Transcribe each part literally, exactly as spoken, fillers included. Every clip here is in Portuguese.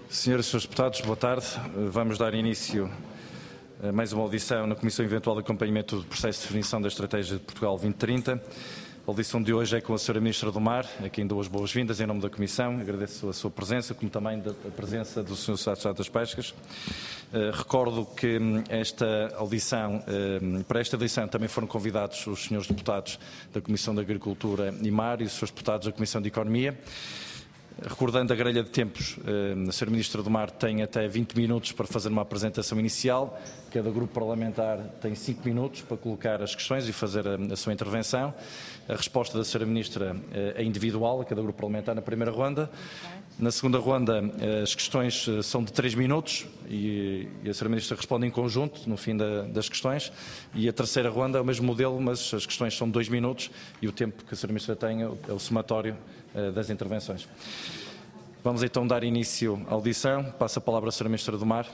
Senhoras e senhores deputados, boa tarde. Vamos dar início a mais uma audição na Comissão Eventual de Acompanhamento do Processo de Definição da Estratégia de Portugal vinte trinta. A audição de hoje é com a senhora Ministra do Mar, a quem dou as boas-vindas em nome da Comissão. Agradeço a sua presença, como também a presença do senhor Secretário de Estado das Pescas. Uh, recordo que esta audição, uh, para esta audição também foram convidados os senhores deputados da Comissão de Agricultura e Mar e os senhores deputados da Comissão de Economia. Recordando a grelha de tempos, a senhora Ministra do Mar tem até vinte minutos para fazer uma apresentação inicial. Cada grupo parlamentar tem cinco minutos para colocar as questões e fazer a, a sua intervenção. A resposta da senhora Ministra é individual a cada grupo parlamentar na primeira ronda. Na segunda ronda, as questões são de três minutos e, e a senhora Ministra responde em conjunto no fim da, das questões. E a terceira ronda é o mesmo modelo, mas as questões são de dois minutos e o tempo que a senhora Ministra tem é o, é o somatório uh, das intervenções. Vamos então dar início à audição. Passo a palavra à senhora Ministra do Mar.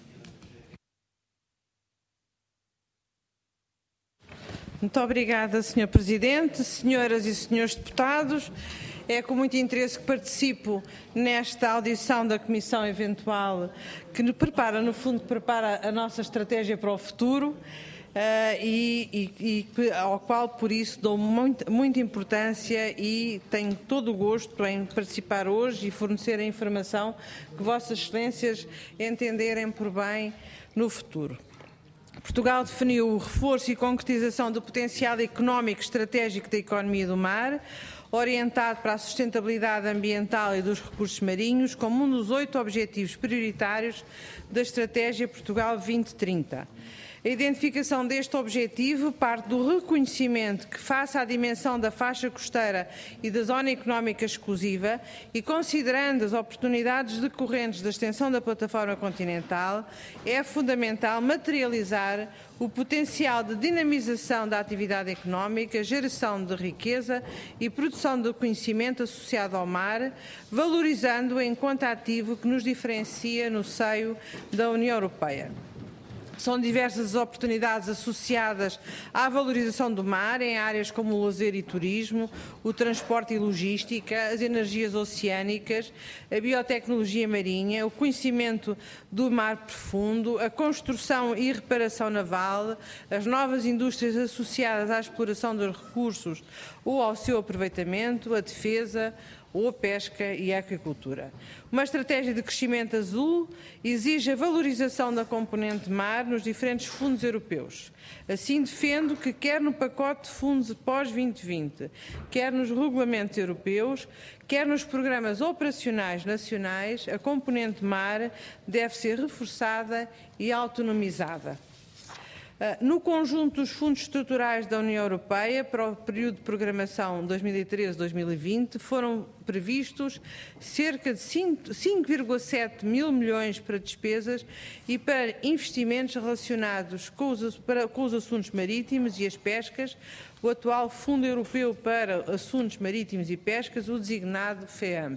Muito obrigada, senhor Presidente, senhoras e senhores deputados. É com muito interesse que participo nesta audição da Comissão Eventual que nos prepara, no fundo, prepara a nossa estratégia para o futuro. Uh, e, e, e ao qual, por isso, dou muito, muita importância e tenho todo o gosto em participar hoje e fornecer a informação que Vossas Excelências entenderem por bem no futuro. Portugal definiu o reforço e concretização do potencial económico e estratégico da economia do mar, orientado para a sustentabilidade ambiental e dos recursos marinhos, como um dos oito objetivos prioritários da Estratégia Portugal vinte trinta. A identificação deste objetivo parte do reconhecimento que, face à dimensão da faixa costeira e da zona económica exclusiva, e considerando as oportunidades decorrentes da extensão da plataforma continental, é fundamental materializar o potencial de dinamização da atividade económica, geração de riqueza e produção de conhecimento associado ao mar, valorizando-o enquanto ativo que nos diferencia no seio da União Europeia. São diversas as oportunidades associadas à valorização do mar em áreas como o lazer e turismo, o transporte e logística, as energias oceânicas, a biotecnologia marinha, o conhecimento do mar profundo, a construção e reparação naval, as novas indústrias associadas à exploração dos recursos ou ao seu aproveitamento, a defesa, ou a pesca e a aquacultura. Uma estratégia de crescimento azul exige a valorização da componente mar nos diferentes fundos europeus. Assim, defendo que, quer no pacote de fundos pós vinte vinte, quer nos regulamentos europeus, quer nos programas operacionais nacionais, a componente mar deve ser reforçada e autonomizada. No conjunto dos fundos estruturais da União Europeia, para o período de programação dois mil e treze a dois mil e vinte, foram previstos cerca de cinco vírgula sete mil milhões para despesas e para investimentos relacionados com os, para, com os assuntos marítimos e as pescas, o atual Fundo Europeu para Assuntos Marítimos e Pescas, o designado FEAMP.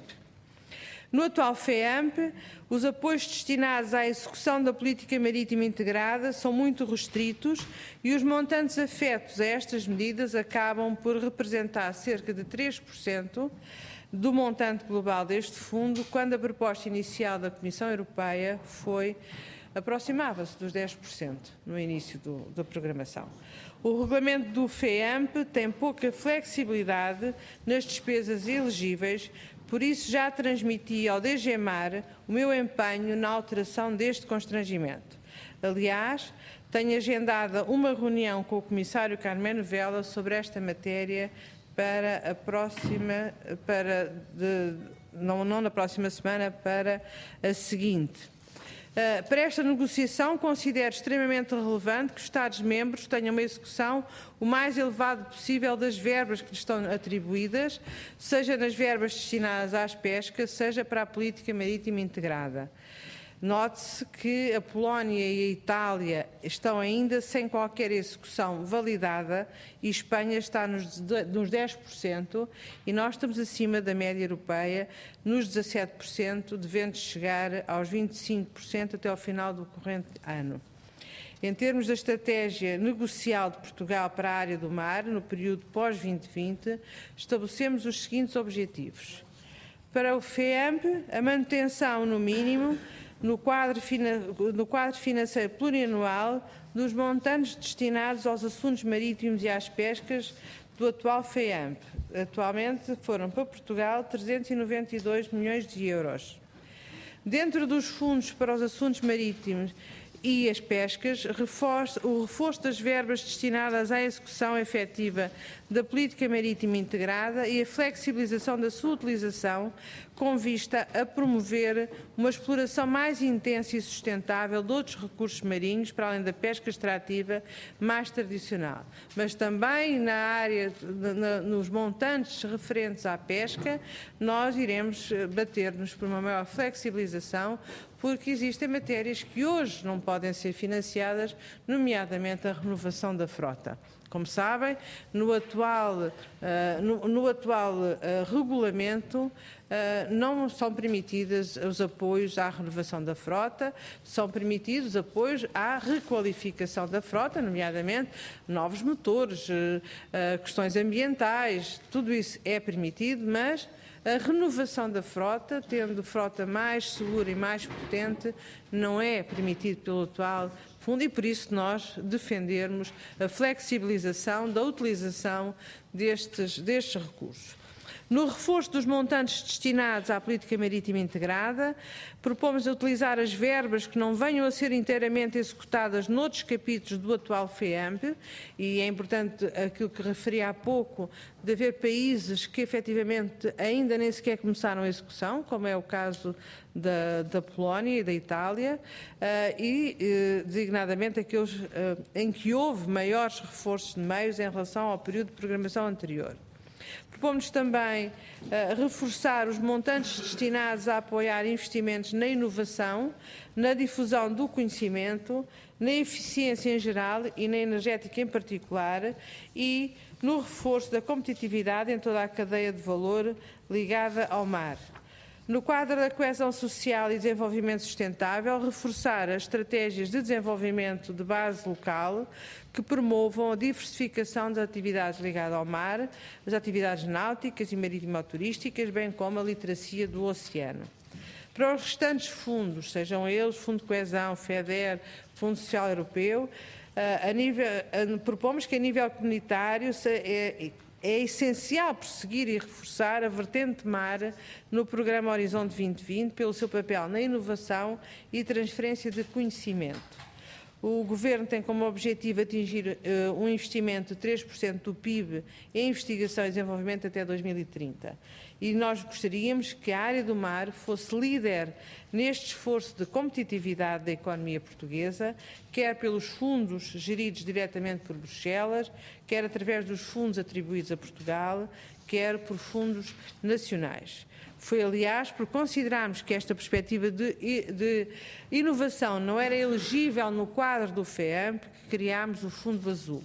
No atual FEAMP, os apoios destinados à execução da política marítima integrada são muito restritos e os montantes afetos a estas medidas acabam por representar cerca de três por cento do montante global deste fundo, quando a proposta inicial da Comissão Europeia foi aproximava-se dos dez por cento no início do, da programação. O regulamento do FEAMP tem pouca flexibilidade nas despesas elegíveis. Por isso, já transmiti ao D G Mar o meu empenho na alteração deste constrangimento. Aliás, tenho agendada uma reunião com o Comissário Carmelo Vela sobre esta matéria para a próxima, para de, não, não na próxima semana, para a seguinte. Uh, para esta negociação, considero extremamente relevante que os Estados-membros tenham uma execução o mais elevado possível das verbas que lhes estão atribuídas, seja nas verbas destinadas às pescas, seja para a política marítima integrada. Note-se que a Polónia e a Itália estão ainda sem qualquer execução validada e Espanha está nos, nos dez por cento e nós estamos acima da média europeia nos dezassete por cento, devendo chegar aos vinte e cinco por cento até ao final do corrente ano. Em termos da estratégia negocial de Portugal para a área do mar, no período pós vinte vinte, estabelecemos os seguintes objetivos. Para o FEAMP, a manutenção, no mínimo, no quadro, no quadro financeiro plurianual dos montantes destinados aos assuntos marítimos e às pescas do atual FEAMP. Atualmente foram para Portugal trezentos e noventa e dois milhões de euros. Dentro dos fundos para os assuntos marítimos e as pescas, reforço, o reforço das verbas destinadas à execução efetiva da política marítima integrada e a flexibilização da sua utilização com vista a promover uma exploração mais intensa e sustentável de outros recursos marinhos, para além da pesca extrativa mais tradicional. Mas também na área, na, nos montantes referentes à pesca, nós iremos bater-nos por uma maior flexibilização, porque existem matérias que hoje não podem ser financiadas, nomeadamente a renovação da frota. Como sabem, no atual, uh, no, no atual uh, regulamento uh, não são permitidos os apoios à renovação da frota, são permitidos apoios à requalificação da frota, nomeadamente novos motores, uh, uh, questões ambientais, tudo isso é permitido, mas a renovação da frota, tendo frota mais segura e mais potente, não é permitido pelo atual fundo e por isso nós defendermos a flexibilização da utilização destes, destes recursos. No reforço dos montantes destinados à política marítima integrada, propomos utilizar as verbas que não venham a ser inteiramente executadas noutros capítulos do atual FEAMP, e é importante aquilo que referi há pouco, de haver países que efetivamente ainda nem sequer começaram a execução, como é o caso da, da Polónia e da Itália, uh, e uh, designadamente aqueles uh, em que houve maiores reforços de meios em relação ao período de programação anterior. Propomos também uh, reforçar os montantes destinados a apoiar investimentos na inovação, na difusão do conhecimento, na eficiência em geral e na energética em particular e no reforço da competitividade em toda a cadeia de valor ligada ao mar. No quadro da coesão social e desenvolvimento sustentável, reforçar as estratégias de desenvolvimento de base local que promovam a diversificação das atividades ligadas ao mar, as atividades náuticas e marítimo-turísticas, bem como a literacia do oceano. Para os restantes fundos, sejam eles Fundo de Coesão, FEDER, Fundo Social Europeu, a nível, a, propomos que a nível comunitário se, é, É essencial prosseguir e reforçar a vertente mar no programa Horizonte vinte vinte pelo seu papel na inovação e transferência de conhecimento. O Governo tem como objetivo atingir uh, um investimento de três por cento do P I B em investigação e desenvolvimento até dois mil e trinta. E nós gostaríamos que a área do mar fosse líder neste esforço de competitividade da economia portuguesa, quer pelos fundos geridos diretamente por Bruxelas, quer através dos fundos atribuídos a Portugal, quer por fundos nacionais. Foi, aliás, por considerarmos que esta perspectiva de, de inovação não era elegível no quadro do FEAMP que criámos o Fundo Azul.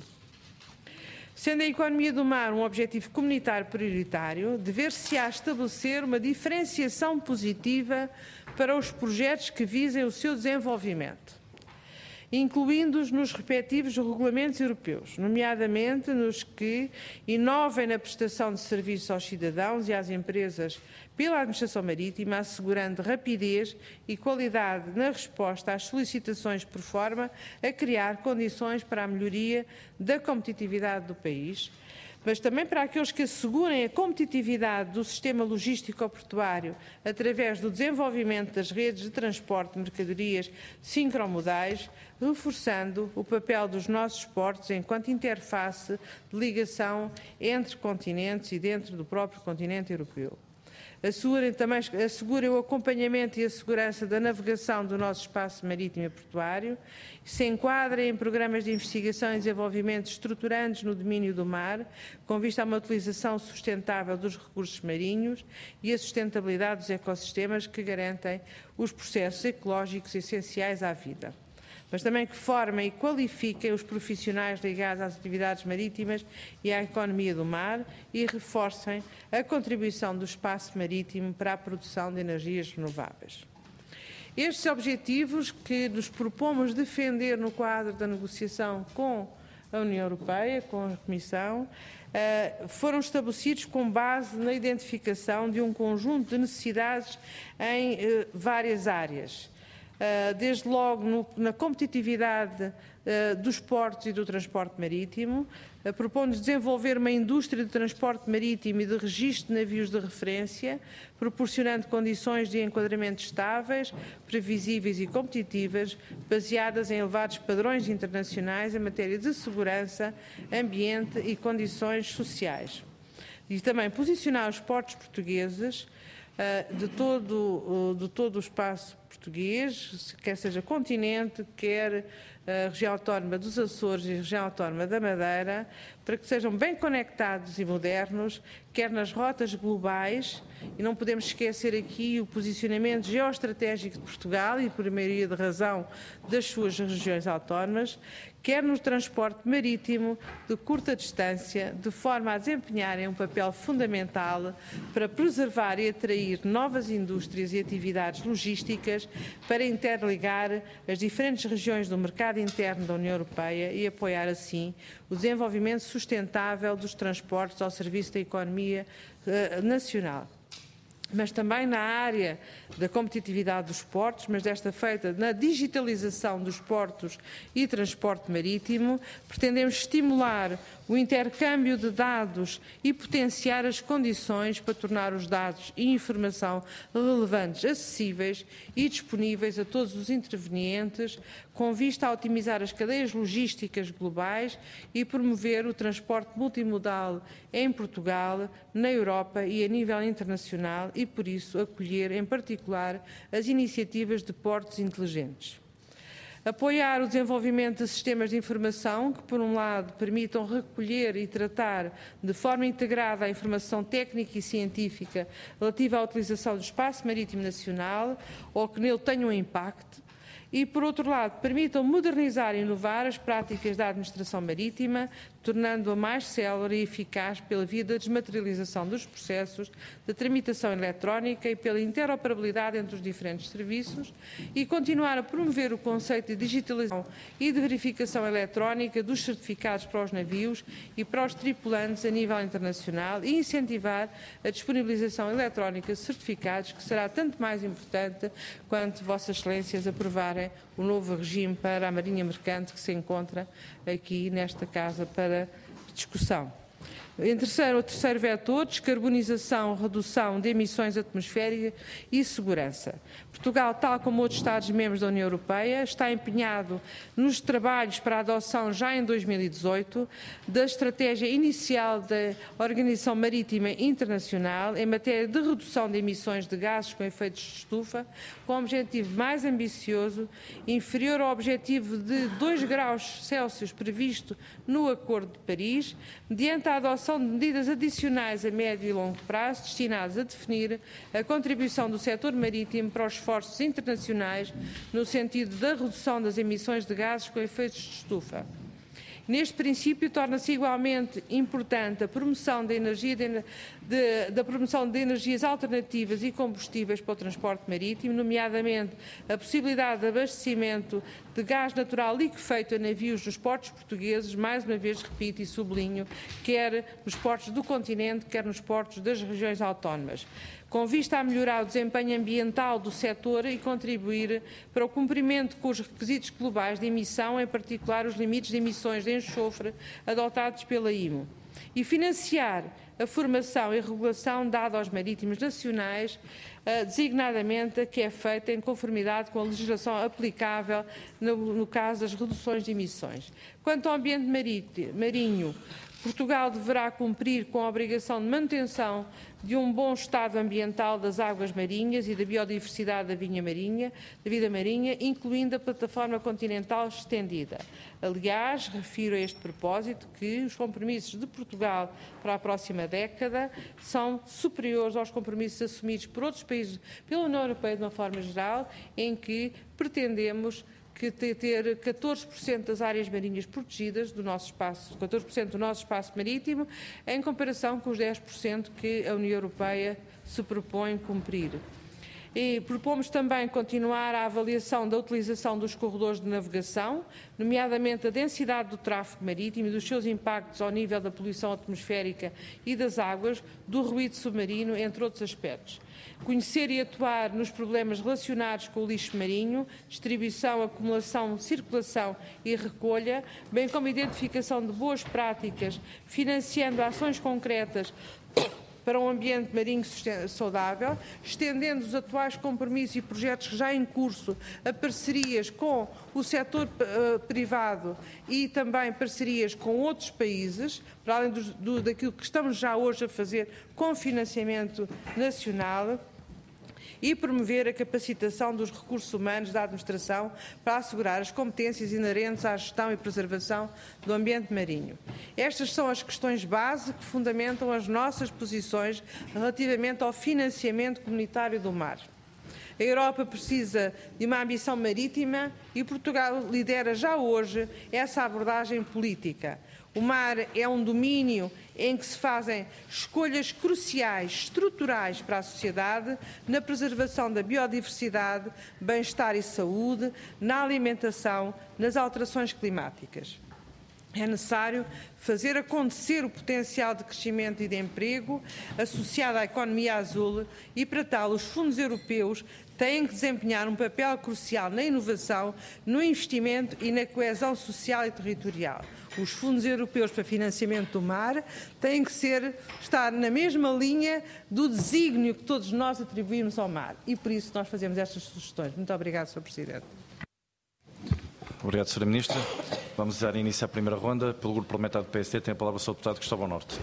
Sendo a economia do mar um objetivo comunitário prioritário, dever-se-á estabelecer uma diferenciação positiva para os projetos que visem o seu desenvolvimento, incluindo-os nos respectivos regulamentos europeus, nomeadamente nos que inovem na prestação de serviços aos cidadãos e às empresas pela administração marítima, assegurando rapidez e qualidade na resposta às solicitações por forma a criar condições para a melhoria da competitividade do país, mas também para aqueles que assegurem a competitividade do sistema logístico-portuário através do desenvolvimento das redes de transporte de mercadorias sincromodais, reforçando o papel dos nossos portos enquanto interface de ligação entre continentes e dentro do próprio continente europeu. Assegurem também assegurem o acompanhamento e a segurança da navegação do nosso espaço marítimo e portuário, se enquadrem em programas de investigação e desenvolvimento estruturantes no domínio do mar, com vista a uma utilização sustentável dos recursos marinhos e a sustentabilidade dos ecossistemas que garantem os processos ecológicos essenciais à vida, mas também que formem e qualifiquem os profissionais ligados às atividades marítimas e à economia do mar e reforcem a contribuição do espaço marítimo para a produção de energias renováveis. Estes objetivos que nos propomos defender no quadro da negociação com a União Europeia, com a Comissão, foram estabelecidos com base na identificação de um conjunto de necessidades em várias áreas. Desde logo no, na competitividade dos portos e do transporte marítimo, propõe-nos desenvolver uma indústria de transporte marítimo e de registro de navios de referência, proporcionando condições de enquadramento estáveis, previsíveis e competitivas, baseadas em elevados padrões internacionais em matéria de segurança, ambiente e condições sociais. E também posicionar os portos portugueses de todo, de todo o espaço português, quer seja continente, quer a região autónoma dos Açores e a região autónoma da Madeira, para que sejam bem conectados e modernos, quer nas rotas globais, e não podemos esquecer aqui o posicionamento geoestratégico de Portugal e por maioria de razão das suas regiões autónomas, quer no transporte marítimo de curta distância, de forma a desempenharem um papel fundamental para preservar e atrair novas indústrias e atividades logísticas para interligar as diferentes regiões do mercado interno da União Europeia e apoiar assim o desenvolvimento sustentável dos transportes ao serviço da economia uh, nacional. Mas também na área da competitividade dos portos, mas desta feita na digitalização dos portos e transporte marítimo, pretendemos estimular o intercâmbio de dados e potenciar as condições para tornar os dados e informação relevantes, acessíveis e disponíveis a todos os intervenientes, com vista a otimizar as cadeias logísticas globais e promover o transporte multimodal em Portugal, na Europa e a nível internacional e, por isso, acolher, em particular, as iniciativas de portos inteligentes. Apoiar o desenvolvimento de sistemas de informação que, por um lado, permitam recolher e tratar de forma integrada a informação técnica e científica relativa à utilização do espaço marítimo nacional ou que nele tenham impacto, e, por outro lado, permitam modernizar e inovar as práticas da administração marítima, tornando-a mais célere e eficaz pela via da desmaterialização dos processos de tramitação eletrónica e pela interoperabilidade entre os diferentes serviços, e continuar a promover o conceito de digitalização e de verificação eletrónica dos certificados para os navios e para os tripulantes a nível internacional e incentivar a disponibilização eletrónica de certificados, que será tanto mais importante quanto Vossas Excelências aprovarem o novo regime para a Marinha Mercante que se encontra aqui nesta Casa para discussão. Em terceiro, o terceiro vetor, descarbonização, redução de emissões atmosféricas e segurança. Portugal, tal como outros Estados-membros da União Europeia, está empenhado nos trabalhos para a adoção, já em dois mil e dezoito, da estratégia inicial da Organização Marítima Internacional em matéria de redução de emissões de gases com efeitos de estufa, com um objetivo mais ambicioso, inferior ao objetivo de dois graus Celsius previsto no Acordo de Paris, mediante a adoção de medidas adicionais a médio e longo prazo destinadas a definir a contribuição do setor marítimo para os esforços internacionais no sentido da redução das emissões de gases com efeitos de estufa. Neste princípio, torna-se igualmente importante a promoção da, energia de, de, da promoção de energias alternativas e combustíveis para o transporte marítimo, nomeadamente a possibilidade de abastecimento de gás natural liquefeito a navios nos portos portugueses, mais uma vez repito e sublinho, quer nos portos do continente, quer nos portos das regiões autónomas, com vista a melhorar o desempenho ambiental do setor e contribuir para o cumprimento com os requisitos globais de emissão, em particular os limites de emissões de enxofre adotados pela I M O, e financiar a formação e regulação dada aos marítimos nacionais, designadamente a que é feita em conformidade com a legislação aplicável no, no caso das reduções de emissões. Quanto ao ambiente marinho, Portugal deverá cumprir com a obrigação de manutenção de um bom estado ambiental das águas marinhas e da biodiversidade da, vinha marinha, da vida marinha, incluindo a plataforma continental estendida. Aliás, refiro a este propósito que os compromissos de Portugal para a próxima década são superiores aos compromissos assumidos por outros países, pela União Europeia de uma forma geral, em que pretendemos que ter catorze por cento das áreas marinhas protegidas do nosso espaço, catorze por cento do nosso espaço marítimo, em comparação com os dez por cento que a União Europeia se propõe cumprir. E propomos também continuar a avaliação da utilização dos corredores de navegação, nomeadamente a densidade do tráfego marítimo e dos seus impactos ao nível da poluição atmosférica e das águas, do ruído submarino, entre outros aspectos. Conhecer e atuar nos problemas relacionados com o lixo marinho, distribuição, acumulação, circulação e recolha, bem como a identificação de boas práticas, financiando ações concretas para um ambiente marinho saudável, estendendo os atuais compromissos e projetos já em curso a parcerias com o setor uh, privado e também parcerias com outros países, para além do, do, daquilo que estamos já hoje a fazer com financiamento nacional, e promover a capacitação dos recursos humanos da administração para assegurar as competências inerentes à gestão e preservação do ambiente marinho. Estas são as questões base que fundamentam as nossas posições relativamente ao financiamento comunitário do mar. A Europa precisa de uma ambição marítima e Portugal lidera já hoje essa abordagem política. O mar é um domínio em que se fazem escolhas cruciais, estruturais para a sociedade, na preservação da biodiversidade, bem-estar e saúde, na alimentação, nas alterações climáticas. É necessário fazer acontecer o potencial de crescimento e de emprego associado à economia azul e, para tal, os fundos europeus têm que desempenhar um papel crucial na inovação, no investimento e na coesão social e territorial. Os fundos europeus para financiamento do mar têm que ser, estar na mesma linha do desígnio que todos nós atribuímos ao mar. E por isso nós fazemos estas sugestões. Muito obrigado, senhor Presidente. Obrigado, senhora Ministra. Vamos dar início à primeira ronda. Pelo Grupo Parlamentar do P S D tem a palavra o senhor Deputado Cristóvão Norte.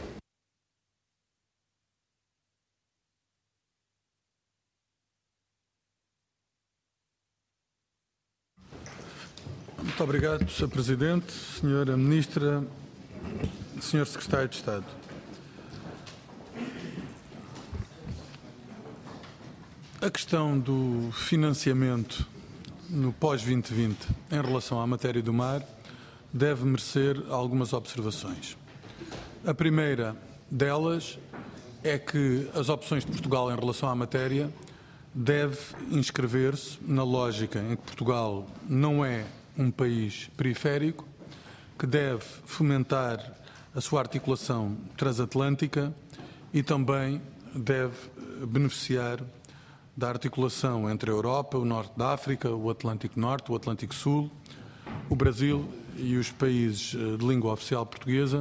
Muito obrigado, senhor Presidente, senhora Ministra, senhor Secretário de Estado. A questão do financiamento no pós vinte vinte em relação à matéria do mar deve merecer algumas observações. A primeira delas é que as opções de Portugal em relação à matéria deve inscrever-se na lógica em que Portugal não é um país periférico, que deve fomentar a sua articulação transatlântica e também deve beneficiar da articulação entre a Europa, o Norte da África, o Atlântico Norte, o Atlântico Sul, o Brasil e os países de língua oficial portuguesa,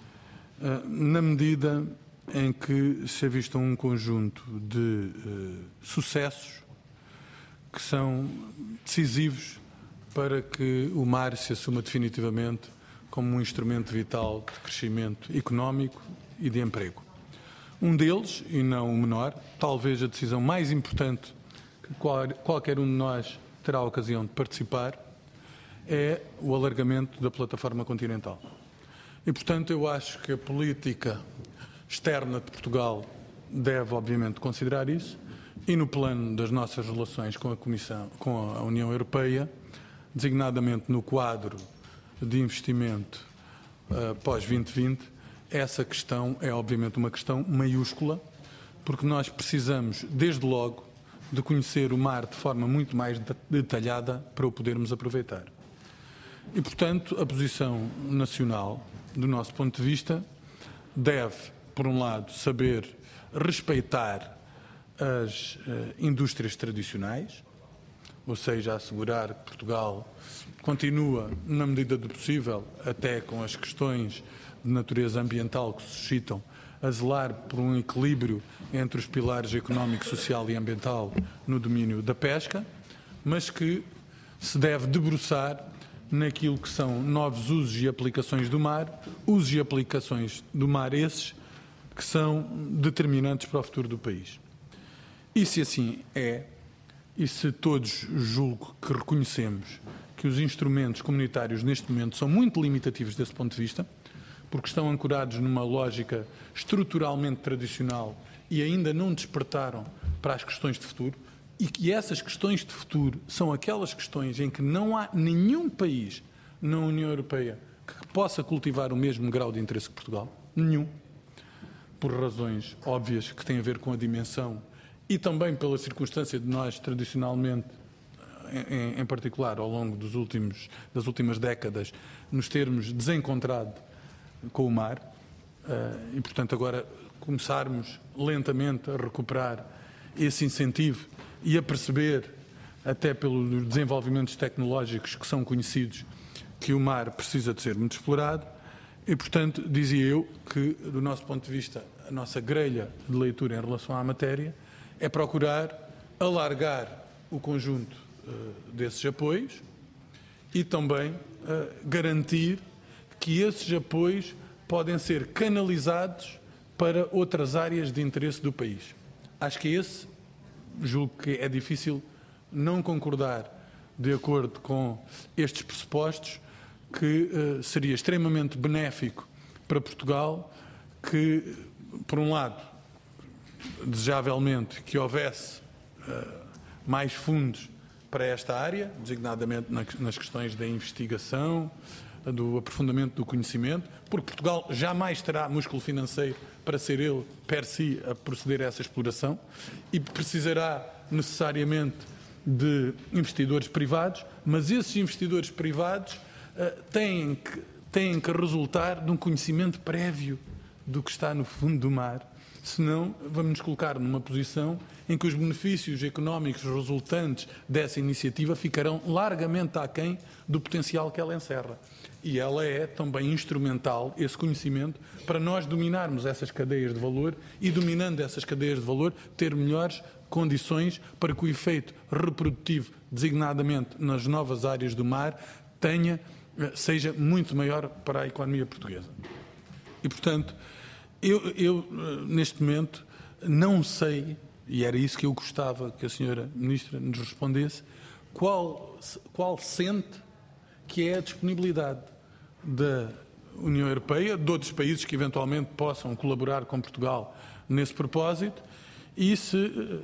na medida em que se avista um conjunto de sucessos que são decisivos para que o mar se assuma definitivamente como um instrumento vital de crescimento económico e de emprego. Um deles, e não o menor, talvez a decisão mais importante que qualquer um de nós terá a ocasião de participar, é o alargamento da plataforma continental. E, portanto, eu acho que a política externa de Portugal deve, obviamente, considerar isso, e no plano das nossas relações com a Comissão, com a União Europeia, designadamente no quadro de investimento uh, pós vinte vinte, essa questão é obviamente uma questão maiúscula, porque nós precisamos, desde logo, de conhecer o mar de forma muito mais detalhada para o podermos aproveitar. E, portanto, a posição nacional, do nosso ponto de vista, deve, por um lado, saber respeitar as uh, indústrias tradicionais, ou seja, assegurar que Portugal continua, na medida do possível, até com as questões de natureza ambiental que se suscitam, a zelar por um equilíbrio entre os pilares económico, social e ambiental no domínio da pesca, mas que se deve debruçar naquilo que são novos usos e aplicações do mar, usos e aplicações do mar esses que são determinantes para o futuro do país. E se assim é, e se todos julgo que reconhecemos que os instrumentos comunitários neste momento são muito limitativos desse ponto de vista, porque estão ancorados numa lógica estruturalmente tradicional e ainda não despertaram para as questões de futuro, e que essas questões de futuro são aquelas questões em que não há nenhum país na União Europeia que possa cultivar o mesmo grau de interesse que Portugal. Nenhum. Por razões óbvias que têm a ver com a dimensão e também pela circunstância de nós, tradicionalmente, em, em particular ao longo dos últimos, das últimas décadas, nos termos desencontrado com o mar, e, portanto, agora começarmos lentamente a recuperar esse incentivo e a perceber, até pelos desenvolvimentos tecnológicos que são conhecidos, que o mar precisa de ser muito explorado. E, portanto, dizia eu que, do nosso ponto de vista, a nossa grelha de leitura em relação à matéria é procurar alargar o conjunto uh, desses apoios e também uh, garantir que esses apoios podem ser canalizados para outras áreas de interesse do país. Acho que esse, julgo que é difícil não concordar de acordo com estes pressupostos, que uh, seria extremamente benéfico para Portugal que, por um lado, desejavelmente que houvesse uh, mais fundos para esta área, designadamente na, nas questões da investigação, do aprofundamento do conhecimento, porque Portugal jamais terá músculo financeiro para ser ele, per si, a proceder a essa exploração e precisará necessariamente de investidores privados, mas esses investidores privados uh, têm, que, têm que resultar de um conhecimento prévio do que está no fundo do mar, senão vamos nos colocar numa posição em que os benefícios económicos resultantes dessa iniciativa ficarão largamente aquém do potencial que ela encerra. E ela é também instrumental, esse conhecimento, para nós dominarmos essas cadeias de valor e, dominando essas cadeias de valor, ter melhores condições para que o efeito reprodutivo, designadamente nas novas áreas do mar, tenha, seja muito maior para a economia portuguesa. E, portanto, eu, eu neste momento não sei, e era isso que eu gostava que a senhora Ministra nos respondesse, qual, qual sente que é a disponibilidade da União Europeia, de outros países que eventualmente possam colaborar com Portugal nesse propósito, e se,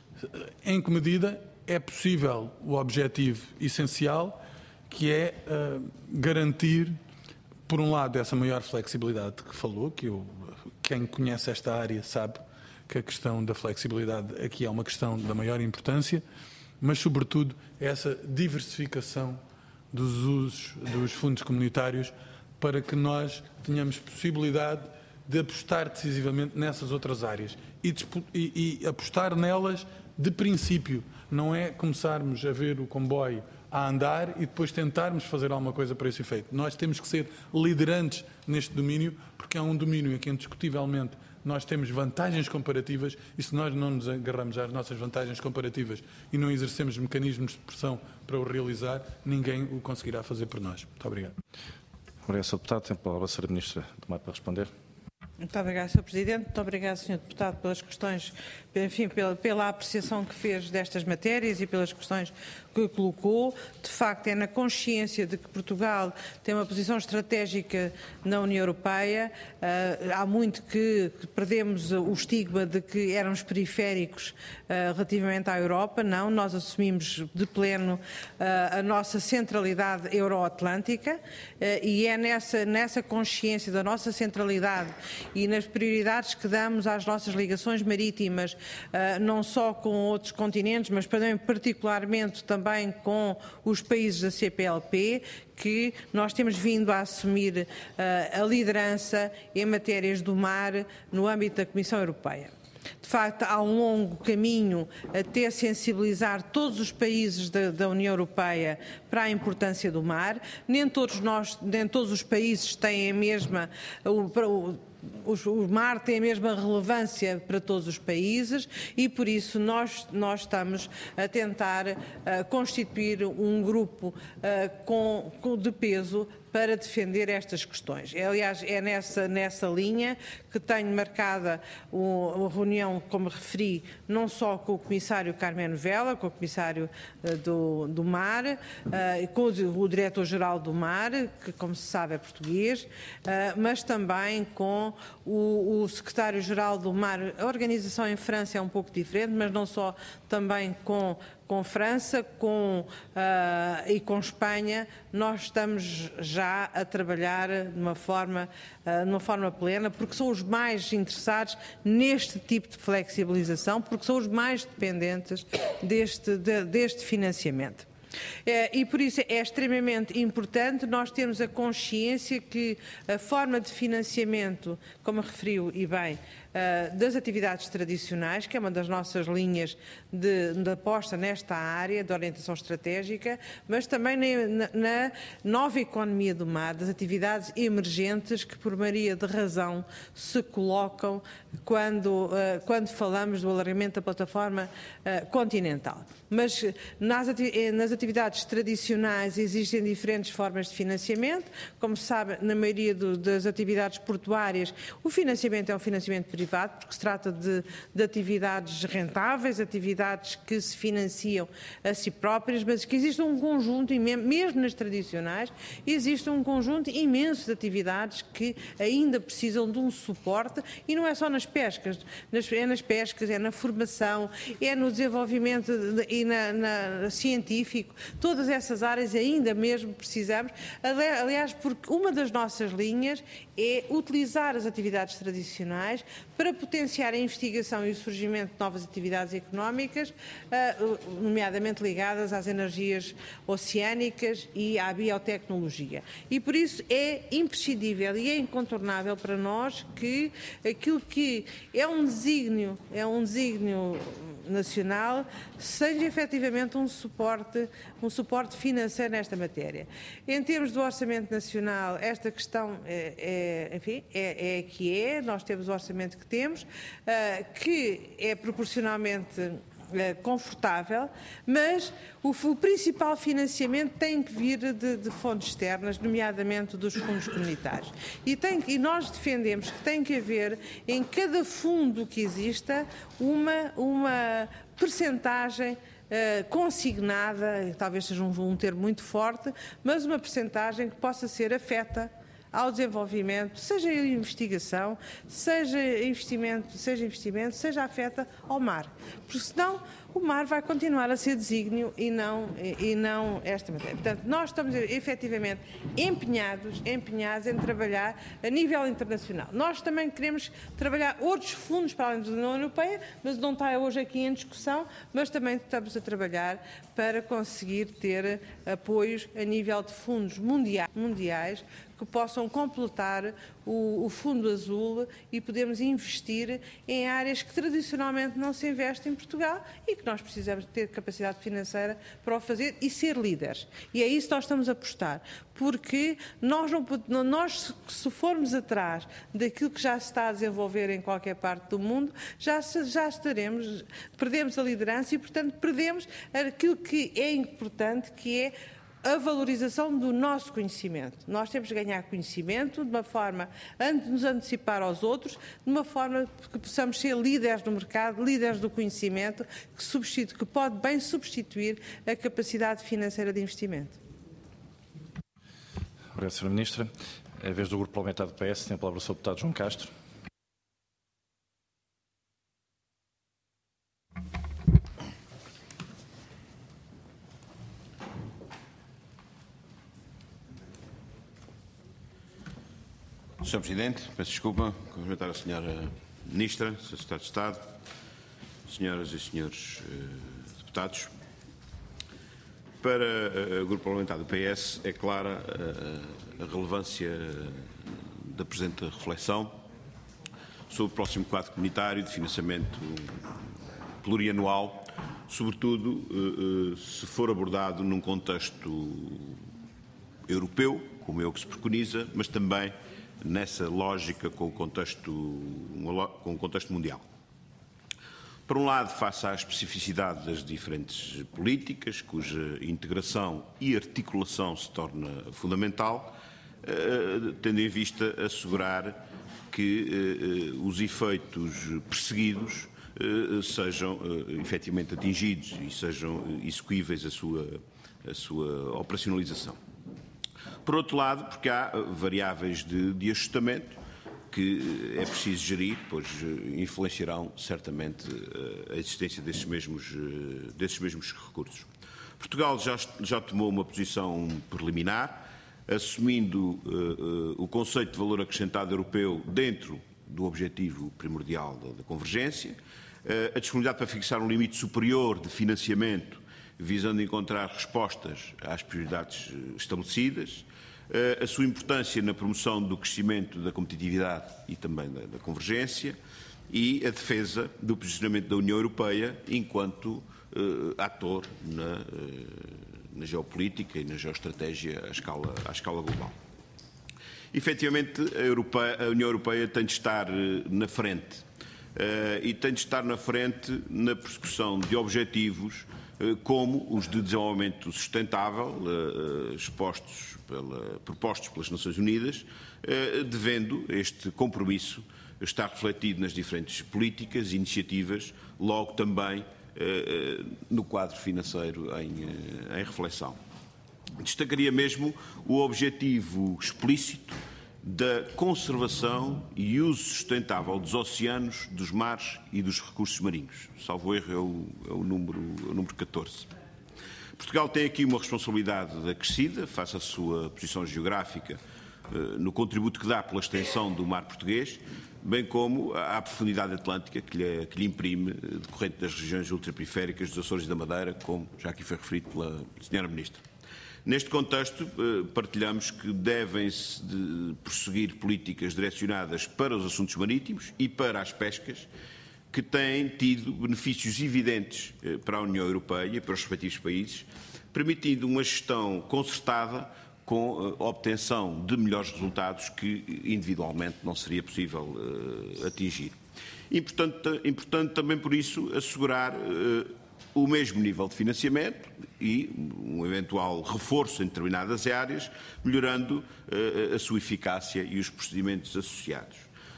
em que medida é possível o objetivo essencial, que é uh, garantir, por um lado, essa maior flexibilidade que falou, que eu, quem conhece esta área sabe que a questão da flexibilidade aqui é uma questão da maior importância, mas, sobretudo, essa diversificação dos usos dos fundos comunitários para que nós tenhamos possibilidade de apostar decisivamente nessas outras áreas e, e, e apostar nelas de princípio. Não é começarmos a ver o comboio a andar e depois tentarmos fazer alguma coisa para esse efeito. Nós temos que ser liderantes neste domínio, porque é um domínio em que indiscutivelmente nós temos vantagens comparativas e se nós não nos agarramos às nossas vantagens comparativas e não exercemos mecanismos de pressão para o realizar, ninguém o conseguirá fazer por nós. Muito obrigado. Obrigado, senhor Deputado. Tem a palavra a senhora Ministra do Mar para responder. Muito obrigado, senhor Presidente. Muito obrigado, senhor Deputado, pelas questões, enfim, pela, pela apreciação que fez destas matérias e pelas questões que colocou. De facto, é na consciência de que Portugal tem uma posição estratégica na União Europeia. Uh, há muito que, que perdemos o estigma de que éramos periféricos uh, relativamente à Europa. Não, nós assumimos de pleno uh, a nossa centralidade euroatlântica uh, e é nessa, nessa consciência da nossa centralidade e nas prioridades que damos às nossas ligações marítimas, não só com outros continentes, mas também particularmente também com os países da C P L P, que nós temos vindo a assumir a liderança em matérias do mar no âmbito da Comissão Europeia. De facto, há um longo caminho até sensibilizar todos os países da, da União Europeia para a importância do mar. Nem todos nós, nem todos os países têm a mesma... O, o, O mar tem a mesma relevância para todos os países e, por isso, nós, nós estamos a tentar uh, constituir um grupo uh, com, com, de peso para defender estas questões. Aliás, é nessa, nessa linha que tenho marcada uma reunião, como referi, não só com o Comissário Carmeno Vela, com o Comissário uh, do, do Mar, uh, com o, o Diretor-Geral do Mar, que, como se sabe, é português, uh, mas também com o, o Secretário-Geral do Mar. A organização em França é um pouco diferente, mas não só, também com com França com, uh, e com Espanha, nós estamos já já a trabalhar de uma forma, de uma forma plena, porque são os mais interessados neste tipo de flexibilização, porque são os mais dependentes deste, de, deste financiamento. E por isso é extremamente importante nós termos a consciência que a forma de financiamento, como referiu e bem, das atividades tradicionais, que é uma das nossas linhas de, de aposta nesta área de orientação estratégica, mas também na, na nova economia do mar, das atividades emergentes que por maioria de razão se colocam quando, quando falamos do alargamento da plataforma continental. Mas nas, nas atividades tradicionais existem diferentes formas de financiamento. Como se sabe, na maioria do, das atividades portuárias, o financiamento é um financiamento privado, porque se trata de, de atividades rentáveis, atividades que se financiam a si próprias, mas que existe um conjunto, mesmo nas tradicionais, existe um conjunto imenso de atividades que ainda precisam de um suporte, e não é só nas pescas, nas, é nas pescas, é na formação, é no desenvolvimento de, e na, na científico, todas essas áreas ainda mesmo precisamos, aliás, porque uma das nossas linhas é utilizar as atividades tradicionais para potenciar a investigação e o surgimento de novas atividades económicas, nomeadamente ligadas às energias oceânicas e à biotecnologia. E por isso é imprescindível e é incontornável para nós que aquilo que é um desígnio, é um desígnio nacional, seja efetivamente um suporte, um suporte financeiro nesta matéria. Em termos do Orçamento Nacional, esta questão é, é, enfim, é, é que é, nós temos o orçamento que temos, uh, que é proporcionalmente confortável, mas o, o principal financiamento tem que vir de, de fontes externas, nomeadamente dos fundos comunitários. E, tem, e nós defendemos que tem que haver, em cada fundo que exista, uma, uma percentagem Uh, consignada, talvez seja um, um termo muito forte, mas uma percentagem que possa ser afeta ao desenvolvimento, seja investigação, seja investimento, seja investimento, seja afeta ao mar. Porque senão o mar vai continuar a ser desígnio e não, e, e não esta matéria. Portanto, nós estamos efetivamente empenhados, empenhados em trabalhar a nível internacional. Nós também queremos trabalhar outros fundos para além da União Europeia, mas não está hoje aqui em discussão, mas também estamos a trabalhar para conseguir ter apoios a nível de fundos mundiais, mundiais que possam completar o, o Fundo Azul e podemos investir em áreas que tradicionalmente não se investe em Portugal e que nós precisamos ter capacidade financeira para o fazer e ser líderes. E é isso que nós estamos a apostar, porque nós, não, nós se formos atrás daquilo que já se está a desenvolver em qualquer parte do mundo, já, já estaremos, perdemos a liderança e, portanto, perdemos aquilo que é importante, que é a valorização do nosso conhecimento. Nós temos de ganhar conhecimento de uma forma, antes de nos antecipar aos outros, de uma forma que possamos ser líderes no mercado, líderes do conhecimento, que, substitu- que pode bem substituir a capacidade financeira de investimento. Obrigado, senhora Ministra. É a vez do Grupo Parlamentar do P S, tem a palavra o senhor Deputado João Castro. senhor Presidente, peço desculpa, cumprimentar a senhora Ministra, senhor Secretário de Estado, senhoras e senhores uh, deputados. Para uh, o Grupo Parlamentar do P S é clara uh, a relevância da presente reflexão sobre o próximo quadro comunitário de financiamento plurianual, sobretudo uh, uh, se for abordado num contexto europeu, como é o que se preconiza, mas também nessa lógica com o contexto, com o contexto mundial. Por um lado, face à especificidade das diferentes políticas, cuja integração e articulação se torna fundamental, tendo em vista assegurar que os efeitos perseguidos sejam efetivamente atingidos e sejam execuíveis a sua, a sua operacionalização. Por outro lado, porque há variáveis de, de ajustamento que é preciso gerir, pois influenciarão certamente a existência desses mesmos, desses mesmos recursos. Portugal já, já tomou uma posição preliminar assumindo uh, uh, o conceito de valor acrescentado europeu dentro do objetivo primordial da, da convergência, uh, a disponibilidade para fixar um limite superior de financiamento, visando encontrar respostas às prioridades estabelecidas, uh, a sua importância na promoção do crescimento da competitividade e também da, da convergência, e a defesa do posicionamento da União Europeia enquanto uh, ator na, uh, na geopolítica e na geoestratégia à escala, à escala global. Efetivamente, a, Europeia, a União Europeia tem de estar uh, na frente uh, e tem de estar na frente na persecução de objetivos uh, como os de desenvolvimento sustentável, uh, expostos pela, propostos pelas Nações Unidas, uh, devendo este compromisso está refletido nas diferentes políticas e iniciativas, logo também eh, no quadro financeiro em, eh, em reflexão. Destacaria mesmo o objetivo explícito da conservação e uso sustentável dos oceanos, dos mares e dos recursos marinhos. Salvo erro, é o, é o, número, é o número catorze. Portugal tem aqui uma responsabilidade acrescida, face à sua posição geográfica, eh, no contributo que dá pela extensão do mar português, bem como à profundidade atlântica que lhe, que lhe imprime, decorrente das regiões ultraperiféricas dos Açores e da Madeira, como já aqui foi referido pela senhora Ministra. Neste contexto, partilhamos que devem-se de prosseguir políticas direcionadas para os assuntos marítimos e para as pescas, que têm tido benefícios evidentes para a União Europeia e para os respectivos países, permitindo uma gestão concertada com a obtenção de melhores resultados que individualmente não seria possível uh, atingir. Importante, importante também por isso assegurar uh, o mesmo nível de financiamento e um eventual reforço em determinadas áreas, melhorando uh, a sua eficácia e os procedimentos associados.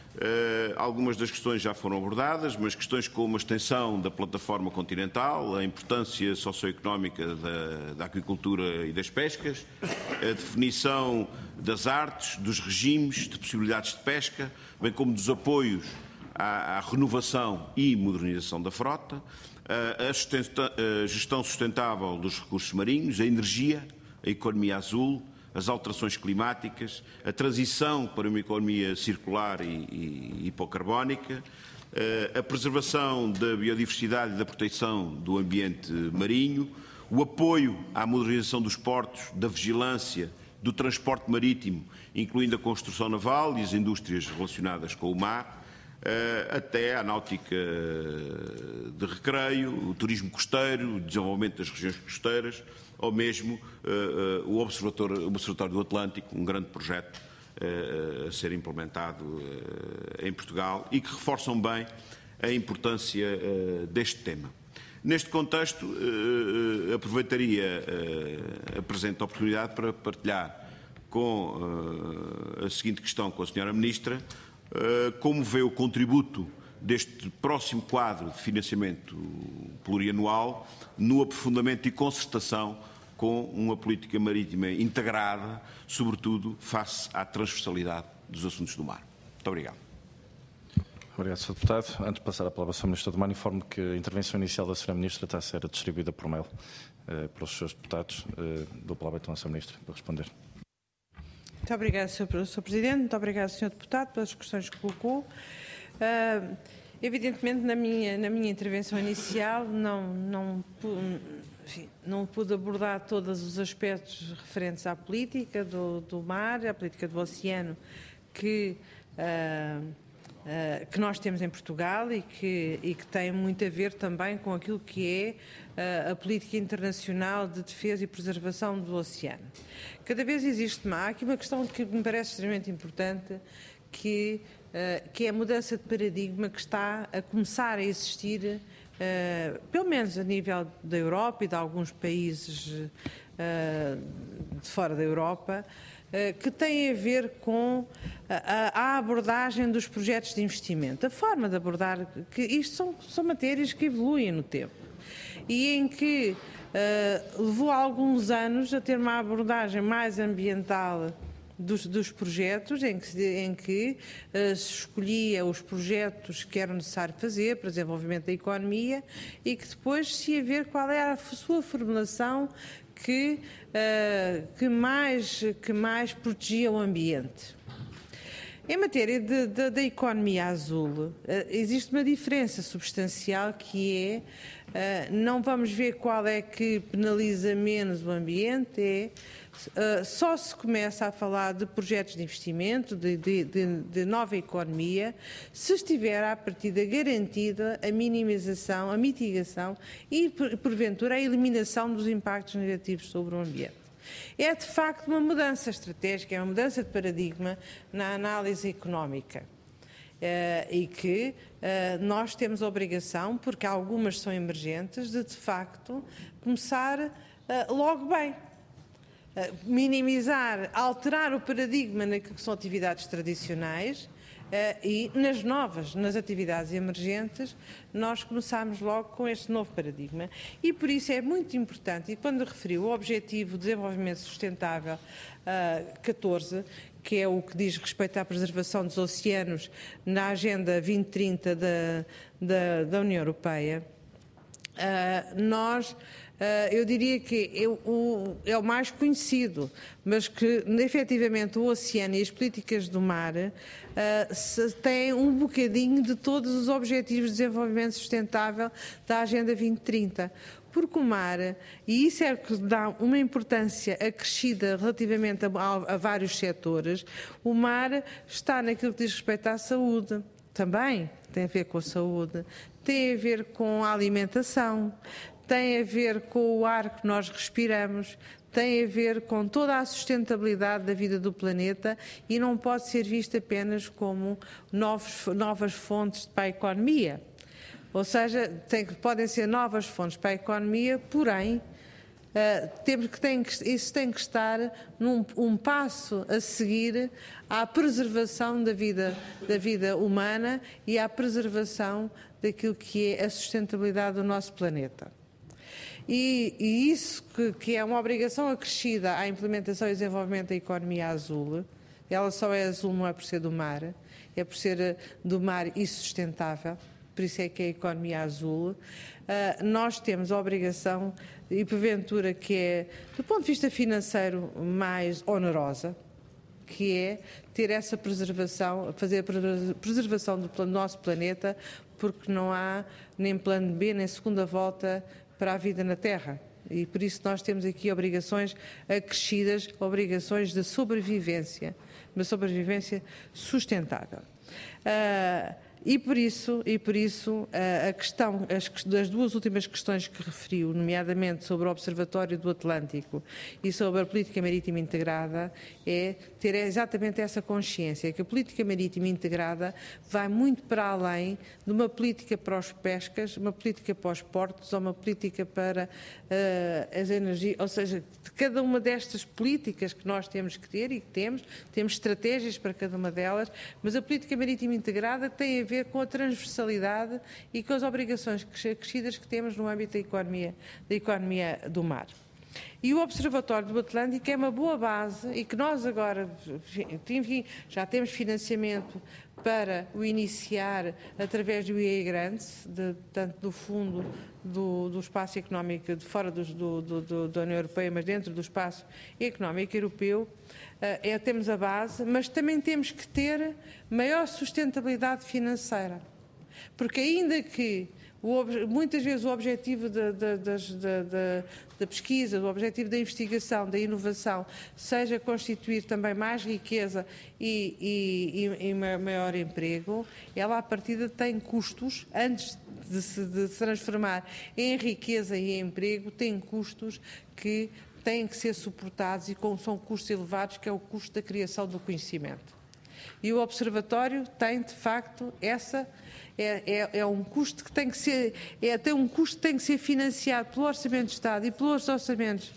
Uh, algumas das questões já foram abordadas, mas questões como a extensão da plataforma continental, a importância socioeconómica da, da agricultura e das pescas, a definição das artes, dos regimes de possibilidades de pesca, bem como dos apoios à, à renovação e modernização da frota, a, a, sustenta, a gestão sustentável dos recursos marinhos, a energia, a economia azul, as alterações climáticas, a transição para uma economia circular e, e hipocarbónica, a preservação da biodiversidade e da proteção do ambiente marinho, o apoio à modernização dos portos, da vigilância, do transporte marítimo, incluindo a construção naval e as indústrias relacionadas com o mar, até à náutica de recreio, o turismo costeiro, o desenvolvimento das regiões costeiras, ou mesmo uh, uh, o Observatório, o Observatório do Atlântico, um grande projeto uh, a ser implementado uh, em Portugal e que reforçam bem a importância uh, deste tema. Neste contexto, uh, uh, aproveitaria uh, a presente oportunidade para partilhar com uh, a seguinte questão com a senhora Ministra, uh, como vê o contributo deste próximo quadro de financiamento plurianual no aprofundamento e concertação com uma política marítima integrada, sobretudo face à transversalidade dos assuntos do mar. Muito obrigado. Obrigado, senhor Deputado. Antes de passar a palavra ao senhor Ministro do Mar, informo que a intervenção inicial da senhora Ministra está a ser distribuída por mail uh, pelos senhores deputados. Uh, dou a palavra então à senhora Ministra para responder. Muito obrigado, senhor Presidente. Muito obrigado, senhor Deputado, pelas questões que colocou. Uh, evidentemente, na minha, na minha intervenção inicial, não, não, enfim, não pude abordar todos os aspectos referentes à política do, do mar, à política do oceano, que, uh, uh, que nós temos em Portugal e que, e que tem muito a ver também com aquilo que é uh, a política internacional de defesa e preservação do oceano. Cada vez existe mais. Há aqui uma questão que me parece extremamente importante, que Uh, que é a mudança de paradigma que está a começar a existir, uh, pelo menos a nível da Europa e de alguns países uh, de fora da Europa, uh, que tem a ver com a, a abordagem dos projetos de investimento, a forma de abordar, que isto são, são matérias que evoluem no tempo e em que uh, levou alguns anos a ter uma abordagem mais ambiental dos, dos projetos, em que, em que uh, se escolhia os projetos que eram necessários fazer para o desenvolvimento da economia e que depois se ia ver qual era a sua formulação que, uh, que, mais, que mais protegia o ambiente. Em matéria de, de, da economia azul, uh, existe uma diferença substancial que é, uh, não vamos ver qual é que penaliza menos o ambiente, é uh, só se começa a falar de projetos de investimento, de, de, de, de nova economia, se estiver à partida garantida a minimização, a mitigação e, porventura, a eliminação dos impactos negativos sobre o ambiente. É, de facto, uma mudança estratégica, é uma mudança de paradigma na análise económica uh, e que uh, nós temos a obrigação, porque algumas são emergentes, de, de facto, começar uh, logo bem. Uh, minimizar, alterar o paradigma naquilo que são atividades tradicionais Uh, e nas novas, nas atividades emergentes, nós começámos logo com este novo paradigma. E por isso é muito importante, e quando referiu o Objetivo de Desenvolvimento Sustentável uh, catorze, que é o que diz respeito à preservação dos oceanos na Agenda vinte trinta da, da, da União Europeia, uh, nós... Uh, eu diria que é o, é o mais conhecido, mas que efetivamente o oceano e as políticas do mar uh, se, têm um bocadinho de todos os objetivos de desenvolvimento sustentável da Agenda vinte trinta. Porque o mar, e isso é que dá uma importância acrescida relativamente a, a, a vários setores, o mar está naquilo que diz respeito à saúde, também tem a ver com a saúde, tem a ver com a alimentação, tem a ver com o ar que nós respiramos, tem a ver com toda a sustentabilidade da vida do planeta e não pode ser visto apenas como novos, novas fontes para a economia. Ou seja, tem, podem ser novas fontes para a economia, porém, uh, temos que, tem que, isso tem que estar num um passo a seguir à preservação da vida, da vida humana e à preservação daquilo que é a sustentabilidade do nosso planeta. E, e isso que, que é uma obrigação acrescida à implementação e desenvolvimento da economia azul, ela só é azul não é por ser do mar, é por ser do mar e sustentável, por isso é que é a economia azul. Uh, nós temos a obrigação, e porventura que é, do ponto de vista financeiro, mais onerosa, que é ter essa preservação, fazer a preservação do nosso planeta, porque não há nem plano B, nem segunda volta para a vida na Terra. E por isso nós temos aqui obrigações acrescidas, obrigações de sobrevivência, uma sobrevivência sustentável. Uh, E por isso, e por isso a questão, as, as duas últimas questões que referiu, nomeadamente sobre o Observatório do Atlântico e sobre a política marítima integrada, é ter exatamente essa consciência, que a política marítima integrada vai muito para além de uma política para os pescas, uma política para os portos ou uma política para uh, as energias, ou seja, de cada uma destas políticas que nós temos que ter e que temos, temos estratégias para cada uma delas, mas a política marítima integrada tem a ver com a transversalidade e com as obrigações crescidas que temos no âmbito da economia, da economia do mar. E o Observatório do Atlântico é uma boa base e que nós agora, enfim, já temos financiamento para o iniciar através do I A Grants, de, tanto do fundo do, do espaço económico de fora do, do, do, da União Europeia, mas dentro do espaço económico europeu. É, temos a base, mas também temos que ter maior sustentabilidade financeira, porque ainda que o, muitas vezes o objetivo da, da, da, da, da pesquisa, o objetivo da investigação, da inovação, seja constituir também mais riqueza e, e, e, e maior emprego, ela à partida tem custos, antes de se, de se transformar em riqueza e em emprego, tem custos que têm que ser suportados e com, são custos elevados, que é o custo da criação do conhecimento. E o Observatório tem, de facto, essa é, é, é um custo que tem que ser, é até um custo que tem que ser financiado pelo Orçamento de Estado e pelos orçamentos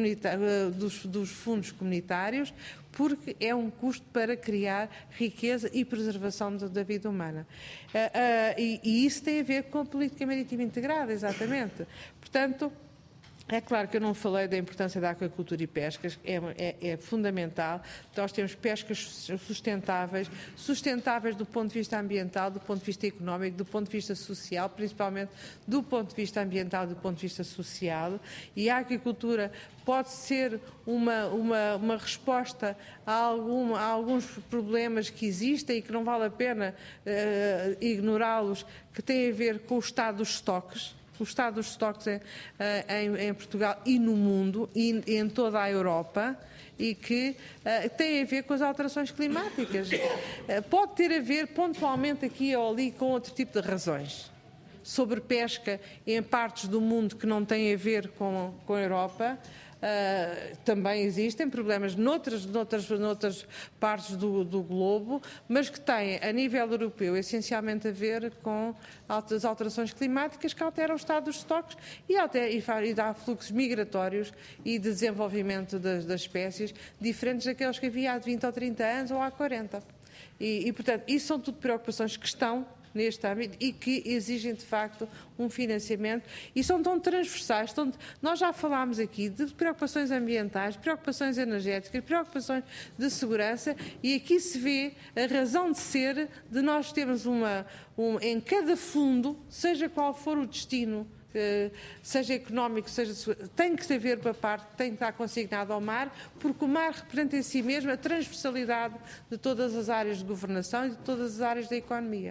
dos, dos fundos comunitários, porque é um custo para criar riqueza e preservação da, da vida humana. Uh, uh, e, e isso tem a ver com a política marítima integrada, exatamente. Portanto, É claro que eu não falei da importância da aquacultura e pescas, é, é, é fundamental. Nós temos pescas sustentáveis, sustentáveis do ponto de vista ambiental, do ponto de vista económico, do ponto de vista social, principalmente do ponto de vista ambiental e do ponto de vista social, e a aquacultura pode ser uma, uma, uma resposta a, algum, a alguns problemas que existem e que não vale a pena uh, ignorá-los, que têm a ver com o estado dos estoques. O estado dos estoques é, em, em Portugal e no mundo e em toda a Europa, e que uh, tem a ver com as alterações climáticas. Uh, pode ter a ver pontualmente aqui ou ali com outro tipo de razões. Sobre pesca em partes do mundo que não têm a ver com, com a Europa, Uh, também existem problemas noutras, noutras, noutras partes do, do globo, mas que têm, a nível europeu, essencialmente a ver com as alterações climáticas que alteram o estado dos estoques e, até, e, e dá fluxos migratórios e de desenvolvimento das, das espécies diferentes daqueles que havia há vinte ou trinta anos ou há quarenta. E, e, portanto, isso são tudo preocupações que estão neste âmbito e que exigem, de facto, um financiamento e são tão transversais. Tão... Nós já falámos aqui de preocupações ambientais, preocupações energéticas, preocupações de segurança e aqui se vê a razão de ser de nós termos uma, um, em cada fundo, seja qual for o destino, seja económico, seja tem que haver uma parte que tem que estar consignado ao mar, porque o mar representa em si mesmo a transversalidade de todas as áreas de governação e de todas as áreas da economia.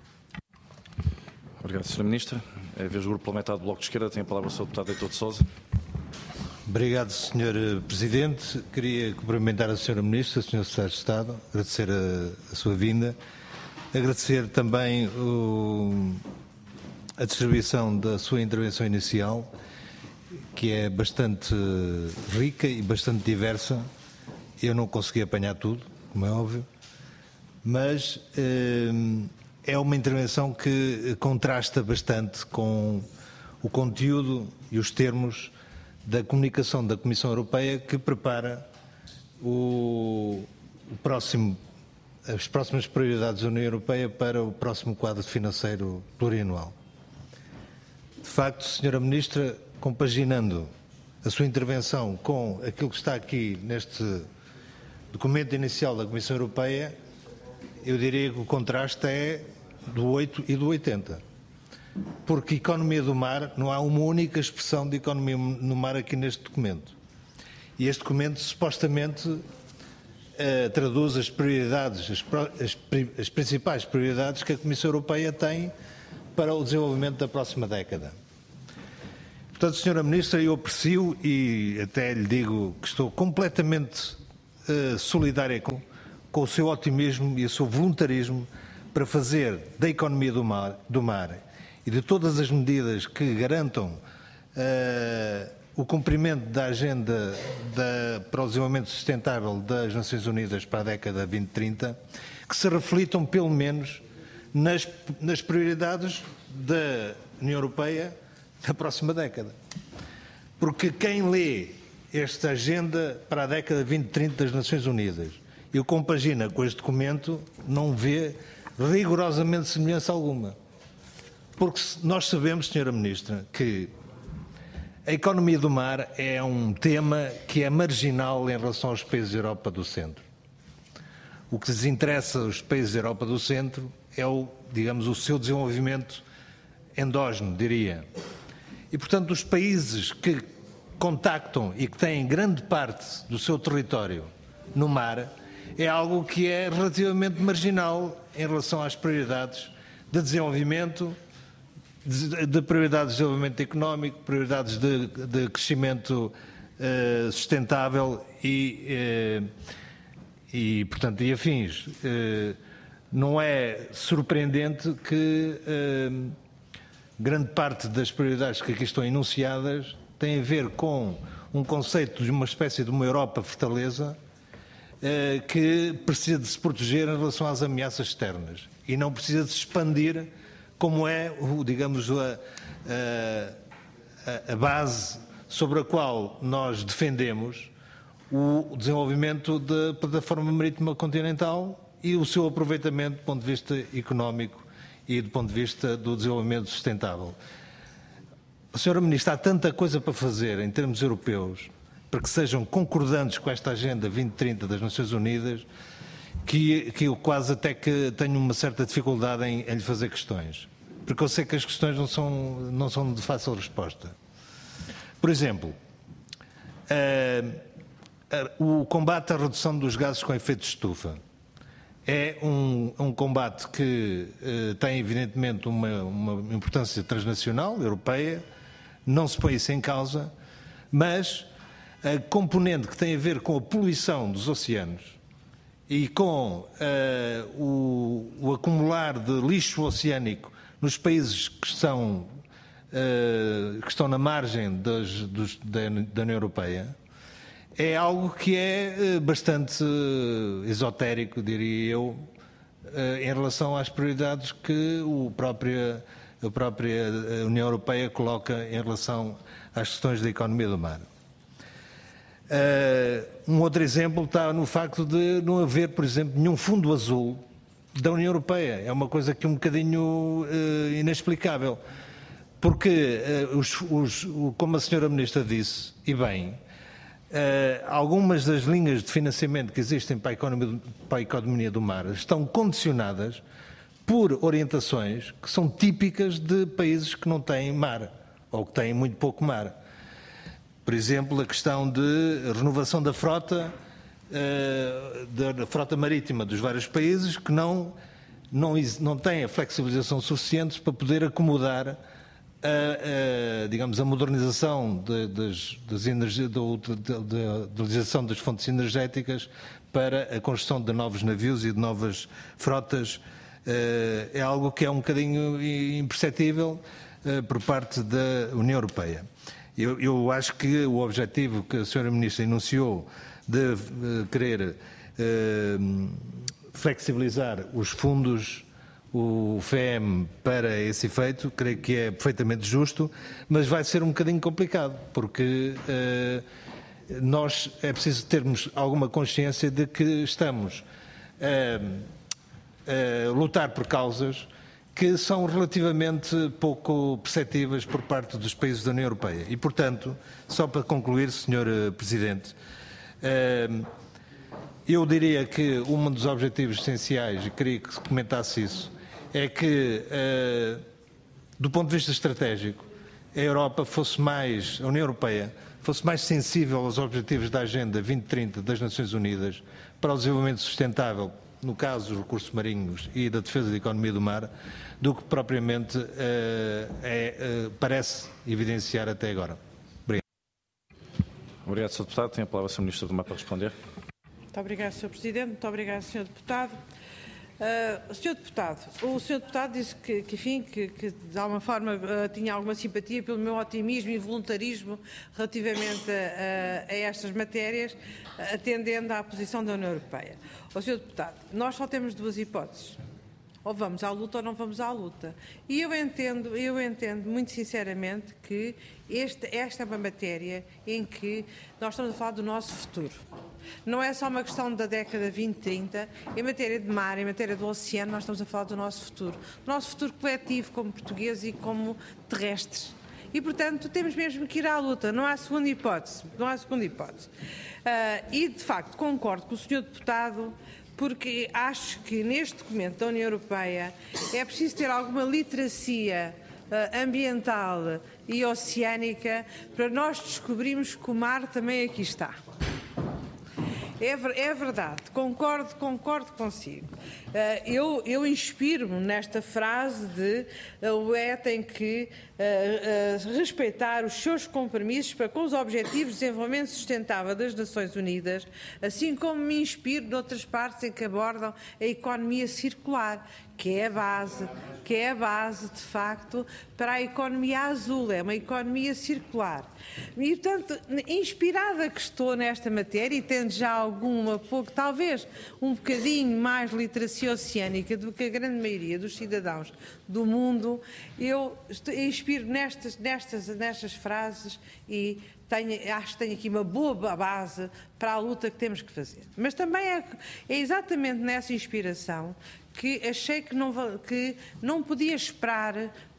Obrigado, senhora Ministra. É a vez do Grupo Parlamentar do Bloco de Esquerda. Tem a palavra o senhor Deputado Heitor de Sousa. Obrigado, senhor Presidente. Queria cumprimentar a senhora Ministra, a senhora Secretário de Estado, agradecer a, a sua vinda, agradecer também o, a distribuição da sua intervenção inicial, que é bastante rica e bastante diversa. Eu não consegui apanhar tudo, como é óbvio, mas eh, é uma intervenção que contrasta bastante com o conteúdo e os termos da comunicação da Comissão Europeia que prepara o, o próximo, as próximas prioridades da União Europeia para o próximo quadro financeiro plurianual. De facto, senhora Ministra, compaginando a sua intervenção com aquilo que está aqui neste documento inicial da Comissão Europeia, eu diria que o contraste é do oito e do oitenta. Porque economia do mar, não há uma única expressão de economia no mar aqui neste documento. E este documento supostamente eh, traduz as prioridades, as, as, as principais prioridades que a Comissão Europeia tem para o desenvolvimento da próxima década. Portanto, senhora Ministra, eu aprecio e até lhe digo que estou completamente eh, solidária com, com o seu otimismo e o seu voluntarismo para fazer da economia do mar, do mar e de todas as medidas que garantam uh, o cumprimento da agenda da, para o desenvolvimento sustentável das Nações Unidas para a década vinte trinta, que se reflitam pelo menos nas, nas prioridades da União Europeia da próxima década. Porque quem lê esta agenda para a década vinte trinta das Nações Unidas e o compagina com este documento não vê rigorosamente semelhança alguma. Porque nós sabemos, senhora Ministra, que a economia do mar é um tema que é marginal em relação aos países da Europa do Centro. O que lhes interessa aos países da Europa do Centro é o, digamos, o seu desenvolvimento endógeno, diria. E, portanto, os países que contactam e que têm grande parte do seu território no mar é algo que é relativamente marginal em relação às prioridades de desenvolvimento, de, de prioridades de desenvolvimento económico, prioridades de, de crescimento uh, sustentável e, uh, e, portanto, e afins. Uh, não é surpreendente que uh, grande parte das prioridades que aqui estão enunciadas tem a ver com um conceito de uma espécie de uma Europa fortaleza que precisa de se proteger em relação às ameaças externas e não precisa de se expandir como é, digamos, a, a, a base sobre a qual nós defendemos o desenvolvimento da plataforma marítima continental e o seu aproveitamento do ponto de vista económico e do ponto de vista do desenvolvimento sustentável. a senhora Ministra, há tanta coisa para fazer em termos europeus, para que sejam concordantes com esta Agenda vinte trinta das Nações Unidas, que, que eu quase até que tenho uma certa dificuldade em, em lhe fazer questões. Porque eu sei que as questões não são, não são de fácil resposta. Por exemplo, uh, uh, o combate à redução dos gases com efeito de estufa é um, um combate que uh, tem evidentemente uma, uma importância transnacional, europeia, não se põe isso em causa, mas a componente que tem a ver com a poluição dos oceanos e com uh, o, o acumular de lixo oceânico nos países que são, uh, que estão na margem das, dos, da, da União Europeia, é algo que é bastante esotérico, diria eu, em relação às prioridades que o própria, a própria União Europeia coloca em relação às questões da economia do mar. Um outro exemplo está no facto de não haver, por exemplo, nenhum fundo azul da União Europeia. É uma coisa que é um bocadinho inexplicável. Porque, os, os, como a senhora Ministra disse, e bem, Uh, algumas das linhas de financiamento que existem para a, economia, para a economia do mar estão condicionadas por orientações que são típicas de países que não têm mar, ou que têm muito pouco mar. Por exemplo, a questão de renovação da frota, uh, da frota marítima dos vários países que não, não, não têm a flexibilização suficiente para poder acomodar A, a, digamos, a modernização de, das, das energia, da utilização das fontes energéticas para a construção de novos navios e de novas frotas. É algo que é um bocadinho imperceptível por parte da União Europeia. Eu, eu acho que o objetivo que a senhora Ministra enunciou de querer flexibilizar os fundos, o F E M, para esse efeito, creio que é perfeitamente justo, mas vai ser um bocadinho complicado, porque uh, nós é preciso termos alguma consciência de que estamos a, a lutar por causas que são relativamente pouco perceptíveis por parte dos países da União Europeia. E, portanto, só para concluir, senhor Presidente, uh, eu diria que um dos objetivos essenciais, e queria que comentasse isso, é que, uh, do ponto de vista estratégico, a Europa fosse mais, a União Europeia, fosse mais sensível aos objetivos da Agenda vinte trinta das Nações Unidas para o desenvolvimento sustentável, no caso dos recursos marinhos e da defesa da economia do mar, do que propriamente uh, é, uh, parece evidenciar até agora. Obrigado. Obrigado, senhor Deputado. Tem a palavra o senhor Ministro do Mar para responder. Muito obrigado, senhor Presidente. Muito obrigado, senhor Deputado. Uh, senhor Deputado, o senhor Deputado disse que, que, enfim, que, que de alguma forma uh, tinha alguma simpatia pelo meu otimismo e voluntarismo relativamente a, a, a estas matérias, atendendo à posição da União Europeia. O senhor Deputado, nós só temos duas hipóteses. Ou vamos à luta ou não vamos à luta. E eu entendo, eu entendo muito sinceramente que este, esta é uma matéria em que nós estamos a falar do nosso futuro. Não é só uma questão da década vinte trinta, em matéria de mar, em matéria do oceano, nós estamos a falar do nosso futuro. Do nosso futuro coletivo como portugueses e como terrestres. E, portanto, temos mesmo que ir à luta, não há segunda hipótese. Não há segunda hipótese. Uh, e, de facto, concordo com o senhor Deputado, porque acho que neste documento da União Europeia é preciso ter alguma literacia uh, ambiental e oceânica para nós descobrirmos que o mar também aqui está. É, é verdade, concordo, concordo consigo. Uh, eu, eu inspiro-me nesta frase de uh, o U E tem que uh, uh, respeitar os seus compromissos para com os Objetivos de Desenvolvimento Sustentável das Nações Unidas, assim como me inspiro noutras partes em que abordam a economia circular, que é a base, que é a base, de facto, para a economia azul, é uma economia circular. E, portanto, inspirada que estou nesta matéria, e tendo já alguma, pouco, talvez um bocadinho mais literacia oceânica do que a grande maioria dos cidadãos do mundo, eu inspiro nestas, nestas, nestas frases e tenho, acho que tenho aqui uma boa base para a luta que temos que fazer. Mas também é, é exatamente nessa inspiração que achei que não, que não podia esperar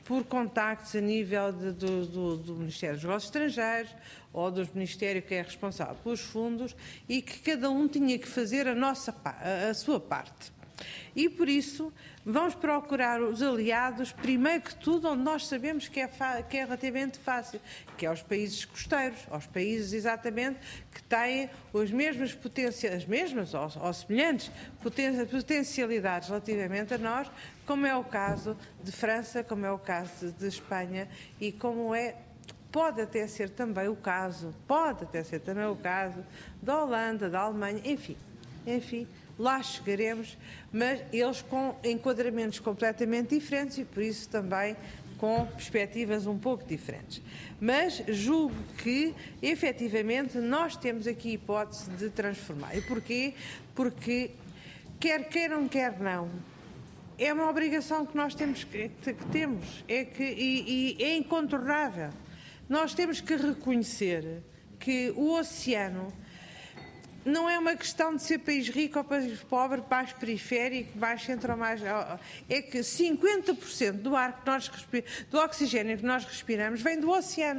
por contactos a nível de, do, do, do Ministério dos Negócios Estrangeiros ou do Ministério que é responsável pelos fundos, e que cada um tinha que fazer a, nossa, a, a sua parte. E, por isso, vamos procurar os aliados, primeiro que tudo, onde nós sabemos que é, que é relativamente fácil, que é aos países costeiros, aos países exatamente que têm as mesmas potências, as mesmas ou, ou semelhantes poten potencialidades relativamente a nós, como é o caso de França, como é o caso de, de Espanha e como é, pode até ser também o caso, pode até ser também o caso da Holanda, da Alemanha, enfim, enfim, lá chegaremos, mas eles com enquadramentos completamente diferentes e por isso também com perspectivas um pouco diferentes. Mas julgo que, efetivamente, nós temos aqui hipótese de transformar. E porquê? Porque, quer queiram, quer não, é uma obrigação que nós temos, que, que temos é que, e, e é incontornável. Nós temos que reconhecer que o oceano não é uma questão de ser país rico ou país pobre, mais periférico, mais centro ou mais... É que cinquenta por cento do ar que nós respiramos, do oxigênio que nós respiramos vem do oceano.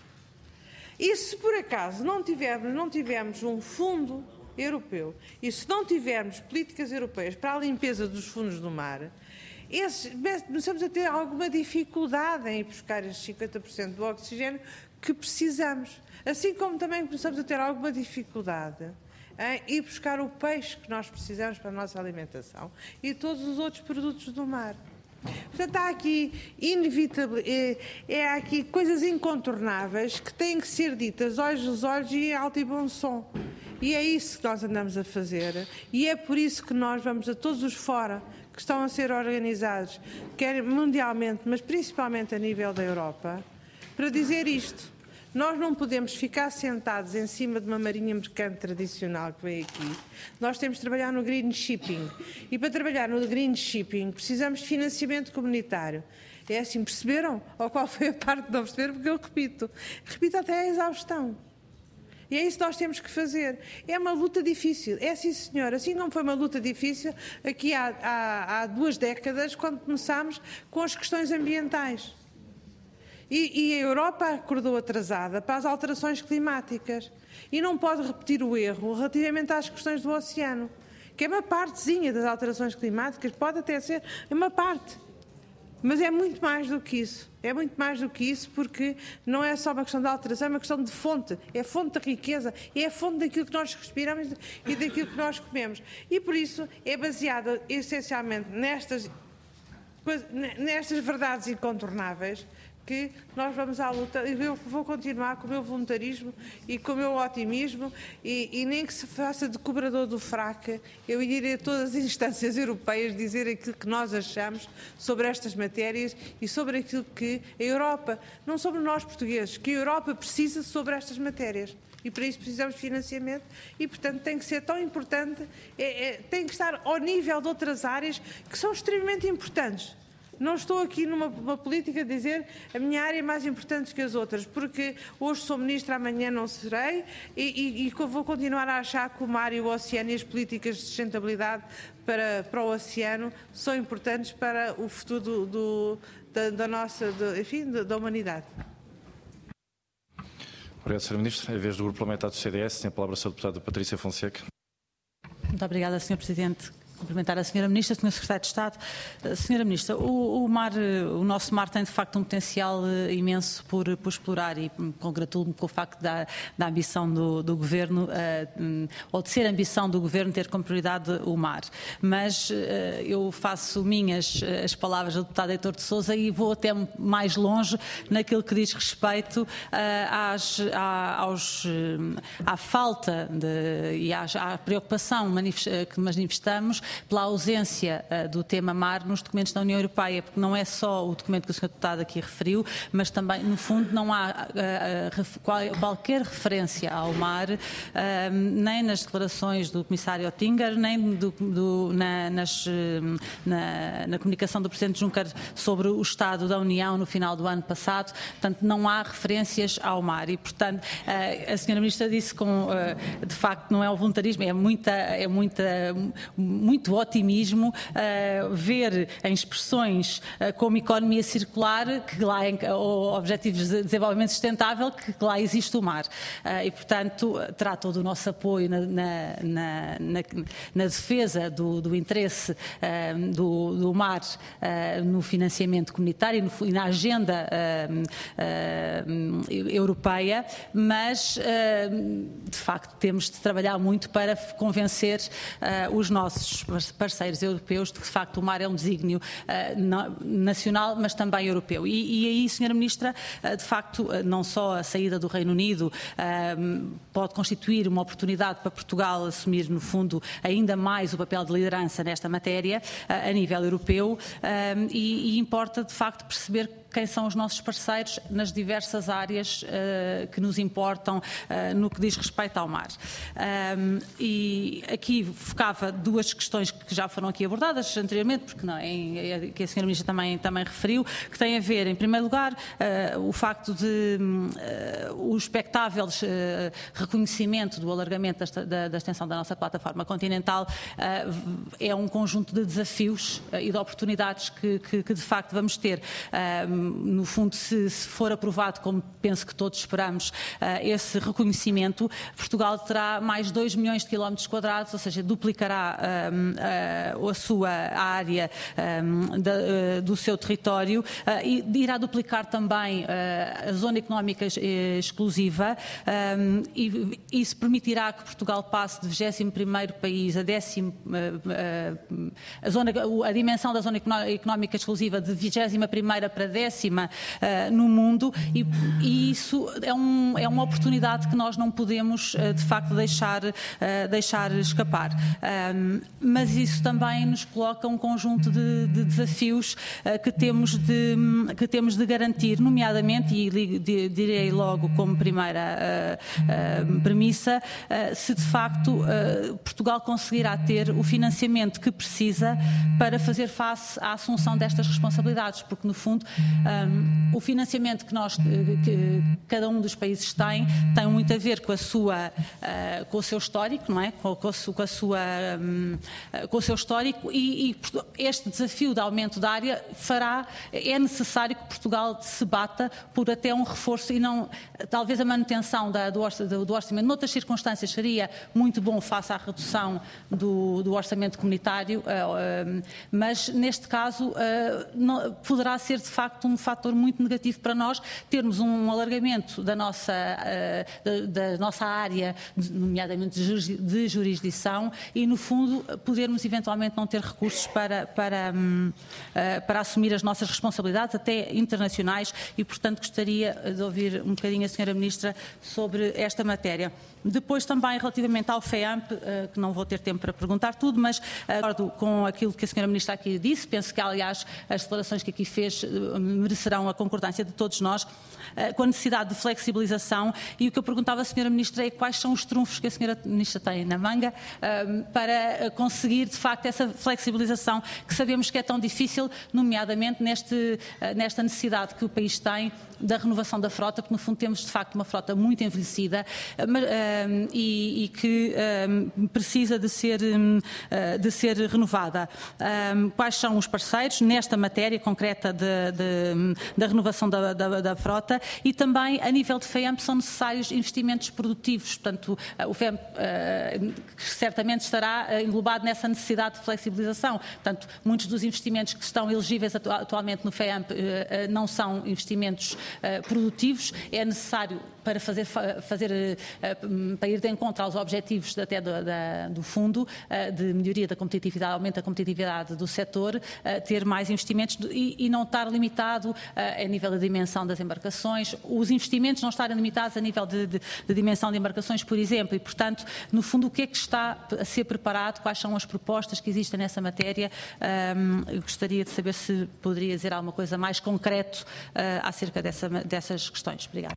E se por acaso não tivermos, não tivermos um fundo europeu e se não tivermos políticas europeias para a limpeza dos fundos do mar, esses, começamos a ter alguma dificuldade em ir buscar esses cinquenta por cento do oxigênio que precisamos. Assim como também começamos a ter alguma dificuldade em ir buscar o peixe que nós precisamos para a nossa alimentação e todos os outros produtos do mar. Portanto, há aqui inevitável, é, é aqui coisas incontornáveis que têm que ser ditas olhos nos olhos e em alto e bom som. E é isso que nós andamos a fazer e é por isso que nós vamos a todos os fora que estão a ser organizados, quer mundialmente, mas principalmente a nível da Europa, para dizer isto. Nós não podemos ficar sentados em cima de uma marinha mercante tradicional que vem aqui. Nós temos de trabalhar no green shipping. E para trabalhar no green shipping precisamos de financiamento comunitário. É assim, perceberam? Ou qual foi a parte que não perceberam? Porque eu repito. Repito até a exaustão. E é isso que nós temos que fazer. É uma luta difícil. É sim, senhor. Assim como foi uma luta difícil aqui há, há, há duas décadas, quando começámos com as questões ambientais. E, e a Europa acordou atrasada para as alterações climáticas e não pode repetir o erro relativamente às questões do oceano, que é uma partezinha das alterações climáticas, pode até ser uma parte, mas é muito mais do que isso. É muito mais do que isso porque não é só uma questão de alteração, é uma questão de fonte, é fonte da riqueza, é a fonte daquilo que nós respiramos e daquilo que nós comemos. E por isso é baseada essencialmente nestas, nestas verdades incontornáveis que nós vamos à luta. Eu vou continuar com o meu voluntarismo e com o meu otimismo e, e nem que se faça de cobrador do fraca, eu irei a todas as instâncias europeias dizer aquilo que nós achamos sobre estas matérias e sobre aquilo que a Europa, não sobre nós portugueses, que a Europa precisa sobre estas matérias. E para isso precisamos de financiamento e, portanto, tem que ser tão importante, é, é, tem que estar ao nível de outras áreas que são extremamente importantes. Não estou aqui numa política a dizer a minha área é mais importante que as outras, porque hoje sou ministra, amanhã não serei e, e, e vou continuar a achar que o mar e o oceano e as políticas de sustentabilidade para, para o oceano são importantes para o futuro do, do, da, da nossa, de, enfim, da, da humanidade. Obrigado, senhor Ministro. É a vez do Grupo Parlamentar do C D S. Tem a palavra a senhora deputada Patrícia Fonseca. Muito obrigada, senhor Presidente. Cumprimentar a senhora Ministra, senhor Secretário de Estado. senhora Ministra, o, o mar, o nosso mar tem de facto um potencial imenso por, por explorar e congratulo-me com o facto da, da ambição do, do Governo, uh, ou de ser ambição do Governo ter como prioridade o mar. Mas uh, eu faço minhas as palavras do deputado Heitor de Sousa e vou até mais longe naquilo que diz respeito uh, às, à, aos, à falta de, e às, à preocupação manifest, que manifestamos pela ausência uh, do tema mar nos documentos da União Europeia, porque não é só o documento que o senhor Deputado aqui referiu, mas também, no fundo, não há uh, uh, qual, qualquer referência ao mar, uh, nem nas declarações do Comissário Oettinger, nem do, do, na, nas, na, na comunicação do Presidente Juncker sobre o Estado da União no final do ano passado. Portanto, não há referências ao mar e, portanto, uh, a senhora Ministra disse com, uh, de facto, não é o voluntarismo, é muita, é muita, muito muito otimismo uh, ver em expressões uh, como economia circular, que lá em, ou objetivos de desenvolvimento sustentável, que, que lá existe o mar. Uh, e, portanto, terá todo o nosso apoio na, na, na, na, na defesa do, do interesse uh, do, do mar uh, no financiamento comunitário e, no, e na agenda uh, uh, europeia, mas, uh, de facto, temos de trabalhar muito para convencer uh, os nossos parceiros europeus de que, de facto, o mar é um desígnio uh, nacional, mas também europeu. E, e aí, senhora Ministra, uh, de facto, uh, não só a saída do Reino Unido uh, pode constituir uma oportunidade para Portugal assumir, no fundo, ainda mais o papel de liderança nesta matéria uh, a nível europeu uh, e, e importa, de facto, perceber quem são os nossos parceiros nas diversas áreas uh, que nos importam uh, no que diz respeito ao mar. Um, e aqui focava duas questões que já foram aqui abordadas anteriormente, porque não, em, que a senhora Ministra também, também referiu, que têm a ver, em primeiro lugar, uh, o facto de uh, o expectável uh, reconhecimento do alargamento da, da, da extensão da nossa plataforma continental uh, é um conjunto de desafios uh, e de oportunidades que, que, que de facto vamos ter. Uh, No fundo, se, se for aprovado, como penso que todos esperamos, uh, esse reconhecimento, Portugal terá mais dois milhões de quilómetros quadrados, ou seja, duplicará um, uh, a sua área um, da, uh, do seu território uh, e irá duplicar também uh, a zona económica exclusiva um, e isso permitirá que Portugal passe de vigésimo primeiro país a décimo, uh, uh, a, zona, a dimensão da zona económica exclusiva de vigésima primeira para décima Uh, no mundo e, e isso é, um, é uma oportunidade que nós não podemos uh, de facto deixar, uh, deixar escapar. Um, mas isso também nos coloca um conjunto de, de desafios uh, que, temos de, que temos de garantir, nomeadamente, e li, de, direi logo como primeira uh, uh, premissa, uh, se de facto uh, Portugal conseguirá ter o financiamento que precisa para fazer face à assunção destas responsabilidades, porque no fundo Um, o financiamento que nós, que cada um dos países tem, tem muito a ver com a sua, uh, com o seu histórico, não é? Com, com, a, com a sua, um, com o seu histórico e, e este desafio de aumento da área fará, é necessário que Portugal se bata por até um reforço e não, talvez a manutenção da, do, do orçamento, noutras circunstâncias seria muito bom face à redução do, do orçamento comunitário, uh, uh, mas neste caso uh, não, poderá ser de facto um fator muito negativo para nós termos um alargamento da nossa, uh, da, da nossa área, nomeadamente de jurisdição, e no fundo podermos eventualmente não ter recursos para, para, um, uh, para assumir as nossas responsabilidades, até internacionais, e portanto gostaria de ouvir um bocadinho a senhora Ministra sobre esta matéria. Depois também relativamente ao FEAMP, que não vou ter tempo para perguntar tudo, mas acordo com aquilo que a senhora Ministra aqui disse, penso que aliás as declarações que aqui fez merecerão a concordância de todos nós, com a necessidade de flexibilização, e o que eu perguntava à senhora Ministra é quais são os trunfos que a senhora Ministra tem na manga para conseguir de facto essa flexibilização que sabemos que é tão difícil, nomeadamente neste, nesta necessidade que o país tem da renovação da frota, porque no fundo temos de facto uma frota muito envelhecida um, e, e que um, precisa de ser, um, de ser renovada. Um, quais são os parceiros nesta matéria concreta de, de, da renovação da, da, da frota, e também a nível de FEAMP são necessários investimentos produtivos, portanto o FEAMP uh, certamente estará englobado nessa necessidade de flexibilização, portanto muitos dos investimentos que estão elegíveis atu atualmente no FEAMP uh, uh, não são investimentos Uh, produtivos, é necessário para fazer, fazer uh, para ir de encontro aos objetivos até do, da, do fundo uh, de melhoria da competitividade, aumento da competitividade do setor, uh, ter mais investimentos e, e não estar limitado uh, a nível da dimensão das embarcações, os investimentos não estarem limitados a nível de, de, de dimensão de embarcações, por exemplo, e portanto, no fundo, o que é que está a ser preparado, quais são as propostas que existem nessa matéria? Um, eu gostaria de saber se poderia dizer alguma coisa mais concreto uh, acerca dessa dessas questões. Obrigada.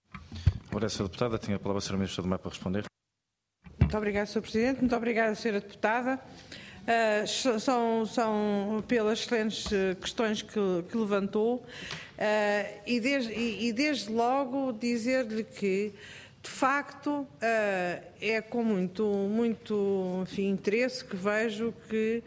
Ora, senhora Deputada, tenho a palavra a senhora Ministra do Mar para responder. Muito obrigada, senhor Presidente. Muito obrigada, senhora Deputada. Uh, são, são pelas excelentes questões que, que levantou uh, e, desde, e, e desde logo dizer-lhe que De facto, é com muito, muito enfim, interesse que vejo que,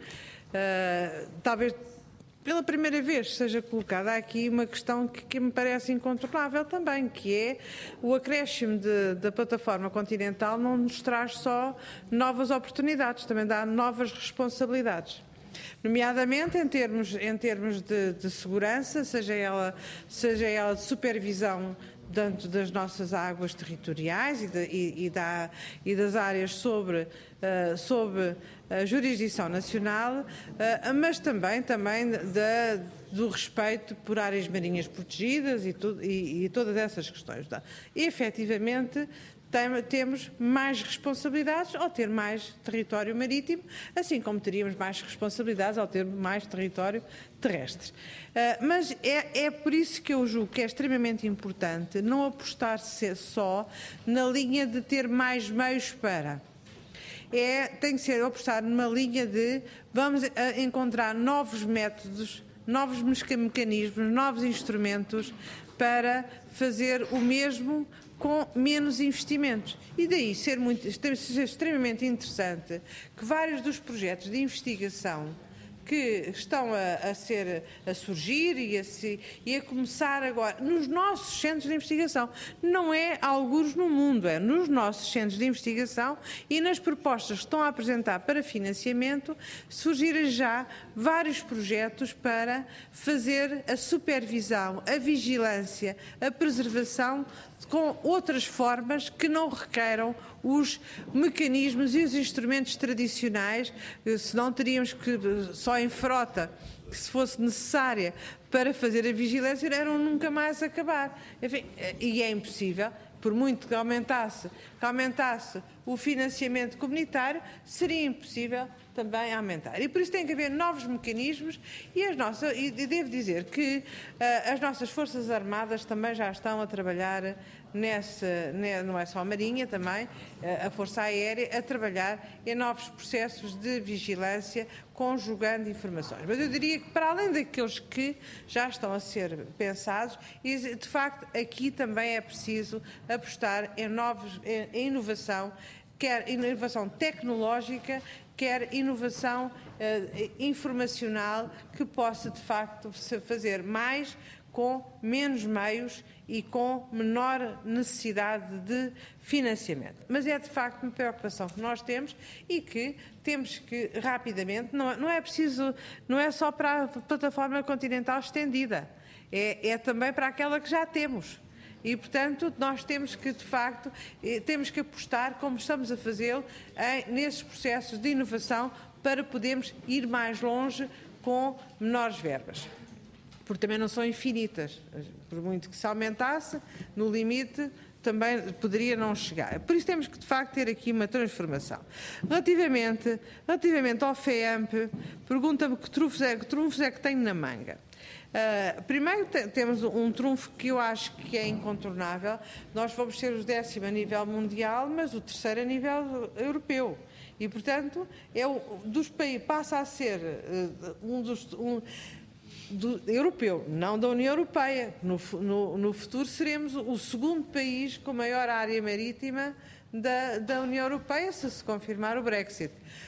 talvez pela primeira vez, seja colocada aqui uma questão que, que me parece incontornável também, que é o acréscimo de, da plataforma continental não nos traz só novas oportunidades, também dá novas responsabilidades. Nomeadamente em termos, em termos de, de segurança, seja ela, seja ela de supervisão dentro das nossas águas territoriais e, de, e, e, da, e das áreas sobre, uh, sobre a jurisdição nacional, uh, mas também, também da, do respeito por áreas marinhas protegidas e, tudo, e, e todas essas questões. E, efetivamente, tem, temos mais responsabilidades ao ter mais território marítimo, assim como teríamos mais responsabilidades ao ter mais território terrestre. Uh, mas é, é por isso que eu julgo que é extremamente importante não apostar só na linha de ter mais meios para. É, tem que ser apostar numa linha de vamos encontrar novos métodos, novos mecanismos, novos instrumentos para fazer o mesmo com menos investimentos. E daí ser, muito, ser extremamente interessante que vários dos projetos de investigação que estão a, a, ser, a surgir e a, se, e a começar agora nos nossos centros de investigação. Não é algures no mundo, é nos nossos centros de investigação e nas propostas que estão a apresentar para financiamento, surgirem já vários projetos para fazer a supervisão, a vigilância, a preservação com outras formas que não requeram os mecanismos e os instrumentos tradicionais, senão teríamos que, só em frota, que se fosse necessária para fazer a vigilância, eram nunca mais acabar. Enfim, e é impossível, por muito que aumentasse, que aumentasse o financiamento comunitário, seria impossível também aumentar. E por isso tem que haver novos mecanismos e, as nossas, e devo dizer que uh, as nossas Forças Armadas também já estão a trabalhar nesse, não é só a Marinha, também uh, a Força Aérea, a trabalhar em novos processos de vigilância, conjugando informações. Mas eu diria que, para além daqueles que já estão a ser pensados, de facto, aqui também é preciso apostar em, novos, em, em inovação, quer inovação tecnológica, quer inovação uh, informacional que possa, de facto, fazer mais com menos meios e com menor necessidade de financiamento. Mas é, de facto, uma preocupação que nós temos e que temos que, rapidamente, não, não é preciso, não é só para a plataforma continental estendida, é, é também para aquela que já temos. E, portanto, nós temos que, de facto, temos que apostar, como estamos a fazê-lo, nesses processos de inovação para podermos ir mais longe com menores verbas. Porque também não são infinitas. Por muito que se aumentasse, no limite também poderia não chegar. Por isso temos que, de facto, ter aqui uma transformação. Relativamente, relativamente ao FEAMP, pergunta-me que trunfos é que, trunfos é que tenho na manga. Uh, primeiro temos um trunfo que eu acho que é incontornável. Nós vamos ser os décimo a nível mundial, mas o terceiro a nível europeu. E, portanto, é o, dos países, passa a ser uh, um dos... Um, do, europeu, não da União Europeia. No, no, no futuro seremos o segundo país com maior área marítima da, da União Europeia, se se confirmar o Brexit.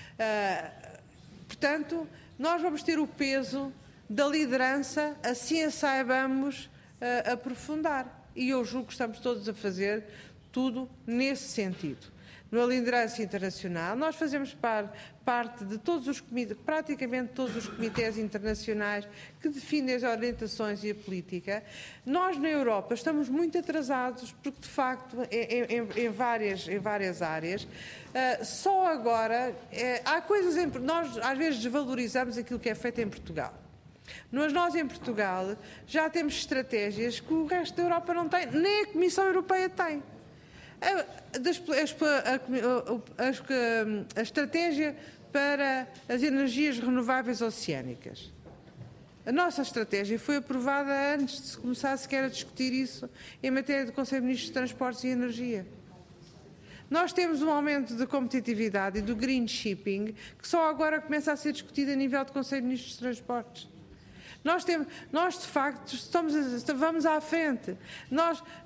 Uh, portanto, nós vamos ter o peso da liderança, assim a saibamos uh, aprofundar. E eu julgo que estamos todos a fazer tudo nesse sentido. Na liderança internacional, nós fazemos par, parte de todos os comitês, praticamente todos os comitês internacionais que definem as orientações e a política. Nós, na Europa, estamos muito atrasados, porque, de facto, em, em, em, várias, em várias áreas, uh, só agora, uh, há coisas em... Nós, às vezes, desvalorizamos aquilo que é feito em Portugal. Mas nós, em Portugal, já temos estratégias que o resto da Europa não tem, nem a Comissão Europeia tem. A, a, a, a, a estratégia para as energias renováveis oceânicas. A nossa estratégia foi aprovada antes de se começar sequer a discutir isso em matéria do Conselho de Ministros de Transportes e Energia. Nós temos um aumento de competitividade e do green shipping que só agora começa a ser discutido a nível do Conselho de Ministros de Transportes. Nós, temos, nós de facto, estamos, vamos à frente. Nós,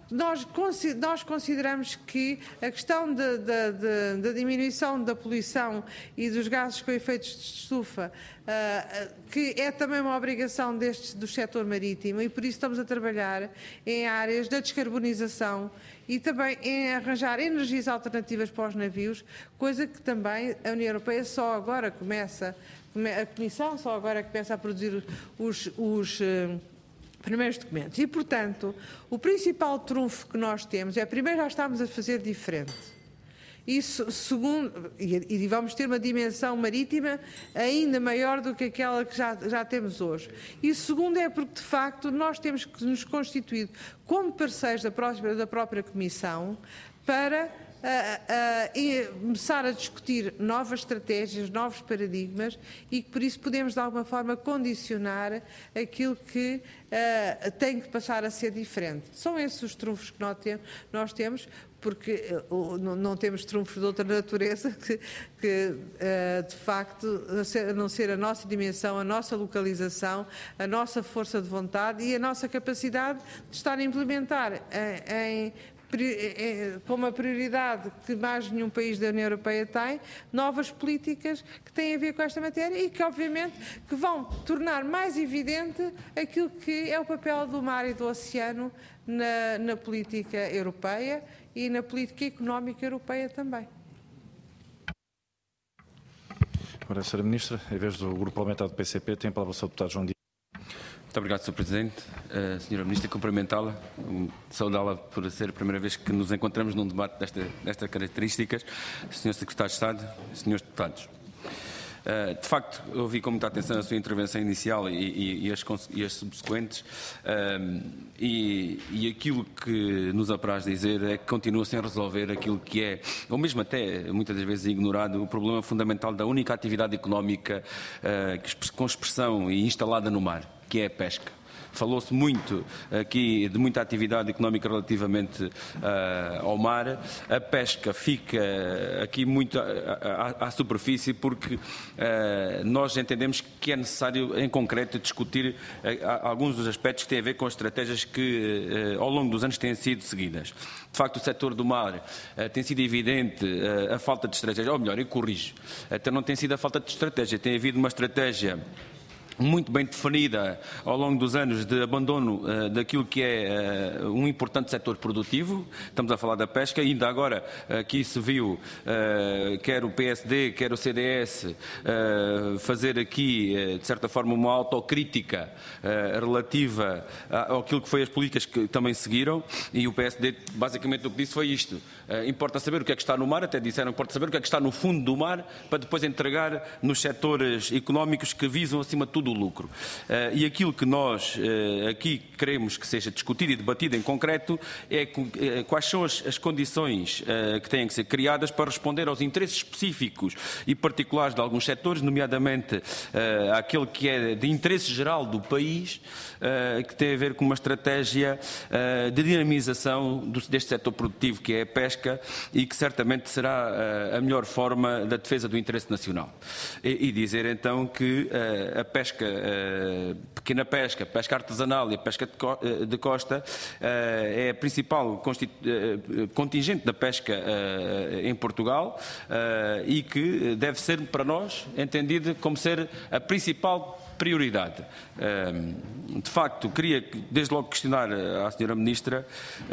Nós, nós consideramos que a questão da, da, da, da diminuição da poluição e dos gases com efeitos de estufa, uh, que é também uma obrigação deste, do setor marítimo, e por isso estamos a trabalhar em áreas da descarbonização e também em arranjar energias alternativas para os navios, coisa que também a União Europeia só agora começa, a Comissão só agora começa a produzir os, os uh, primeiros documentos. E, portanto, o principal trunfo que nós temos é, primeiro, já estamos a fazer diferente. Isso, segundo, e vamos ter uma dimensão marítima ainda maior do que aquela que já, já temos hoje. E segundo é porque, de facto, nós temos que nos constituir como parceiros da própria, da própria Comissão para a, a, a começar a discutir novas estratégias, novos paradigmas, e que por isso podemos de alguma forma condicionar aquilo que uh, tem que passar a ser diferente. São esses os trunfos que nós, tem, nós temos, porque uh, não, não temos trunfos de outra natureza que, que uh, de facto, a não ser a nossa dimensão, a nossa localização, a nossa força de vontade e a nossa capacidade de estar a implementar em, em como a prioridade que mais nenhum país da União Europeia tem, novas políticas que têm a ver com esta matéria e que, obviamente, que vão tornar mais evidente aquilo que é o papel do mar e do oceano na, na política europeia e na política económica europeia também. Agora, senhora Ministra, em vez do Grupo Parlamentar do P C P, tem a palavra o senhor Deputado João Dias. Muito obrigado, senhor Presidente. Uh, senhora Ministra, cumprimentá-la, um, saudá-la por ser a primeira vez que nos encontramos num debate desta, destas características, senhor Secretário de Estado, senhores Deputados. Uh, de facto, ouvi com muita atenção a sua intervenção inicial e, e, e, as, e as subsequentes, uh, e, e aquilo que nos apraz dizer é que continua sem resolver aquilo que é, ou mesmo até muitas das vezes ignorado, o problema fundamental da única atividade económica uh, com expressão e instalada no mar, que é a pesca. Falou-se muito aqui de muita atividade económica relativamente uh, ao mar. A pesca fica aqui muito à, à, à superfície porque uh, nós entendemos que é necessário, em concreto, discutir uh, alguns dos aspectos que têm a ver com as estratégias que uh, ao longo dos anos têm sido seguidas. De facto, o setor do mar uh, tem sido evidente uh, a falta de estratégia, ou melhor, eu corrijo, até não tem sido a falta de estratégia, tem havido uma estratégia muito bem definida ao longo dos anos de abandono uh, daquilo que é uh, um importante setor produtivo. Estamos a falar da pesca, ainda agora aqui se viu uh, quer o P S D, quer o C D S uh, fazer aqui, uh, de certa forma, uma autocrítica uh, relativa àquilo que foi as políticas que também seguiram, e o P S D basicamente o que disse foi isto. Uh, importa saber o que é que está no mar, até disseram que importa saber o que é que está no fundo do mar, para depois entregar nos setores económicos que visam, acima de tudo, o lucro. Uh, e aquilo que nós uh, aqui queremos que seja discutido e debatido em concreto é uh, quais são as, as condições uh, que têm que ser criadas para responder aos interesses específicos e particulares de alguns setores, nomeadamente uh, aquele que é de interesse geral do país, uh, que tem a ver com uma estratégia uh, de dinamização do, deste setor produtivo que é a pesca, e que certamente será uh, a melhor forma da defesa do interesse nacional. E, e dizer então que uh, a pesca Uh, pequena pesca, pesca artesanal e a pesca de, co uh, de costa uh, é a principal uh, contingente da pesca uh, em Portugal uh, e que deve ser para nós entendida como ser a principal prioridade. De facto, queria desde logo questionar à senhora Ministra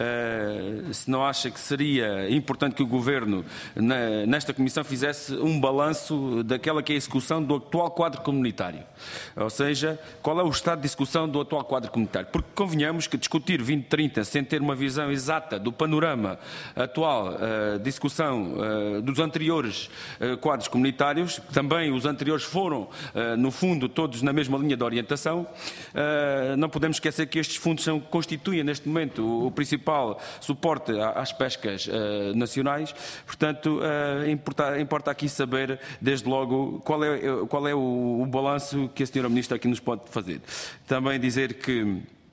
se não acha que seria importante que o Governo nesta Comissão fizesse um balanço daquela que é a execução do atual quadro comunitário. Ou seja, qual é o estado de execução do atual quadro comunitário. Porque convenhamos que discutir vinte trinta sem ter uma visão exata do panorama atual de execução dos anteriores quadros comunitários, também os anteriores foram, no fundo, todos na mesma linha de orientação, uh, não podemos esquecer que estes fundos são, constituem neste momento o, o principal suporte às pescas uh, nacionais. Portanto, uh, importa, importa aqui saber desde logo qual é, qual é o, o balanço que a senhora Ministra aqui nos pode fazer. Também dizer que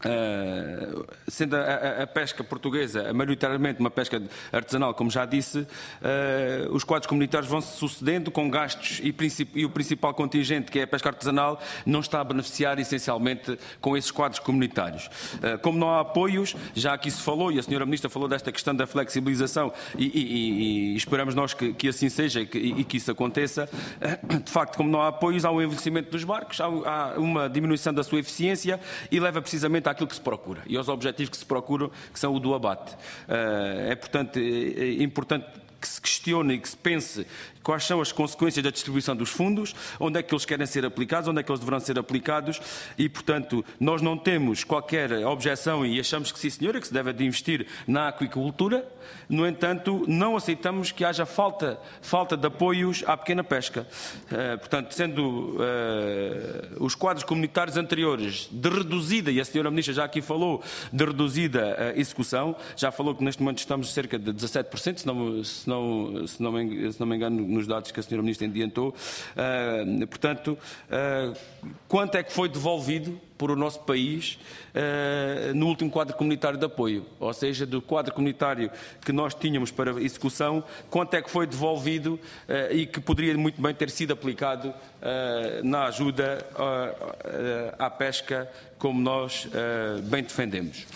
Uh, sendo a, a pesca portuguesa maioritariamente uma pesca artesanal, como já disse, uh, os quadros comunitários vão se sucedendo com gastos e, e o principal contingente, que é a pesca artesanal, não está a beneficiar essencialmente com esses quadros comunitários. Uh, como não há apoios, já aqui se falou, e a senhora Ministra falou desta questão da flexibilização, e, e, e esperamos nós que, que assim seja e que, e que isso aconteça. Uh, de facto, como não há apoios, há um envelhecimento dos barcos, há, há uma diminuição da sua eficiência e leva precisamente à aquilo que se procura e aos objetivos que se procuram, que são o do abate. É, portanto, é importante que se questione e que se pense quais são as consequências da distribuição dos fundos, onde é que eles querem ser aplicados, onde é que eles deverão ser aplicados e, portanto, nós não temos qualquer objeção e achamos que sim, senhora, que se deve de investir na aquicultura. No entanto, não aceitamos que haja falta, falta de apoios à pequena pesca. Uh, portanto, sendo uh, os quadros comunitários anteriores de reduzida, e a senhora Ministra já aqui falou, de reduzida uh, execução, já falou que neste momento estamos cerca de dezassete por cento, se não, se não, se não, me, se não me engano, nos dados que a senhora Ministra adiantou. Uh, portanto, uh, quanto é que foi devolvido por o nosso país uh, no último quadro comunitário de apoio? Ou seja, do quadro comunitário que nós tínhamos para execução, quanto é que foi devolvido uh, e que poderia muito bem ter sido aplicado uh, na ajuda uh, uh, à pesca, como nós uh, bem defendemos.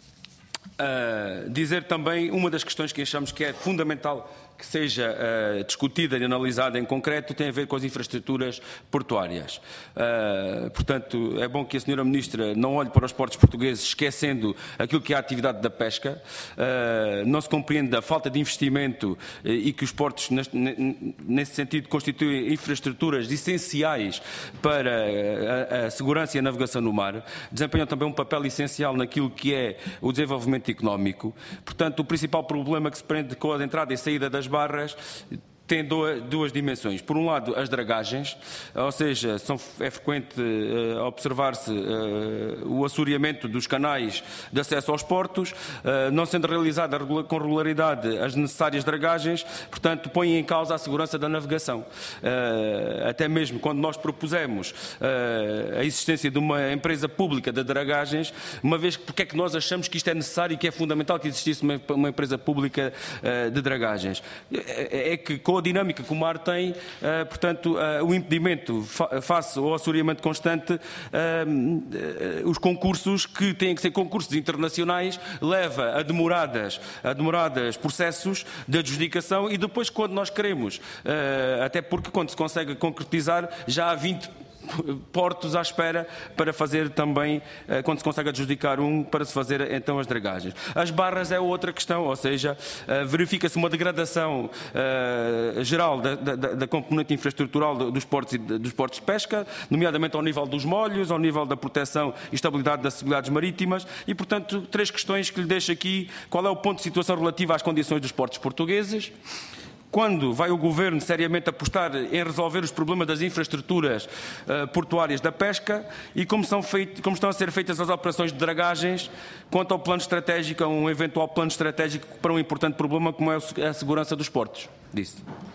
Uh, dizer também uma das questões que achamos que é fundamental que seja uh, discutida e analisada em concreto tem a ver com as infraestruturas portuárias. Uh, portanto, é bom que a senhora Ministra não olhe para os portos portugueses esquecendo aquilo que é a atividade da pesca. Uh, não se compreende a falta de investimento uh, e que os portos, neste, nesse sentido, constituem infraestruturas essenciais para a, a segurança e a navegação no mar. Desempenham também um papel essencial naquilo que é o desenvolvimento económico. Portanto, o principal problema que se prende com a entrada e saída das barras tem duas dimensões. Por um lado, as dragagens, ou seja, são, é frequente uh, observar-se uh, o assoreamento dos canais de acesso aos portos, uh, não sendo realizada com regularidade as necessárias dragagens, portanto, põe em causa a segurança da navegação. Uh, até mesmo quando nós propusemos uh, a existência de uma empresa pública de dragagens, uma vez que porque é que nós achamos que isto é necessário e que é fundamental que existisse uma, uma empresa pública uh, de dragagens? É, é que com a dinâmica que o mar tem, uh, portanto, uh, o impedimento fa face ao assoreamento constante, uh, uh, os concursos que têm que ser concursos internacionais leva a demoradas, a demoradas processos de adjudicação e depois quando nós queremos, uh, até porque quando se consegue concretizar já há vinte portos à espera para fazer também, quando se consegue adjudicar um, para se fazer então as dragagens. As barras é outra questão, ou seja, verifica-se uma degradação uh, geral da, da, da componente infraestrutural dos portos, dos portos de pesca, nomeadamente ao nível dos molhos, ao nível da proteção e estabilidade das acessibilidades marítimas e, portanto, três questões que lhe deixo aqui. Qual é o ponto de situação relativo às condições dos portos portugueses? Quando vai o Governo seriamente apostar em resolver os problemas das infraestruturas uh, portuárias da pesca e como, são feito, como estão a ser feitas as operações de dragagens quanto ao plano estratégico, a um eventual plano estratégico para um importante problema como é a segurança dos portos? Disse.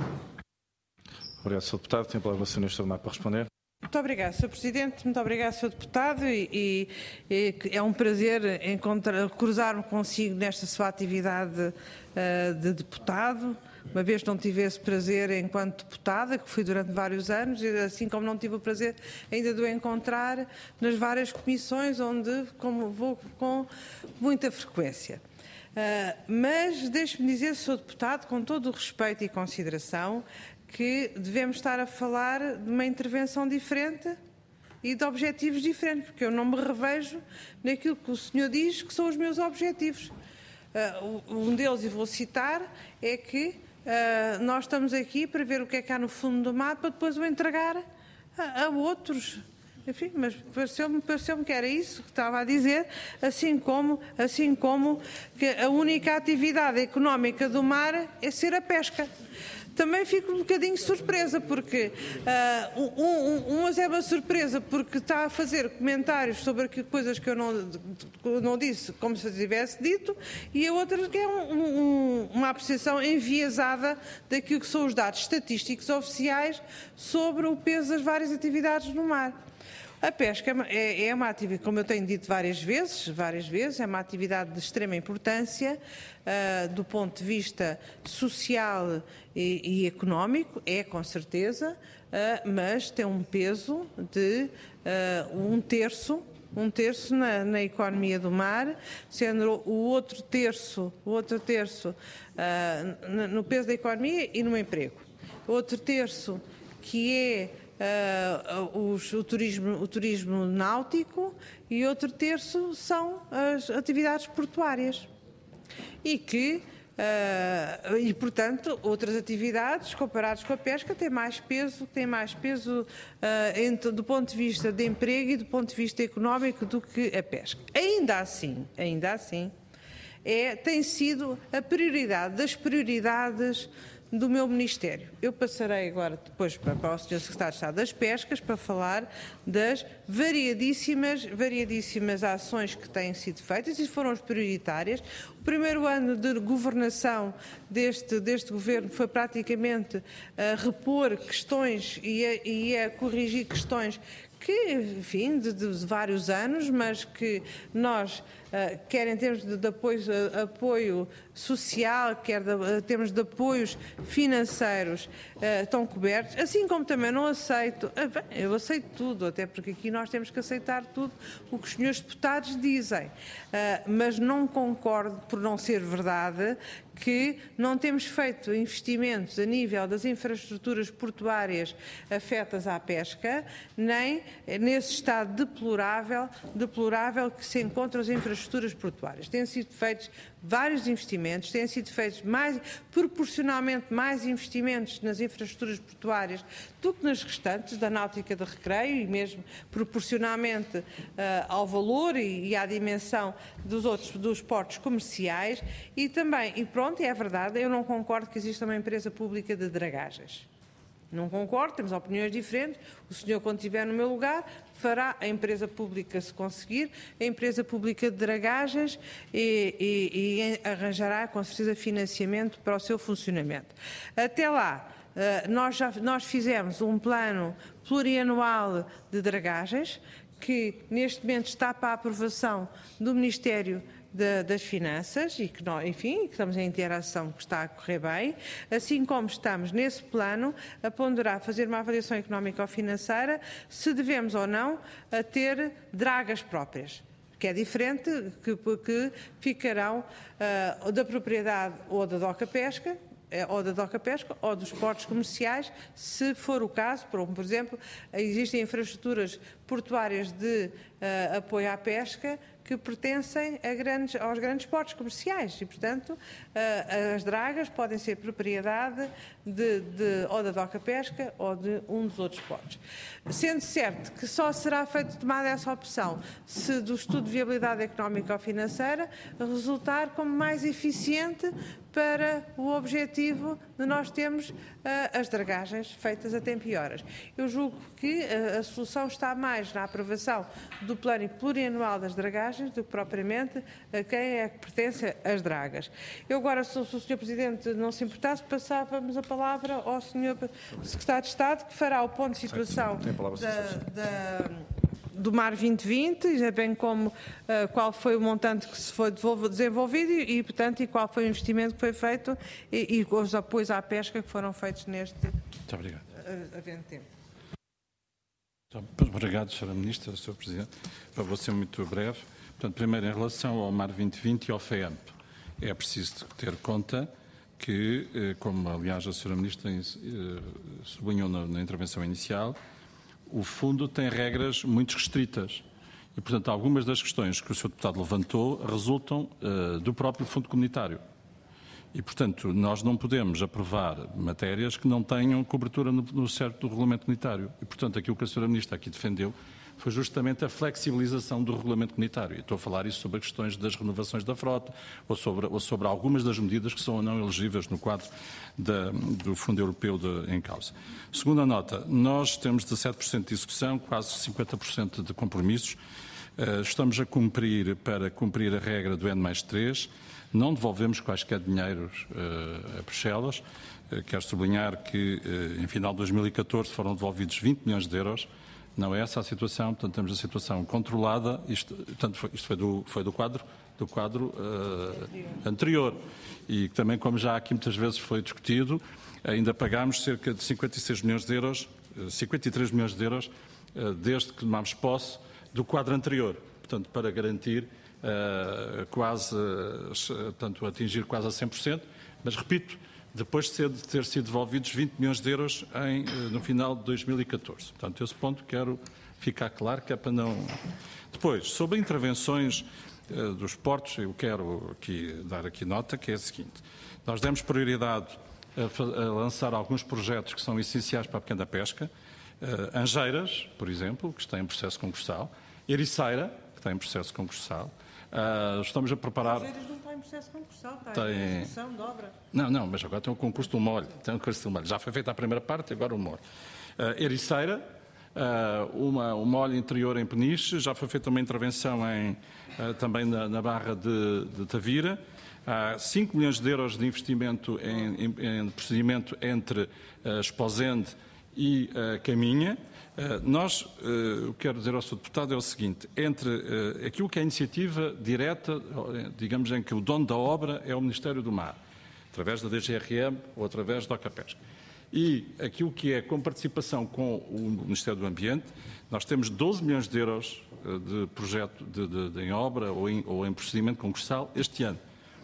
Obrigado, senhor Deputado. Tem a palavra o senhor Ministro do Mar para responder. Muito obrigado, senhor Presidente. Muito obrigado, senhor Deputado. E, e, e é um prazer encontrar, cruzar-me consigo nesta sua atividade uh, de deputado. Uma vez não tive esse prazer enquanto deputada, que fui durante vários anos, e assim como não tive o prazer ainda de o encontrar nas várias comissões, onde como vou com muita frequência. Uh, mas deixe-me dizer, senhor Deputado, com todo o respeito e consideração, que devemos estar a falar de uma intervenção diferente e de objetivos diferentes, porque eu não me revejo naquilo que o senhor diz que são os meus objetivos. Uh, um deles, e vou citar, é que Uh, nós estamos aqui para ver o que é que há no fundo do mar para depois o entregar a, a outros. Enfim, mas pareceu-me pareceu-me que era isso que estava a dizer, assim como, assim como que a única atividade económica do mar é ser a pesca. Também fico um bocadinho surpresa, porque uh, um, um, umas é uma surpresa porque está a fazer comentários sobre coisas que eu não, não disse, como se eu tivesse dito, e a outra que é um, um, uma apreciação enviesada daquilo que são os dados estatísticos oficiais sobre o peso das várias atividades no mar. A pesca é, é uma atividade, como eu tenho dito várias vezes, várias vezes, é uma atividade de extrema importância uh, do ponto de vista social e, e económico, é com certeza, uh, mas tem um peso de uh, um terço, um terço na, na economia do mar, sendo o outro terço, o outro terço uh, no peso da economia e no emprego. O outro terço que é Uh, os, o, turismo, o turismo náutico e outro terço são as atividades portuárias e que uh, e portanto outras atividades comparadas com a pesca têm mais peso têm mais peso uh, entre, do ponto de vista de emprego e do ponto de vista económico do que a pesca. Ainda assim, ainda assim é, tem sido a prioridade das prioridades do meu Ministério. Eu passarei agora depois para, para o senhor Secretário de Estado das Pescas para falar das variadíssimas, variadíssimas ações que têm sido feitas e foram as prioritárias. O primeiro ano de governação deste, deste Governo foi praticamente a repor questões e a, e a corrigir questões que, enfim, de, de vários anos, mas que nós, uh, quer em termos de, de apoio, uh, apoio social, quer em uh, termos de apoios financeiros, uh, estão cobertos, assim como também não aceito, uh, bem, eu aceito tudo, até porque aqui nós temos que aceitar tudo o que os senhores deputados dizem, uh, mas não concordo, por não ser verdade, que não temos feito investimentos a nível das infraestruturas portuárias afetas à pesca, nem nesse estado deplorável, deplorável que se encontram as infraestruturas portuárias. Têm sido feitos vários investimentos, têm sido feitos mais, proporcionalmente mais investimentos nas infraestruturas portuárias do que nas restantes, da náutica de recreio e mesmo proporcionalmente uh, ao valor e, e à dimensão dos outros, dos portos comerciais e também, e pronto, é verdade, eu não concordo que exista uma empresa pública de dragagens. Não concordo, temos opiniões diferentes. O senhor, quando estiver no meu lugar, fará a empresa pública, se conseguir, a empresa pública de dragagens e, e, e arranjará, com certeza, financiamento para o seu funcionamento. Até lá, nós, já, nós fizemos um plano plurianual de dragagens, que neste momento está para a aprovação do Ministério De, das Finanças e que, nós, enfim, que estamos em interação, que está a correr bem, assim como estamos nesse plano a ponderar, fazer uma avaliação económica ou financeira se devemos ou não a ter dragas próprias, que é diferente, que, que ficarão uh, da propriedade ou da Doca Pesca, ou da Doca Pesca ou dos portos comerciais, se for o caso, por, por exemplo, existem infraestruturas portuárias de uh, apoio à pesca que pertencem a grandes, aos grandes portos comerciais e, portanto, uh, as dragas podem ser propriedade de, de, ou da Doca Pesca ou de um dos outros portos. Sendo certo que só será feita tomada essa opção se do estudo de viabilidade económica ou financeira resultar como mais eficiente para o objetivo de nós termos uh, as dragagens feitas a tempo e horas. Eu julgo que uh, a solução está mais na aprovação do plano plurianual das dragagens do que propriamente a quem é que pertence as dragas. Eu agora, se o senhor Presidente não se importasse, passávamos a palavra ao senhor Secretário de Estado, que fará o ponto de situação da, da, do Mar vinte vinte, bem como uh, qual foi o montante que se foi desenvolvido e, e, portanto, e qual foi o investimento que foi feito e, e os apoios à pesca que foram feitos neste Muito obrigado. Uh, evento tempo. Muito obrigado, senhora Ministra, senhor Presidente. Vou ser muito breve. Portanto, primeiro, em relação ao Mar vinte vinte e ao FEAMP, é preciso ter conta que, como aliás a senhora Ministra sublinhou na intervenção inicial, o fundo tem regras muito restritas e, portanto, algumas das questões que o senhor Deputado levantou resultam uh, do próprio fundo comunitário. E, portanto, nós não podemos aprovar matérias que não tenham cobertura no, no certo do regulamento comunitário. E, portanto, aquilo que a senhora Ministra aqui defendeu foi justamente a flexibilização do regulamento comunitário. E estou a falar isso sobre as questões das renovações da frota ou sobre, ou sobre algumas das medidas que são ou não elegíveis no quadro da, do Fundo Europeu de, em causa. Segunda nota, nós temos dezassete por cento de execução, quase cinquenta por cento de compromissos. Uh, estamos a cumprir, para cumprir a regra do N mais três, não devolvemos quaisquer dinheiros uh, a Bruxelas. Uh, quero sublinhar que, uh, em final de dois mil e catorze, foram devolvidos vinte milhões de euros Não é essa a situação, portanto, temos a situação controlada, isto, portanto, foi, isto foi do, foi do quadro, do quadro uh, anterior. E também, como já aqui muitas vezes foi discutido, ainda pagámos cerca de cinquenta e seis milhões de euros, cinquenta e três milhões de euros, uh, desde que tomámos posse do quadro anterior. Portanto, para garantir uh, quase, uh, portanto, atingir quase a cem por cento, mas repito, depois de ter sido devolvidos vinte milhões de euros em, no final de dois mil e catorze. Portanto, esse ponto quero ficar claro, que é para não... Depois, sobre intervenções uh, dos portos, eu quero aqui dar aqui nota, que é a seguinte. Nós demos prioridade a, a lançar alguns projetos que são essenciais para a pequena pesca. Uh, Angeiras, por exemplo, que está em processo concursal. Ericeira, que está em processo concursal. Uh, estamos a preparar... Angeiras não está em processo concursal, está tem... em execução de obra. Não, não, mas agora tem um concurso do molho. Tem um concurso do molho. Já foi feita a primeira parte, agora o molho. Uh, Ericeira, uh, uma, um molho interior em Peniche, já foi feita uma intervenção em, uh, também na, na Barra de, de Tavira. Há cinco milhões de euros de investimento em, em, em procedimento entre uh, Esposende e uh, Caminha. Uh, nós, uh, o que quero dizer ao senhor Deputado é o seguinte, entre uh, aquilo que é a iniciativa direta, digamos em que o dono da obra é o Ministério do Mar, através da D G R M ou através da Ocapesca, e aquilo que é com participação com o Ministério do Ambiente, nós temos doze milhões de euros uh, de projeto de, de, de, em obra ou em, ou em procedimento concursal este ano.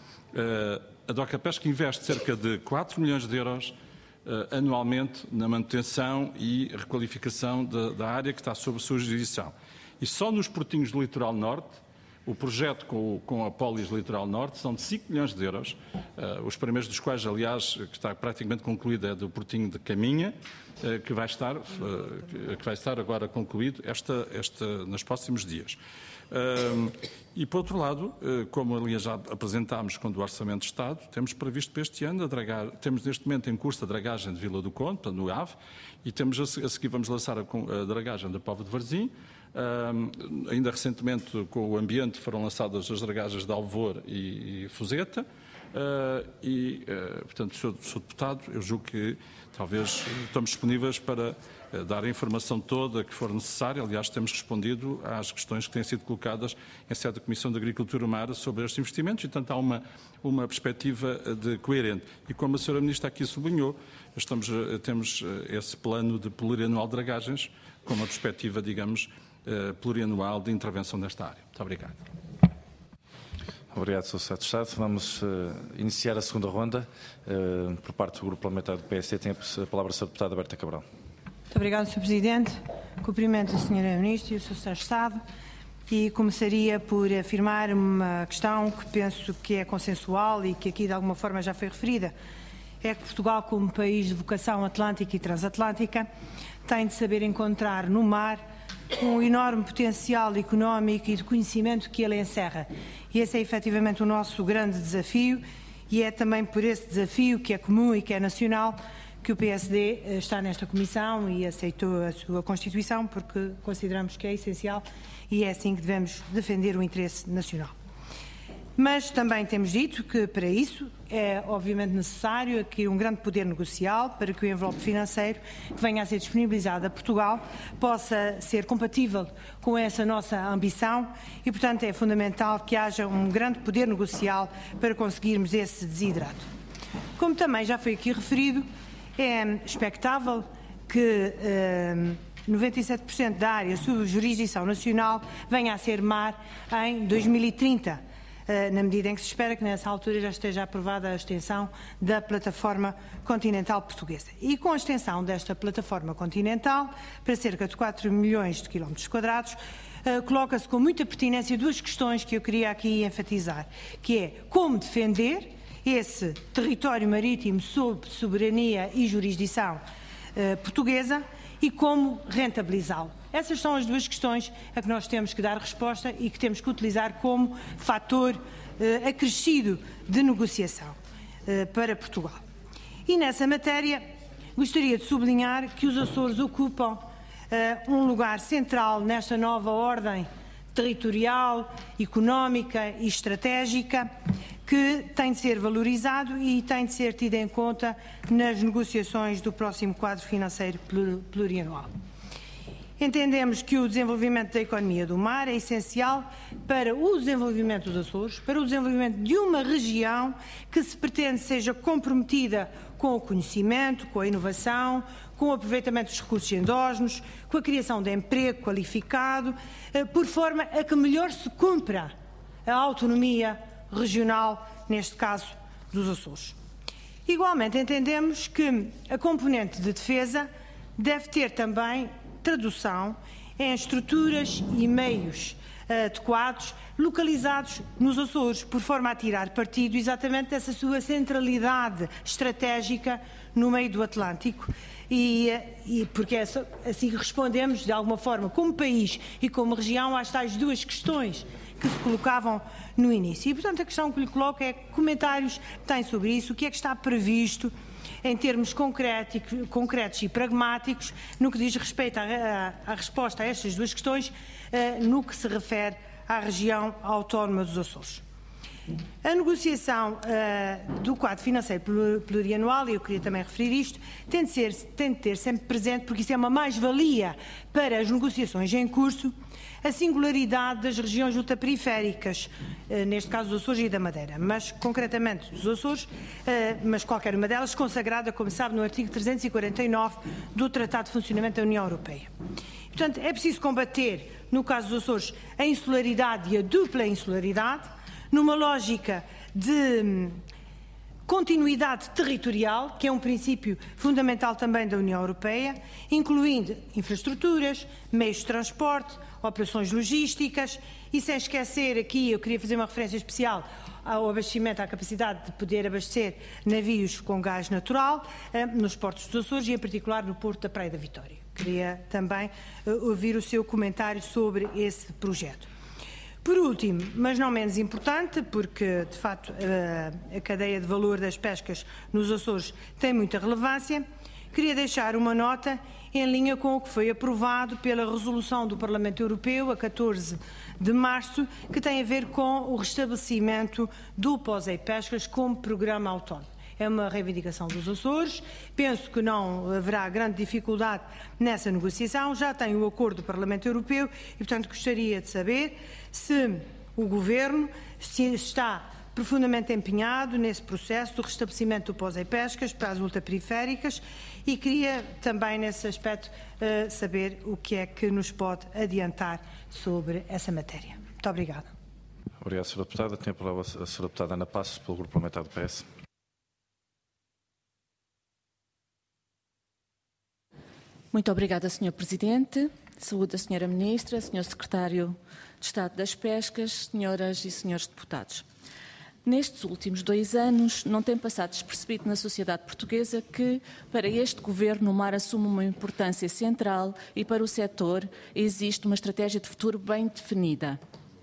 Uh, a Docapesca investe cerca de quatro milhões de euros Uh, anualmente na manutenção e requalificação de, da área que está sob sua jurisdição. E só nos portinhos do Litoral Norte, o projeto com, com a Polis Litoral Norte são de cinco milhões de euros, uh, os primeiros dos quais, aliás, que está praticamente concluído é do portinho de Caminha, uh, que, vai estar, uh, que vai estar agora concluído esta, esta, nos próximos dias. Uh, e, por outro lado, uh, como aliás já apresentámos com o Orçamento de Estado, temos previsto para este ano, a dragar, temos neste momento em curso a dragagem de Vila do Conde, no Ave, e temos a, a seguir vamos lançar a, a dragagem da Póvoa de Varzim. Uh, ainda recentemente, com o ambiente, foram lançadas as dragagens de Alvor e, e Fuseta. Uh, e, uh, portanto, senhor Deputado, eu julgo que talvez estamos disponíveis para uh, dar a informação toda que for necessária. Aliás, temos respondido às questões que têm sido colocadas em sede da Comissão de Agricultura e Mar sobre estes investimentos e, portanto, há uma, uma perspectiva de coerente. E como a senhora Ministra aqui sublinhou, estamos, uh, temos uh, esse plano de plurianual de dragagens com uma perspectiva, digamos, uh, plurianual de intervenção nesta área. Muito obrigado. Obrigado, senhor Secretário de Estado. Vamos uh, iniciar a segunda ronda. Uh, por parte do Grupo Parlamentar do P S D, tem a palavra a senhora Deputada Berta Cabral. Muito obrigado, senhor Presidente. Cumprimento a senhora Ministra e o senhor Secretário de Estado e começaria por afirmar uma questão que penso que é consensual e que aqui de alguma forma já foi referida. É que Portugal, como país de vocação atlântica e transatlântica, tem de saber encontrar no mar um enorme potencial económico e de conhecimento que ele encerra. E esse é efetivamente o nosso grande desafio e é também por esse desafio que é comum e que é nacional que o P S D está nesta comissão e aceitou a sua Constituição porque consideramos que é essencial e é assim que devemos defender o interesse nacional. Mas também temos dito que para isso é obviamente necessário aqui um grande poder negocial para que o envelope financeiro que venha a ser disponibilizado a Portugal possa ser compatível com essa nossa ambição e, portanto, é fundamental que haja um grande poder negocial para conseguirmos esse desidrato. Como também já foi aqui referido, é expectável que eh, noventa e sete por cento da área sob jurisdição nacional venha a ser mar em dois mil e trinta. Na medida em que se espera que nessa altura já esteja aprovada a extensão da plataforma continental portuguesa. E com a extensão desta plataforma continental para cerca de quatro milhões de quilómetros quadrados, uh, coloca-se com muita pertinência duas questões que eu queria aqui enfatizar, que é como defender esse território marítimo sob soberania e jurisdição uh, portuguesa e como rentabilizá-lo. Essas são as duas questões a que nós temos que dar resposta e que temos que utilizar como fator eh, acrescido de negociação eh, para Portugal. E nessa matéria gostaria de sublinhar que os Açores ocupam eh, um lugar central nesta nova ordem territorial, económica e estratégica que tem de ser valorizado e tem de ser tido em conta nas negociações do próximo quadro financeiro plurianual. Entendemos que o desenvolvimento da economia do mar é essencial para o desenvolvimento dos Açores, para o desenvolvimento de uma região que se pretende seja comprometida com o conhecimento, com a inovação, com o aproveitamento dos recursos endógenos, com a criação de emprego qualificado, por forma a que melhor se cumpra a autonomia regional, neste caso dos Açores. Igualmente, entendemos que a componente de defesa deve ter também tradução em estruturas e meios adequados localizados nos Açores, por forma a tirar partido exatamente dessa sua centralidade estratégica no meio do Atlântico e, e porque é assim que respondemos de alguma forma como país e como região às tais duas questões que se colocavam no início. E, portanto, a questão que lhe coloco é que comentários tem sobre isso, o que é que está previsto em termos concretos, concretos e pragmáticos no que diz respeito à, à, à resposta a estas duas questões, uh, no que se refere à região autónoma dos Açores. A negociação uh, do quadro financeiro plurianual, e eu queria também referir isto, tem de, ser, tem de ter sempre presente, porque isso é uma mais-valia para as negociações em curso, a singularidade das regiões ultraperiféricas, uh, neste caso dos Açores e da Madeira, mas concretamente dos Açores, uh, mas qualquer uma delas consagrada, como sabe, no artigo trezentos e quarenta e nove do Tratado de Funcionamento da União Europeia. Portanto, é preciso combater, no caso dos Açores, a insularidade e a dupla insularidade, numa lógica de continuidade territorial, que é um princípio fundamental também da União Europeia, incluindo infraestruturas, meios de transporte, operações logísticas e sem esquecer aqui, eu queria fazer uma referência especial ao abastecimento, à capacidade de poder abastecer navios com gás natural eh, nos portos dos Açores e em particular no Porto da Praia da Vitória. Queria também eh, ouvir o seu comentário sobre esse projeto. Por último, mas não menos importante, porque de facto a cadeia de valor das pescas nos Açores tem muita relevância, queria deixar uma nota em linha com o que foi aprovado pela resolução do Parlamento Europeu a catorze de março, que tem a ver com o restabelecimento do POSEI Pescas como programa autónomo. É uma reivindicação dos Açores, penso que não haverá grande dificuldade nessa negociação, já tem o acordo do Parlamento Europeu e, portanto, gostaria de saber se o Governo se está profundamente empenhado nesse processo do restabelecimento do POSEI Pescas para as ultraperiféricas e queria também, nesse aspecto, saber o que é que nos pode adiantar sobre essa matéria. Muito obrigada. Obrigado, senhora Deputada. Tenho a palavra a senhora Deputada Ana Passos, pelo Grupo Parlamentar do P S. Muito obrigada, senhor Presidente. Saúde a senhora Ministra, senhor Secretário de Estado das Pescas, senhoras e senhores deputados. Nestes últimos dois anos, não tem passado despercebido na sociedade portuguesa que, para este Governo, o mar assume uma importância central e, para o setor, existe uma estratégia de futuro bem definida.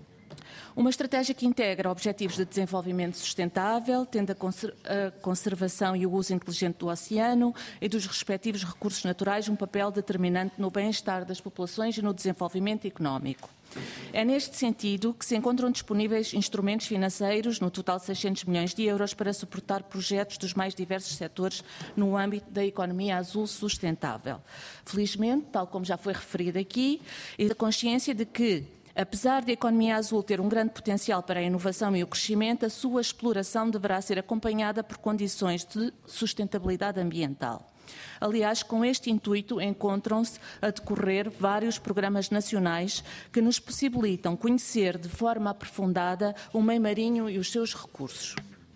Uma estratégia que integra objetivos de desenvolvimento sustentável, tendo a conservação e o uso inteligente do oceano e dos respectivos recursos naturais um papel determinante no bem-estar das populações e no desenvolvimento económico. É neste sentido que se encontram disponíveis instrumentos financeiros, no total seiscentos milhões de euros, para suportar projetos dos mais diversos setores no âmbito da economia azul sustentável. Felizmente, tal como já foi referido aqui, e da consciência de que, apesar de a economia azul ter um grande potencial para a inovação e o crescimento, a sua exploração deverá ser acompanhada por condições de sustentabilidade ambiental. Aliás, com este intuito encontram-se a decorrer vários programas nacionais que nos possibilitam conhecer de forma aprofundada o meio marinho e os seus recursos.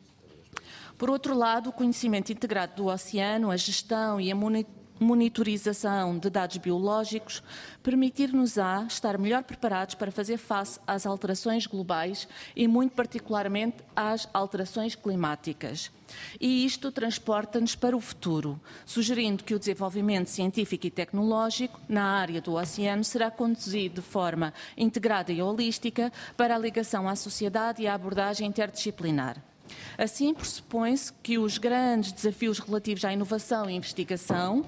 Por outro lado, o conhecimento integrado do oceano, a gestão e a monitorização de dados biológicos permitir-nos-á estar melhor preparados para fazer face às alterações globais e, muito particularmente, às alterações climáticas. E isto transporta-nos para o futuro, sugerindo que o desenvolvimento científico e tecnológico na área do oceano será conduzido de forma integrada e holística para a ligação à sociedade e à abordagem interdisciplinar. Assim, pressupõe-se que os grandes desafios relativos à inovação e investigação,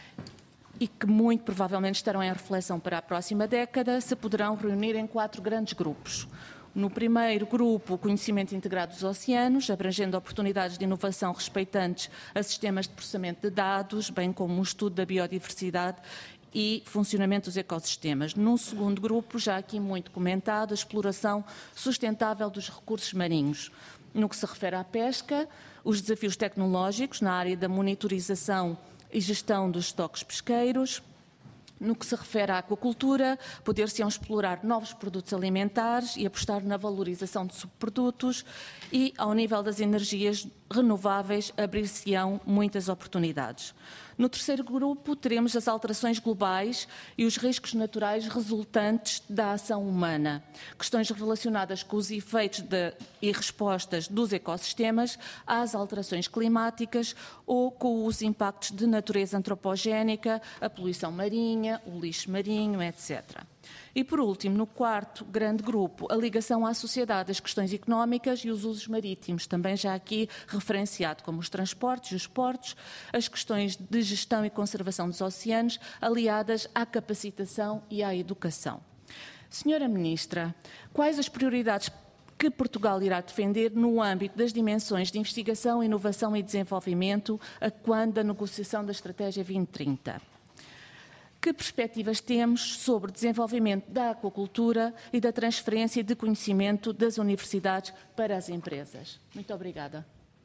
e que muito provavelmente estarão em reflexão para a próxima década, se poderão reunir em quatro grandes grupos. No primeiro grupo, o conhecimento integrado dos oceanos, abrangendo oportunidades de inovação respeitantes a sistemas de processamento de dados, bem como o estudo da biodiversidade e funcionamento dos ecossistemas. Num segundo grupo, já aqui muito comentado, a exploração sustentável dos recursos marinhos. No que se refere à pesca, os desafios tecnológicos na área da monitorização e gestão dos estoques pesqueiros. No que se refere à aquacultura, poder-se-ão explorar novos produtos alimentares e apostar na valorização de subprodutos, e, ao nível das energias renováveis, abrir-se-ão muitas oportunidades. No terceiro grupo, teremos as alterações globais e os riscos naturais resultantes da ação humana, questões relacionadas com os efeitos de, e respostas dos ecossistemas às alterações climáticas ou com os impactos de natureza antropogénica, a poluição marinha, o lixo marinho, etcétera. E, por último, no quarto grande grupo, a ligação à sociedade, as questões económicas e os usos marítimos, também já aqui referenciado como os transportes e os portos, as questões de gestão e conservação dos oceanos, aliadas à capacitação e à educação. Senhora Ministra, quais as prioridades que Portugal irá defender no âmbito das dimensões de investigação, inovação e desenvolvimento, a quando da negociação da Estratégia vinte trinta? Que perspectivas temos sobre o desenvolvimento da aquacultura e da transferência de conhecimento das universidades para as empresas? Muito obrigada.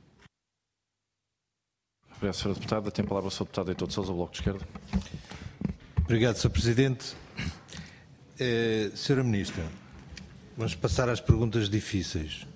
Obrigado, senhora Deputada. Tem a palavra o senhor Deputado Heitor de Sousa, Bloco de Esquerda. Obrigado, senhor Presidente. Eh, senhora Ministra, vamos passar às perguntas difíceis.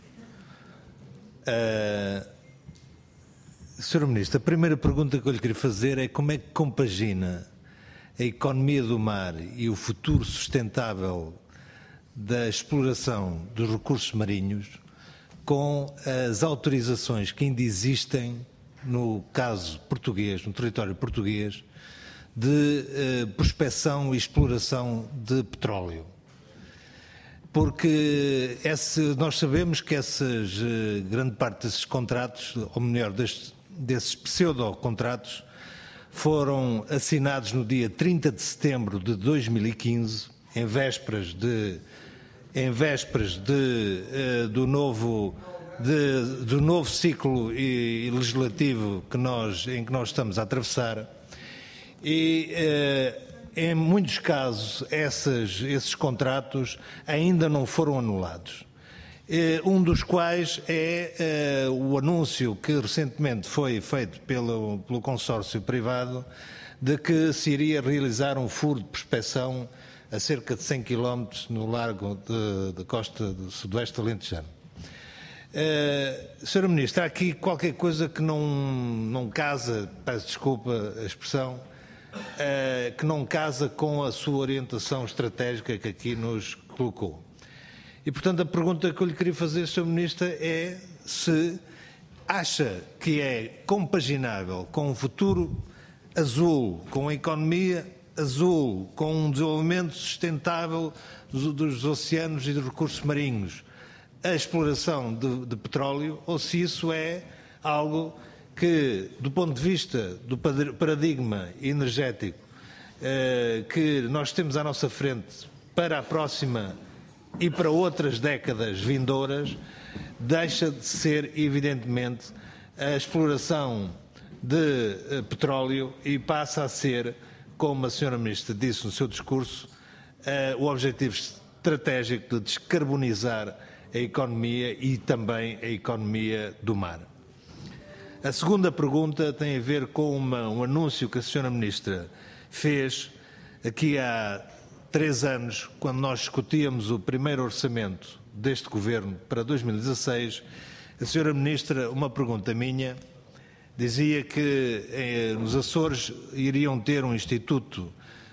Uh, senhora Ministra, a primeira pergunta que eu lhe queria fazer é como é que compagina a economia do mar e o futuro sustentável da exploração dos recursos marinhos com as autorizações que ainda existem no caso português, no território português, de eh, prospecção e exploração de petróleo. Porque esse, nós sabemos que essas, eh, grande parte desses contratos, ou melhor, destes, desses pseudo-contratos, foram assinados no dia trinta de setembro de dois mil e quinze, em vésperas de, em vésperas de, uh, do, novo, de, do novo ciclo e, legislativo que nós, em que nós estamos a atravessar. E, uh, em muitos casos, essas, esses contratos ainda não foram anulados. Um dos quais é uh, o anúncio que recentemente foi feito pelo, pelo consórcio privado de que se iria realizar um furo de prospecção a cerca de cem quilómetros no largo da costa do sudoeste alentejano. Uh, senhora Ministra, há aqui qualquer coisa que não, não casa, peço desculpa a expressão, uh, que não casa com a sua orientação estratégica que aqui nos colocou. E, portanto, a pergunta que eu lhe queria fazer, senhor Ministro, é se acha que é compaginável com um futuro azul, com a economia azul, com um desenvolvimento sustentável dos, dos oceanos e dos recursos marinhos, a exploração de, de petróleo, ou se isso é algo que, do ponto de vista do paradigma energético eh, que nós temos à nossa frente para a próxima e para outras décadas vindouras, deixa de ser, evidentemente, a exploração de uh, petróleo e passa a ser, como a senhora Ministra disse no seu discurso, uh, o objetivo estratégico de descarbonizar a economia e também a economia do mar. A segunda pergunta tem a ver com uma, um anúncio que a senhora Ministra fez aqui há três anos, quando nós discutíamos o primeiro orçamento deste Governo para dois mil e dezasseis, a senhora Ministra, uma pergunta minha, dizia que eh, nos Açores iriam ter um Instituto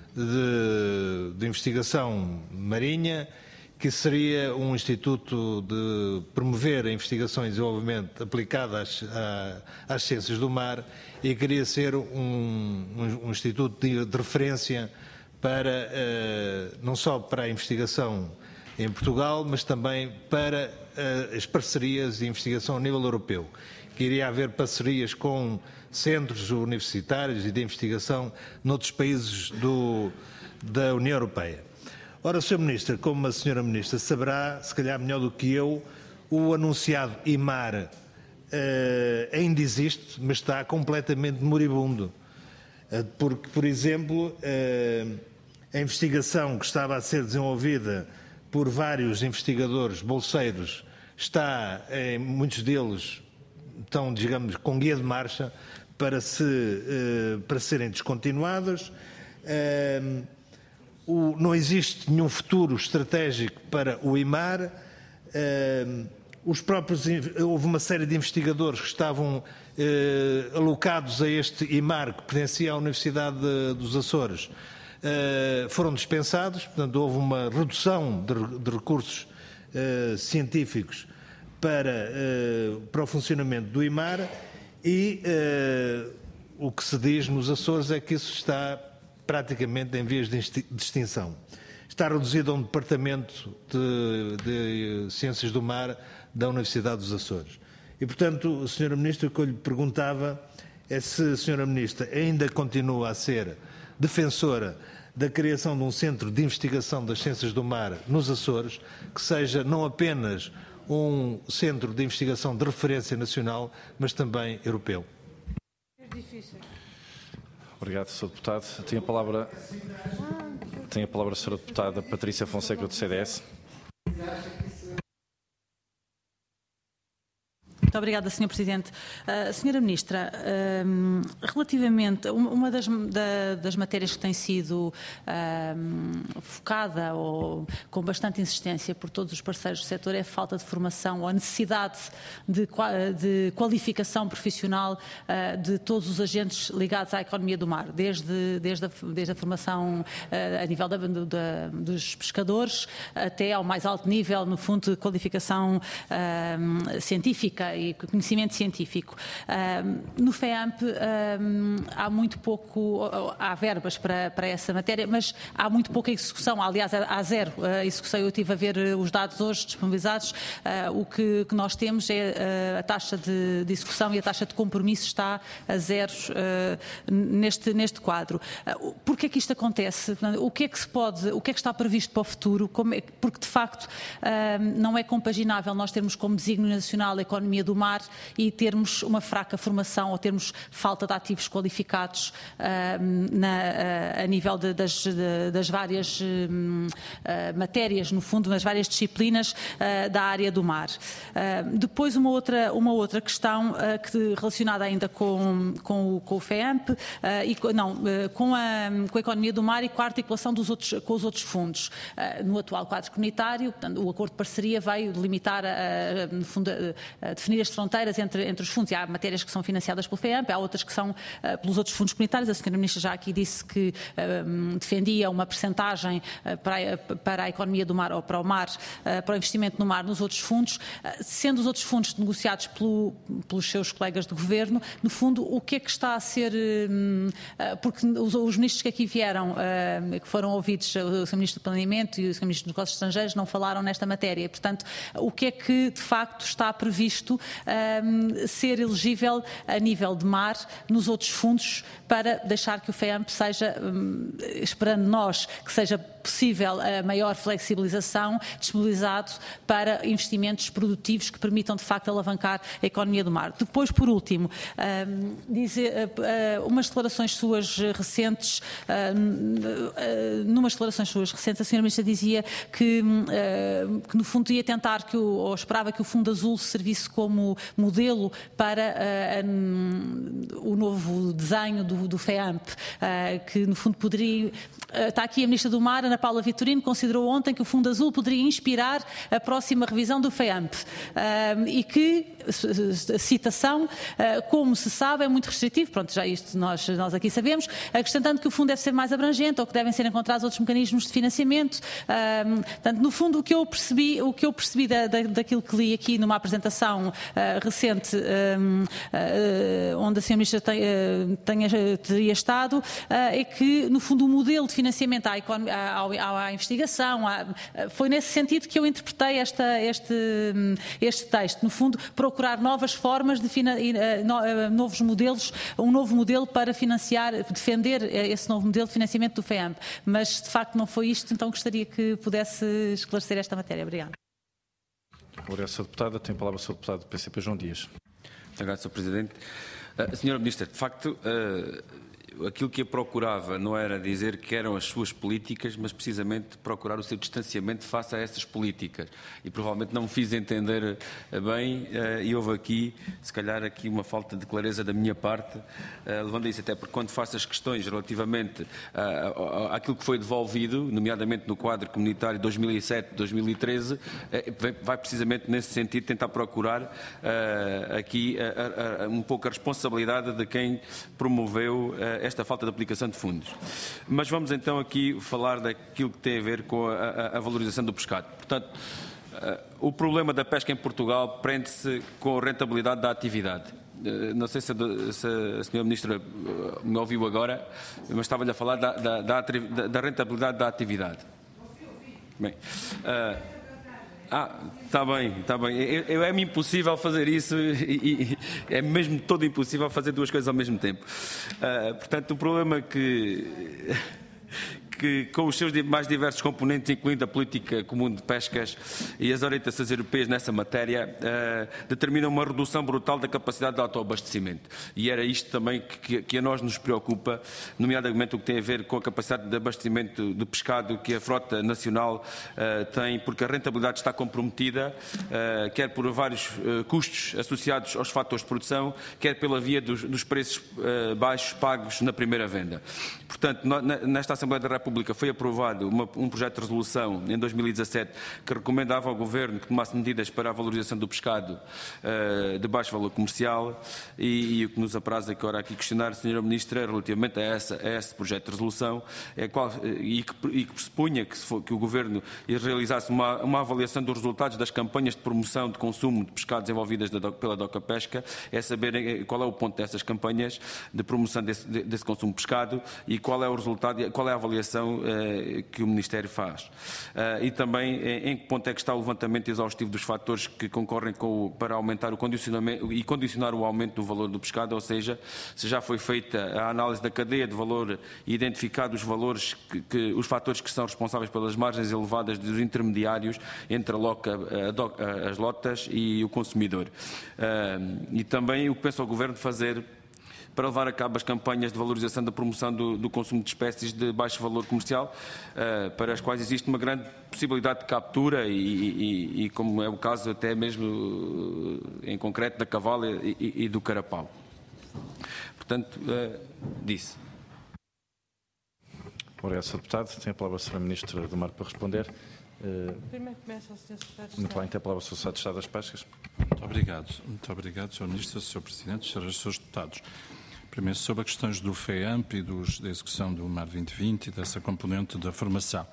de, de Investigação Marinha, que seria um Instituto de promover a investigação e desenvolvimento aplicada às, às ciências do mar, e queria ser um, um, um Instituto de, de referência para, uh, não só para a investigação em Portugal, mas também para uh, as parcerias de investigação a nível europeu. Que iria haver parcerias com centros universitários e de investigação noutros países do, da União Europeia. Ora, senhor Ministro, como a senhora Ministra saberá, se calhar melhor do que eu, o anunciado I M A R uh, ainda existe, mas está completamente moribundo. Porque, por exemplo, a investigação que estava a ser desenvolvida por vários investigadores bolseiros está, em muitos deles, estão, digamos, com guia de marcha para, se, para serem descontinuados. Não existe nenhum futuro estratégico para o I M A R. Os próprios, houve uma série de investigadores que estavam eh, alocados a este I M A R, que pertencia à Universidade de, dos Açores, eh, foram dispensados. Portanto, houve uma redução de, de recursos eh, científicos para, eh, para o funcionamento do I M A R e eh, o que se diz nos Açores é que isso está praticamente em vias de extinção. Está reduzido a um departamento de, de Ciências do Mar da Universidade dos Açores. E, portanto, senhora Ministra, o que eu lhe perguntava é se a senhora Ministra ainda continua a ser defensora da criação de um centro de investigação das ciências do mar nos Açores, que seja não apenas um centro de investigação de referência nacional, mas também europeu. Obrigado, senhor Deputado. Tem a palavra, tem a palavra a senhora Deputada Patrícia Fonseca, do C D S. Muito obrigada, senhor Presidente. Uh, senhora Ministra, uh, relativamente, uma das, da, das matérias que tem sido uh, focada ou com bastante insistência por todos os parceiros do setor é a falta de formação ou a necessidade de, de qualificação profissional uh, de todos os agentes ligados à economia do mar, desde, desde, a, desde a formação uh, a nível da, da, dos pescadores até ao mais alto nível, no fundo, de qualificação uh, científica e conhecimento científico. Um, no FEAMP um, há muito pouco, há verbas para, para essa matéria, mas há muito pouca execução, aliás há zero uh, execução. Eu estive a ver os dados hoje disponibilizados, uh, o que, que nós temos é uh, a taxa de, de execução e a taxa de compromisso está a zero uh, neste, neste quadro. Uh, Porquê é que isto acontece? O que é que se pode, o que é que está previsto para o futuro? Como é, porque de facto uh, não é compaginável nós termos como desígnio nacional a economia do mar e termos uma fraca formação ou termos falta de ativos qualificados uh, na, uh, a nível de, das, de, das várias uh, uh, matérias, no fundo, nas várias disciplinas uh, da área do mar. Uh, depois uma outra, uma outra questão uh, que, relacionada ainda com, com, o, com o FEAMP, uh, e, não, uh, com, a, com a economia do mar e com a articulação dos outros, com os outros fundos. Uh, no atual quadro comunitário, portanto, o acordo de parceria vai limitar, a, a, no fundo, a, a definir as fronteiras entre, entre os fundos. E há matérias que são financiadas pelo FEAMP, há outras que são uh, pelos outros fundos comunitários. A senhora Ministra já aqui disse que uh, defendia uma percentagem uh, para, a, para a economia do mar ou para o mar, uh, para o investimento no mar nos outros fundos, uh, sendo os outros fundos negociados pelo, pelos seus colegas de governo. No fundo, o que é que está a ser, uh, uh, porque os, os ministros que aqui vieram, uh, que foram ouvidos, o senhor Ministro do Planeamento e o senhor Ministro dos Negócios Estrangeiros não falaram nesta matéria. E, portanto, o que é que de facto está previsto Um, ser elegível a nível de mar nos outros fundos para deixar que o FEAMP seja, um, esperando nós que seja possível a maior flexibilização, disponibilizado para investimentos produtivos que permitam de facto alavancar a economia do mar. Depois, por último, um, dizer, uh, uh, umas declarações suas recentes, uh, uh, numas declarações suas recentes, a senhora Ministra dizia que, uh, que no fundo ia tentar que o, ou esperava que o Fundo Azul servisse como modelo para uh, um, o novo desenho do, do FEAMP, uh, que no fundo poderia, uh, está aqui a Ministra do Mar, Ana Paula Vitorino, considerou ontem que o Fundo Azul poderia inspirar a próxima revisão do FEAMP uh, e que, a citação, uh, como se sabe, é muito restritivo, pronto, já isto nós, nós aqui sabemos, acrescentando que o fundo deve ser mais abrangente ou que devem ser encontrados outros mecanismos de financiamento. Uh, portanto, no fundo, o que eu percebi, o que eu percebi da, da, daquilo que li aqui numa apresentação uh, recente, um, uh, onde a senhora Ministra tem, uh, tenha, teria estado, uh, é que, no fundo, o modelo de financiamento à, economia, à, à investigação, à, foi nesse sentido que eu interpretei esta, este, este texto. No fundo, procurar novas formas, de fina, uh, novos modelos, um novo modelo para financiar, defender esse novo modelo de financiamento do FEAMP. Mas, de facto, não foi isto, então gostaria que pudesse esclarecer esta matéria. Obrigada. Obrigado, senhora Deputada. Tem a palavra o senhor Deputado do P C P, João Dias. Muito obrigado, senhor Presidente. Uh, senhora Ministra, de facto, uh, aquilo que eu procurava não era dizer que eram as suas políticas, mas precisamente procurar o seu distanciamento face a essas políticas. E provavelmente não me fiz entender bem, e houve aqui, se calhar, aqui uma falta de clareza da minha parte, levando a isso, até porque quando faço as questões relativamente àquilo que foi devolvido, nomeadamente no quadro comunitário dois mil e sete a dois mil e treze, vai precisamente nesse sentido tentar procurar aqui um pouco a responsabilidade de quem promoveu esta falta de aplicação de fundos. Mas vamos então aqui falar daquilo que tem a ver com a, a valorização do pescado. Portanto, o problema da pesca em Portugal prende-se com a rentabilidade da atividade. Não sei se a, se a senhora Ministra me ouviu agora, mas estava-lhe a falar da, da, da, da rentabilidade da atividade. Bem, uh, Ah, está bem, está bem. Eu, é-me impossível fazer isso e, e é mesmo todo impossível fazer duas coisas ao mesmo tempo. Uh, portanto, o problema é que, que, com os seus mais diversos componentes, incluindo a política comum de pescas e as orientações europeias nessa matéria, uh, determinam uma redução brutal da capacidade de autoabastecimento. E era isto também que, que a nós nos preocupa, nomeadamente o que tem a ver com a capacidade de abastecimento de pescado que a frota nacional uh, tem, porque a rentabilidade está comprometida, uh, quer por vários uh, custos associados aos fatores de produção, quer pela via dos, dos preços uh, baixos pagos na primeira venda. Portanto, no, nesta Assembleia da República foi aprovado uma, um projeto de resolução em dois mil e dezassete que recomendava ao Governo que tomasse medidas para a valorização do pescado uh, de baixo valor comercial e, e o que nos apraz agora aqui questionar, senhora Ministra, relativamente a, essa, a esse projeto de resolução é qual, e, que, e que pressupunha que, se for, que o Governo realizasse uma, uma avaliação dos resultados das campanhas de promoção de consumo de pescado desenvolvidas da, pela DOCA Pesca, é saber qual é o ponto dessas campanhas de promoção desse, desse consumo de pescado e qual é o resultado, qual é a avaliação uh, que o Ministério faz. Uh, e também em, em que ponto é que está o levantamento exaustivo dos fatores que concorrem com o, para aumentar o condicionamento e condicionar o aumento do valor do pescado, ou seja, se já foi feita a análise da cadeia de valor e identificado os valores, que, que, os fatores que são responsáveis pelas margens elevadas dos intermediários entre a loca, a, a, as lotas e o consumidor. Uh, e também o que pensa o Governo fazer para levar a cabo as campanhas de valorização da promoção do, do consumo de espécies de baixo valor comercial, uh, para as quais existe uma grande possibilidade de captura e, e, e como é o caso até mesmo uh, em concreto da cavala e, e, e do carapau. Portanto, uh, disse. Obrigado, senhor Deputado. Tem a palavra a senhora Ministra do Mar para responder. Uh, Primeiro começa o senhor Secretário de Estado. Muito bem, tem a palavra o senhor Secretário de Estado das Pescas. Muito obrigado. Muito obrigado, senhor Ministro, senhor Presidente, senhoras e senhores Deputados. Primeiro, sobre as questões do FEAMP e dos, da execução do Mar vinte vinte e dessa componente da formação.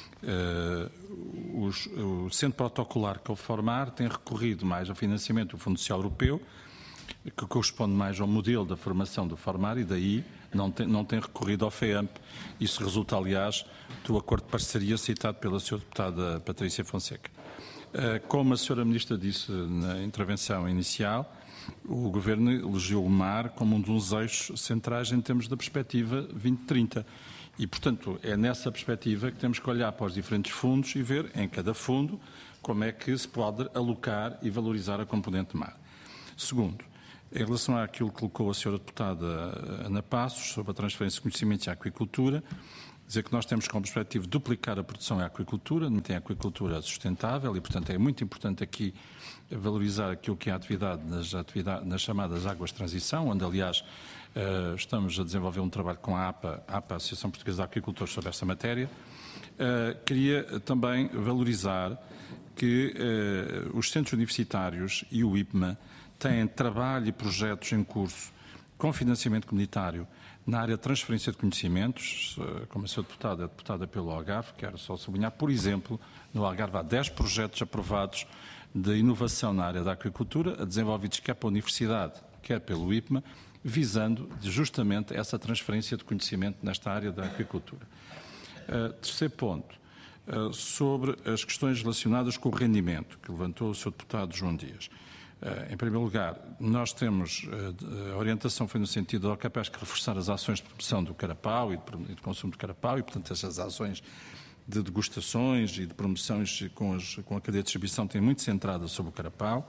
Uh, os, o Centro Protocolar que o Formar tem recorrido mais ao financiamento do Fundo Social Europeu, que corresponde mais ao modelo da formação do Formar, e daí não tem, não tem recorrido ao FEAMP. Isso resulta, aliás, do acordo de parceria citado pela senhora Deputada Patrícia Fonseca. Uh, como a senhora Ministra disse na intervenção inicial, o Governo elegeu o mar como um dos eixos centrais em termos da perspectiva vinte trinta. E, portanto, é nessa perspectiva que temos que olhar para os diferentes fundos e ver em cada fundo como é que se pode alocar e valorizar a componente mar. Segundo, em relação àquilo que colocou a senhora Deputada Ana Passos sobre a transferência de conhecimentos e a aquicultura, dizer que nós temos como perspectiva duplicar a produção e a aquicultura, não tem aquicultura sustentável e, portanto, é muito importante aqui valorizar aquilo que é a atividade nas, atividade, nas chamadas águas de transição, onde, aliás, uh, estamos a desenvolver um trabalho com a APA, a APA, a Associação Portuguesa de Aquicultores, sobre esta matéria. Uh, queria também valorizar que uh, os centros universitários e o I P M A têm trabalho e projetos em curso com financiamento comunitário na área de transferência de conhecimentos, como a senhora deputada é deputada pelo Algarve, quero só sublinhar, por exemplo, no Algarve há dez projetos aprovados de inovação na área da aquicultura, desenvolvidos quer pela Universidade, quer pelo I P M A, visando justamente essa transferência de conhecimento nesta área da aquicultura. Uh, terceiro ponto, uh, sobre as questões relacionadas com o rendimento, que levantou o senhor deputado João Dias. Uh, em primeiro lugar, nós temos, uh, a orientação foi no sentido da DOCA Pesca reforçar as ações de promoção do carapau e de, e de consumo de carapau e, portanto, essas ações de degustações e de promoções com, as, com a cadeia de distribuição têm muito centrada sobre o carapau.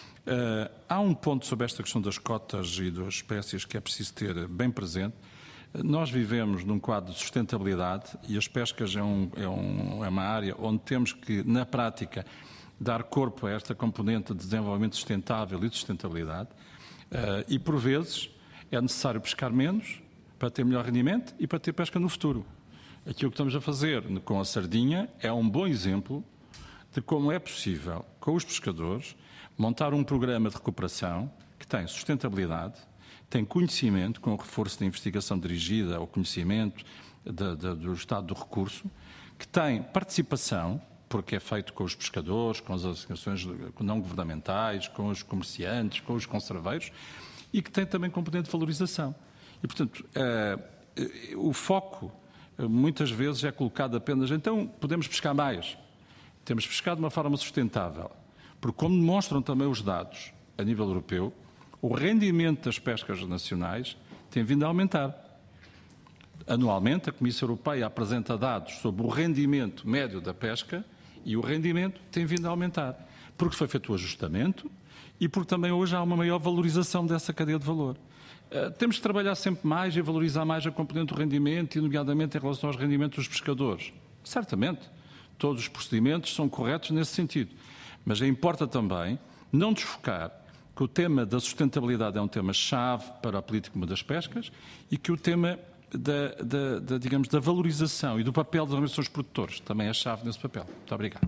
Uh, há um ponto sobre esta questão das cotas e das espécies que é preciso ter bem presente, Nós vivemos num quadro de sustentabilidade e as pescas é, um, é, um, é uma área onde temos que, na prática, dar corpo a esta componente de desenvolvimento sustentável e de sustentabilidade. Uh, e, por vezes, é necessário pescar menos para ter melhor rendimento e para ter pesca no futuro. Aquilo que estamos a fazer com a sardinha é um bom exemplo de como é possível, com os pescadores, montar um programa de recuperação que tem sustentabilidade, tem conhecimento, com o reforço da investigação dirigida ao conhecimento de, de, do estado do recurso, que tem participação, porque é feito com os pescadores, com as associações não governamentais, com os comerciantes, com os conserveiros, e que tem também componente de valorização. E, portanto, eh, o foco muitas vezes é colocado apenas, então podemos pescar mais. Temos pescado de uma forma sustentável, porque como demonstram também os dados a nível europeu, o rendimento das pescas nacionais tem vindo a aumentar. Anualmente, a Comissão Europeia apresenta dados sobre o rendimento médio da pesca e o rendimento tem vindo a aumentar, porque foi feito o ajustamento e porque também hoje há uma maior valorização dessa cadeia de valor. Uh, temos que trabalhar sempre mais e valorizar mais a componente do rendimento, e nomeadamente em relação aos rendimentos dos pescadores. Certamente, todos os procedimentos são corretos nesse sentido, mas importa também não desfocar que o tema da sustentabilidade é um tema-chave para a política das pescas e que o tema da, da, da, digamos, da valorização e do papel das organizações produtores também é chave nesse papel. Muito obrigado.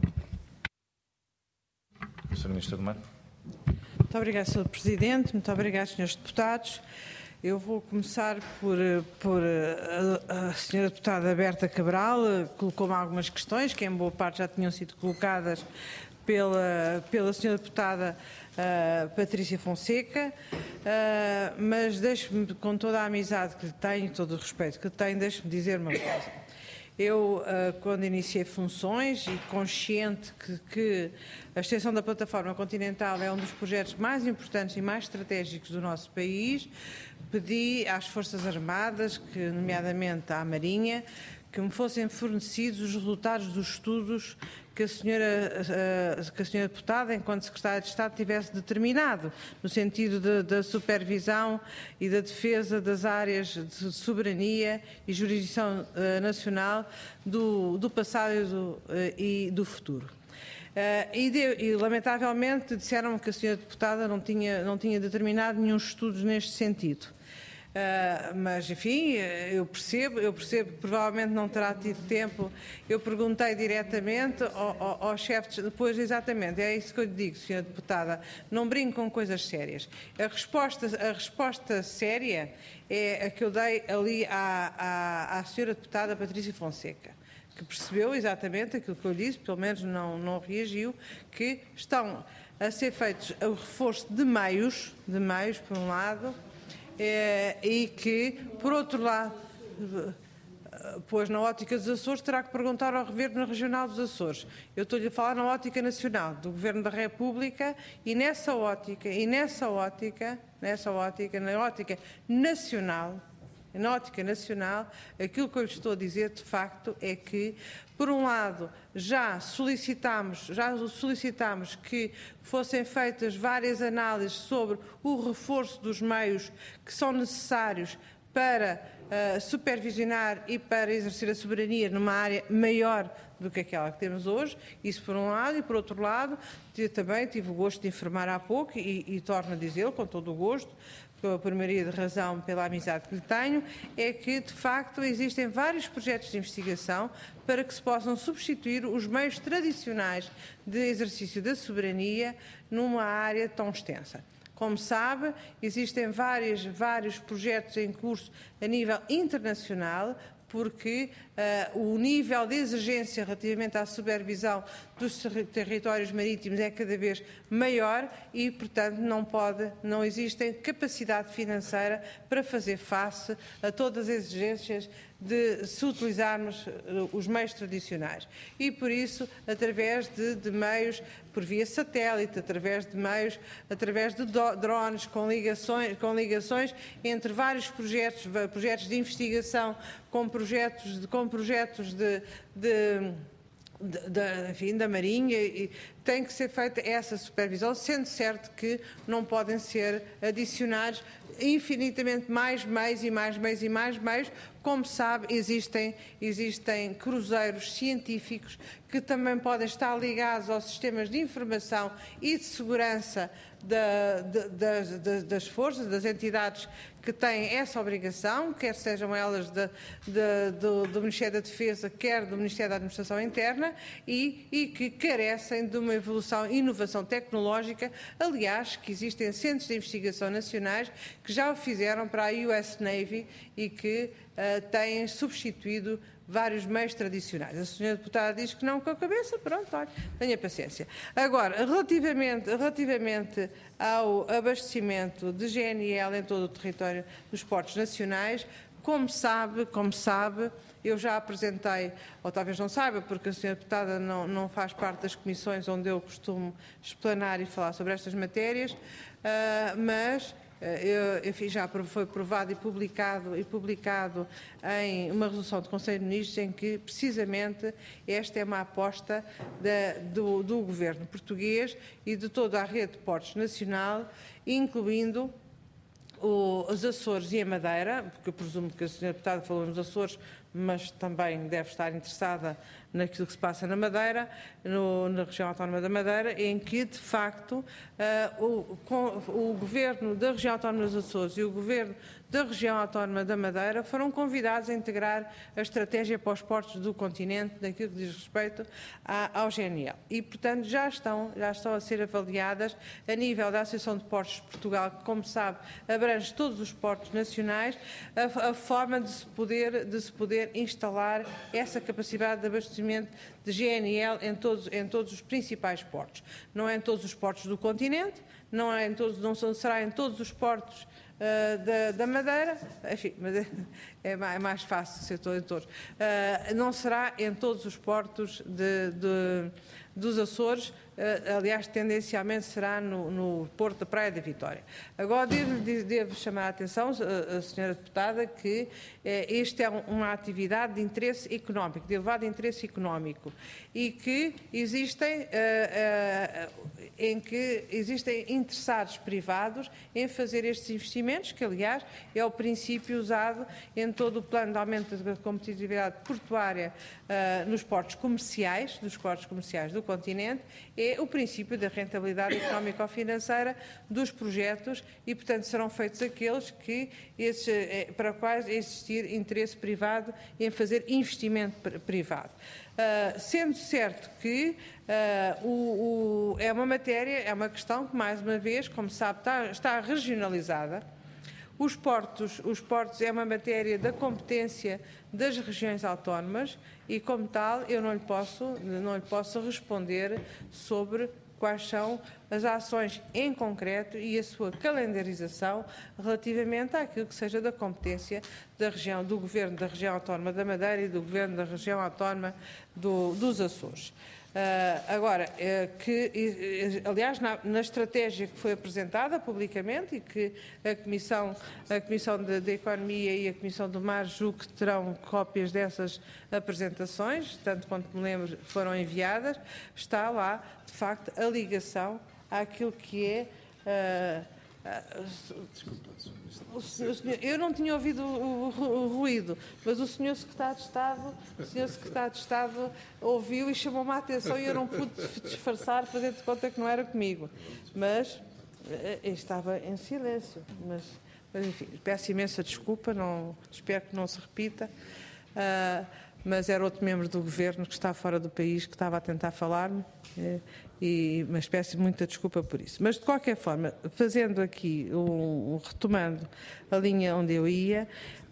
senhor Ministro do Mar. Muito obrigada, senhor Presidente. Muito obrigada, senhores Deputados. Eu vou começar por, por a, a senhora Deputada Berta Cabral, colocou-me algumas questões que em boa parte já tinham sido colocadas pela, pela senhora Deputada uh, Patrícia Fonseca, uh, mas deixe-me, com toda a amizade que lhe tenho, todo o respeito que lhe tenho, deixe-me dizer uma coisa. Eu, uh, quando iniciei funções e consciente que, que a extensão da plataforma continental é um dos projetos mais importantes e mais estratégicos do nosso país, pedi às Forças Armadas, que, nomeadamente à Marinha, que me fossem fornecidos os resultados dos estudos que a senhora, que a senhora Deputada, enquanto Secretária de Estado, tivesse determinado, no sentido de, da supervisão e da defesa das áreas de soberania e jurisdição uh, nacional do, do passado e do, uh, e do futuro. Uh, e, de, e, lamentavelmente, disseram-me que a senhora Deputada não tinha, não tinha determinado nenhum estudo neste sentido. Uh, mas, enfim, eu percebo, eu percebo que provavelmente não terá tido tempo. Eu perguntei diretamente ao, ao, ao chefe, depois exatamente, é isso que eu lhe digo, senhora Deputada, não brinco com coisas sérias. A resposta, a resposta séria é a que eu dei ali à, à, à senhora Deputada Patrícia Fonseca, que percebeu exatamente aquilo que eu disse, pelo menos não, não reagiu, que estão a ser feitos o reforço de meios, de meios, por um lado, É, e que, por outro lado, pois na ótica dos Açores, terá que perguntar ao Governo Regional dos Açores. Eu estou-lhe a falar na ótica nacional, do Governo da República, e nessa ótica, e nessa ótica, nessa ótica, na ótica nacional, na ótica nacional, aquilo que eu lhe estou a dizer, de facto, é que, por um lado, já solicitámos, já solicitámos que fossem feitas várias análises sobre o reforço dos meios que são necessários para uh, supervisionar e para exercer a soberania numa área maior do que aquela que temos hoje, isso por um lado, e por outro lado, eu também tive o gosto de informar há pouco, e, e torno a dizê-lo com todo o gosto, por maioria de razão, pela amizade que lhe tenho, é que, de facto, existem vários projetos de investigação para que se possam substituir os meios tradicionais de exercício da soberania numa área tão extensa. Como sabe, existem vários, vários projetos em curso a nível internacional, porque uh, o nível de exigência relativamente à supervisão dos ter territórios marítimos é cada vez maior e, portanto, não pode, não existe capacidade financeira para fazer face a todas as exigências de se utilizarmos os meios tradicionais. E, por isso, através de, de meios por via satélite, através de meios, através de drones, com ligações, com ligações entre vários projetos, projetos de investigação, com projetos de, com projetos de, de Da, enfim, da Marinha, e tem que ser feita essa supervisão, sendo certo que não podem ser adicionados infinitamente mais meios e mais meios e mais meios. Como sabe, existem, existem cruzeiros científicos que também podem estar ligados aos sistemas de informação e de segurança da, de, das, das, das forças, das entidades que têm essa obrigação, quer sejam elas de, de, do, do Ministério da Defesa, quer do Ministério da Administração Interna, e, e que carecem de uma evolução e inovação tecnológica. Aliás, que existem centros de investigação nacionais que já o fizeram para a U S Navy e que uh, têm substituído vários meios tradicionais. A senhora deputada diz que não com a cabeça, pronto, olha, tenha paciência. Agora, relativamente, relativamente ao abastecimento de G N L em todo o território dos portos nacionais, como sabe, como sabe, eu já apresentei, ou talvez não saiba, porque a senhora deputada não, não faz parte das comissões onde eu costumo explanar e falar sobre estas matérias, uh, mas Eu, enfim, já foi provado e publicado, e publicado em uma resolução do Conselho de Ministros em que, precisamente, esta é uma aposta da, do, do Governo português e de toda a rede de portos nacional, incluindo o, os Açores e a Madeira, porque eu presumo que a senhora deputada falou nos Açores, mas também deve estar interessada naquilo que se passa na Madeira, no, na região autónoma da Madeira, em que, de facto, uh, o, com, o Governo da região autónoma dos Açores e o Governo da região autónoma da Madeira foram convidados a integrar a estratégia para os portos do continente naquilo que diz respeito à, ao G N L. E, portanto, já estão, já estão a ser avaliadas a nível da Associação de Portos de Portugal, que, como sabe, abrange todos os portos nacionais, a, a forma de se poder, de se poder instalar essa capacidade de abastecimento de G N L em todos, em todos os principais portos. Não é em todos os portos do continente, não, é em todos, não será em todos os portos uh, da, da Madeira, enfim, mas é, é mais fácil ser todo em todos. Uh, não será em todos os portos de, de, dos Açores, uh, aliás, tendencialmente será no, no Porto da Praia da Vitória. Agora, devo, devo chamar a atenção, a, a senhora deputada, que uh, este é um, uma atividade de interesse económico, de elevado interesse económico, e que existem, uh, uh, em que existem interessados privados em fazer estes investimentos, que, aliás, é o princípio usado em todo o plano de aumento da competitividade portuária uh, nos portos comerciais, dos portos comerciais do continente, é o princípio da rentabilidade económico-financeira dos projetos e, portanto, serão feitos aqueles que, esses, para quais existir interesse privado em fazer investimento privado. Uh, sendo certo que uh, o, o, é uma matéria, é uma questão que, mais uma vez, como sabe, está, está regionalizada. Os portos, os portos é uma matéria da competência das regiões autónomas e, como tal, eu não lhe posso, não lhe posso responder sobre quais são as ações em concreto e a sua calendarização relativamente àquilo que seja da competência da região, do Governo da região autónoma da Madeira e do Governo da região autónoma do, dos Açores. Uh, agora, uh, que, uh, aliás, na, na estratégia que foi apresentada publicamente e que a Comissão, a Comissão de, de Economia e a Comissão do Mar, julgo que terão cópias dessas apresentações, tanto quanto me lembro foram enviadas, está lá, de facto, a ligação àquilo que é... Uh, Desculpa, o senhor, o senhor, eu não tinha ouvido o, o, o ruído, mas o senhor Secretário de Estado, o senhor Secretário de Estado ouviu e chamou-me a atenção e eu não pude disfarçar, fazer de conta que não era comigo. Mas eu estava em silêncio. Mas, mas enfim, peço imensa desculpa, não, espero que não se repita. Uh, mas era outro membro do Governo que está fora do país que estava a tentar falar-me. E, mas peço muita desculpa por isso. Mas, de qualquer forma, fazendo aqui, um, um, retomando a linha onde eu ia,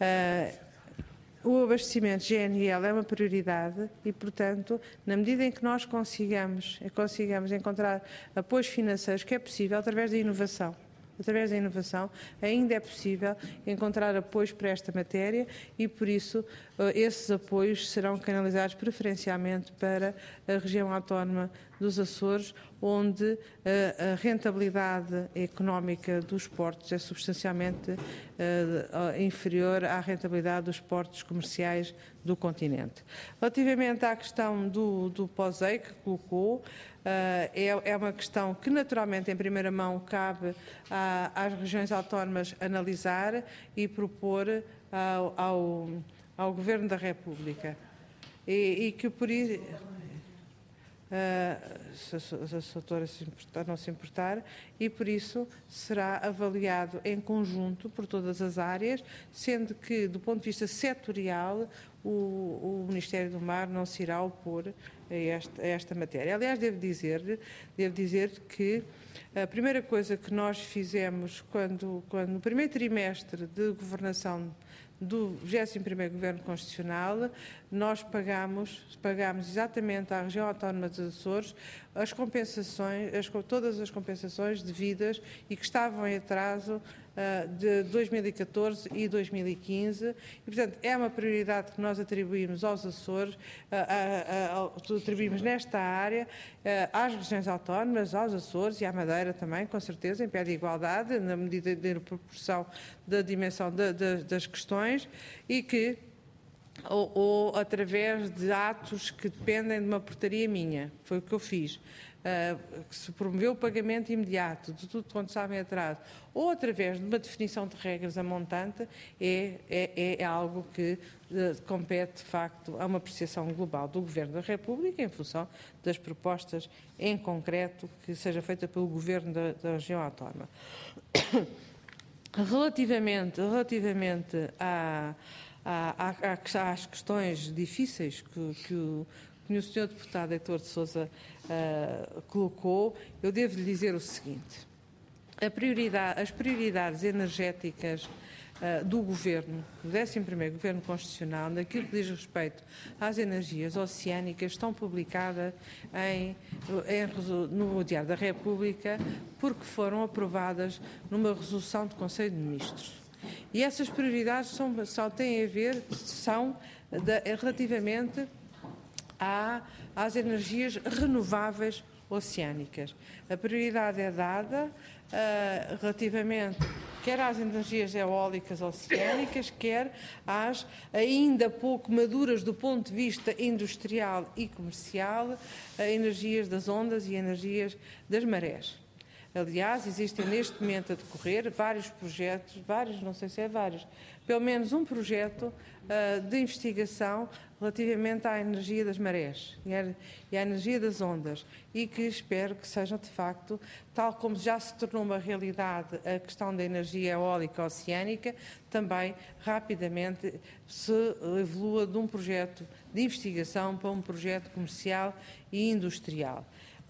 uh, o abastecimento de G N L é uma prioridade e, portanto, na medida em que nós consigamos, consigamos encontrar apoios financeiros, que é possível, através da inovação, através da inovação, ainda é possível encontrar apoios para esta matéria e, por isso, esses apoios serão canalizados preferencialmente para a região autónoma dos Açores, onde a, a rentabilidade económica dos portos é substancialmente uh, inferior à rentabilidade dos portos comerciais do continente. Relativamente à questão do, do POSEI que colocou, uh, é, é uma questão que naturalmente em primeira mão cabe a, às regiões autónomas analisar e propor ao, ao, ao Governo da República. E, e que por isso, uh, se, se a doutora se importar, não se importar, e por isso será avaliado em conjunto por todas as áreas, sendo que, do ponto de vista setorial, o, o Ministério do Mar não se irá opor a esta, a esta matéria. Aliás, devo dizer, devo dizer que a primeira coisa que nós fizemos quando, quando no primeiro trimestre de governação do vigésimo primeiro Governo Constitucional, nós pagamos, pagamos exatamente à região autónoma dos Açores as compensações, as, todas as compensações devidas e que estavam em atraso uh, de dois mil e catorze e dois mil e quinze e, portanto, é uma prioridade que nós atribuímos aos Açores, uh, uh, uh, uh, atribuímos nesta área uh, às regiões autónomas, aos Açores e à Madeira também, com certeza, em pé de igualdade, na medida da proporção da dimensão de, de, das questões e que Ou, ou através de atos que dependem de uma portaria minha. Foi o que eu fiz. Uh, que se promoveu o pagamento imediato de tudo quanto estava em atraso, ou através de uma definição de regras a montante, é, é, é algo que uh, compete, de facto, a uma apreciação global do Governo da República, em função das propostas em concreto que seja feita pelo Governo da, da região autónoma. Relativamente, relativamente à às questões difíceis que, que, o, que o senhor Deputado Heitor de Sousa uh, colocou, eu devo lhe dizer o seguinte. A prioridade, as prioridades energéticas uh, do Governo, do décimo primeiro Governo Constitucional, naquilo que diz respeito às energias oceânicas, estão publicadas em, em, no Diário da República porque foram aprovadas numa resolução do Conselho de Ministros. E essas prioridades são, só têm a ver, são de, relativamente à, às energias renováveis oceânicas. A prioridade é dada uh, relativamente quer às energias eólicas oceânicas, quer às ainda pouco maduras do ponto de vista industrial e comercial, uh, energias das ondas e energias das marés. Aliás, existem neste momento a decorrer vários projetos, vários, não sei se é vários, pelo menos um projeto uh, de investigação relativamente à energia das marés e à energia das ondas e que espero que sejam, de facto, tal como já se tornou uma realidade a questão da energia eólica oceânica, também rapidamente se evolua de um projeto de investigação para um projeto comercial e industrial.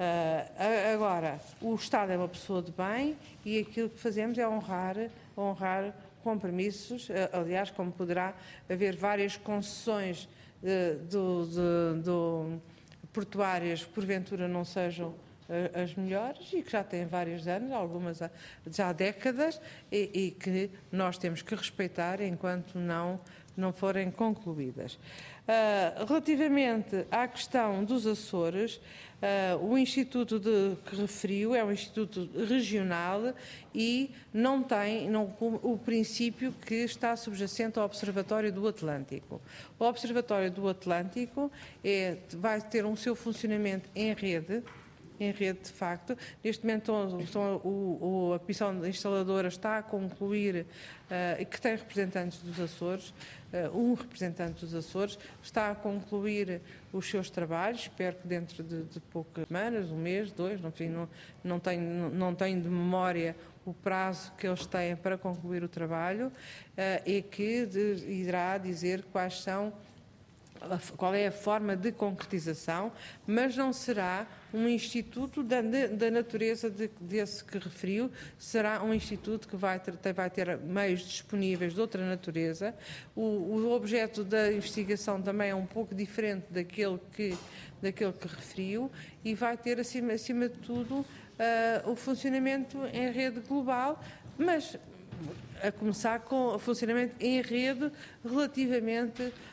Uh, agora, o Estado é uma pessoa de bem e aquilo que fazemos é honrar, honrar compromissos, uh, aliás, como poderá haver várias concessões uh, do, do, do portuárias que porventura não sejam uh, as melhores e que já têm vários anos, algumas há, já há décadas, e, e que nós temos que respeitar enquanto não, não forem concluídas. Uh, relativamente à questão dos Açores, uh, o Instituto de, que referiu é um Instituto regional e não tem não, o, o princípio que está subjacente ao Observatório do Atlântico. O Observatório do Atlântico é, vai ter um seu funcionamento em rede, em rede, de facto. Neste momento, o, o, a Comissão Instaladora está a concluir, uh, que tem representantes dos Açores, uh, um representante dos Açores, está a concluir os seus trabalhos, espero que dentro de, de poucas semanas, um mês, dois, enfim, não, não, tenho, não, não tenho de memória o prazo que eles têm para concluir o trabalho, uh, e que de, irá dizer quais são qual é a forma de concretização, mas não será um instituto da, da natureza de, desse que referiu, será um instituto que vai ter, vai ter meios disponíveis de outra natureza. O, o objeto da investigação também é um pouco diferente daquele que, daquele que referiu e vai ter, acima, acima de tudo, uh, o funcionamento em rede global, mas a começar com o funcionamento em rede relativamente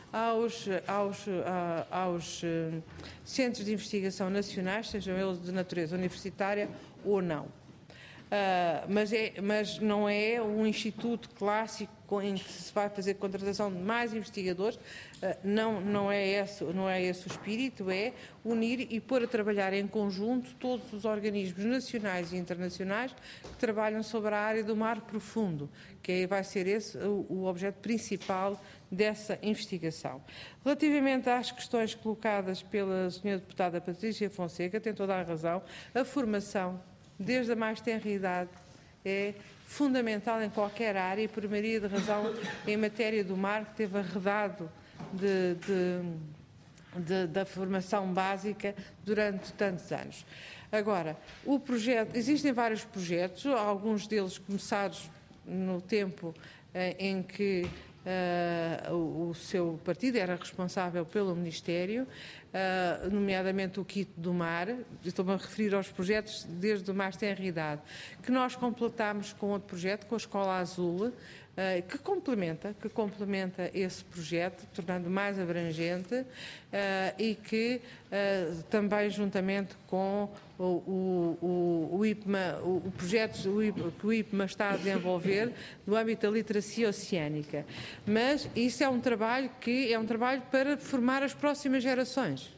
aos, aos, aos centros de investigação nacionais, sejam eles de natureza universitária ou não. Uh, mas, é, mas não é um instituto clássico em que se vai fazer contratação de mais investigadores, uh, não, não, é esse, não é esse o espírito, é unir e pôr a trabalhar em conjunto todos os organismos nacionais e internacionais que trabalham sobre a área do mar profundo, que é, vai ser esse o, o objeto principal dessa investigação. Relativamente às questões colocadas pela senhora deputada Patrícia Fonseca, tem toda a razão, a formação desde a mais tenra idade, é fundamental em qualquer área e por maioria de razão em matéria do mar, que teve arredado de, de, de, da formação básica durante tantos anos. Agora, o projeto, existem vários projetos, alguns deles começados no tempo eh, em que Uh, o, o seu partido era responsável pelo Ministério, uh, nomeadamente o Quito do Mar, estou-me a referir aos projetos desde o mais tenra idade, que nós completámos com outro projeto, com a Escola Azul, uh, que complementa, que complementa esse projeto, tornando mais abrangente uh, e que uh, também juntamente com o, o, o, o I P M A, o, o projeto que o I P M A está a desenvolver no âmbito da literacia oceânica. Mas isso é um trabalho que é um trabalho para formar as próximas gerações.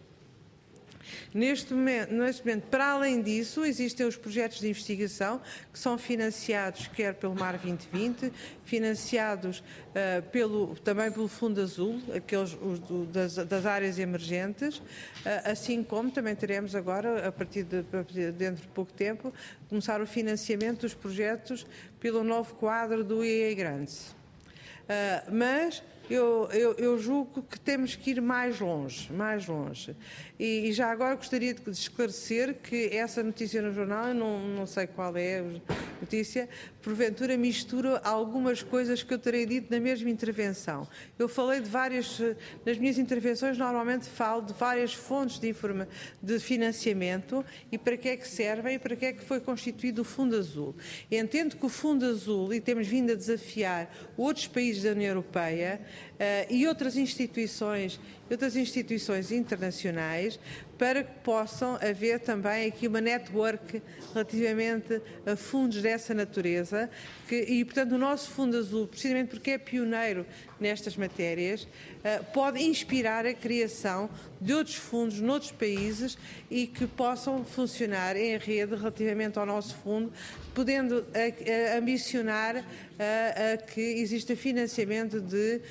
Neste momento, neste momento, para além disso, existem os projetos de investigação que são financiados quer pelo Mar vinte vinte, financiados uh, pelo, também pelo Fundo Azul, aqueles os do, das, das áreas emergentes, uh, assim como também teremos agora, a partir de dentro de pouco tempo, começar o financiamento dos projetos pelo novo quadro do I E Grants. Uh, mas eu, eu, eu julgo que temos que ir mais longe, mais longe. E, e já agora gostaria de esclarecer que essa notícia no jornal, eu não, não sei qual é a notícia, porventura mistura algumas coisas que eu terei dito na mesma intervenção. Eu falei de várias, nas minhas intervenções normalmente falo de várias fontes de, informa, de financiamento e para que é que servem e para que é que foi constituído o Fundo Azul. Entendo que o Fundo Azul, e temos vindo a desafiar outros países da União Europeia uh, e outras instituições, outras instituições internacionais, para que possam haver também aqui uma network relativamente a fundos dessa natureza que, e, portanto, o nosso Fundo Azul, precisamente porque é pioneiro nestas matérias, pode inspirar a criação de outros fundos noutros países e que possam funcionar em rede relativamente ao nosso fundo, podendo a, a ambicionar a, a que exista financiamento de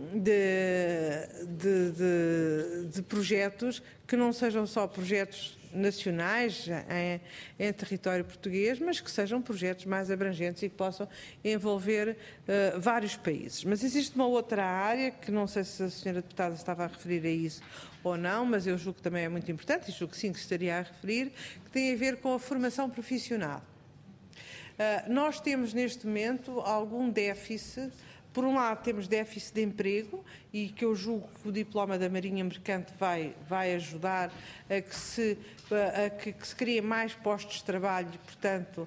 De, de, de, de projetos que não sejam só projetos nacionais em, em território português, mas que sejam projetos mais abrangentes e que possam envolver uh, vários países. Mas existe uma outra área, que não sei se a senhora deputada estava a referir a isso ou não, mas eu julgo que também é muito importante, e julgo que sim que estaria a referir, que tem a ver com a formação profissional. Uh, nós temos neste momento algum déficit. Por um lado, temos déficit de emprego e que eu julgo que o diploma da Marinha Mercante vai, vai ajudar a que se, a que, que se criem mais postos de trabalho e, portanto,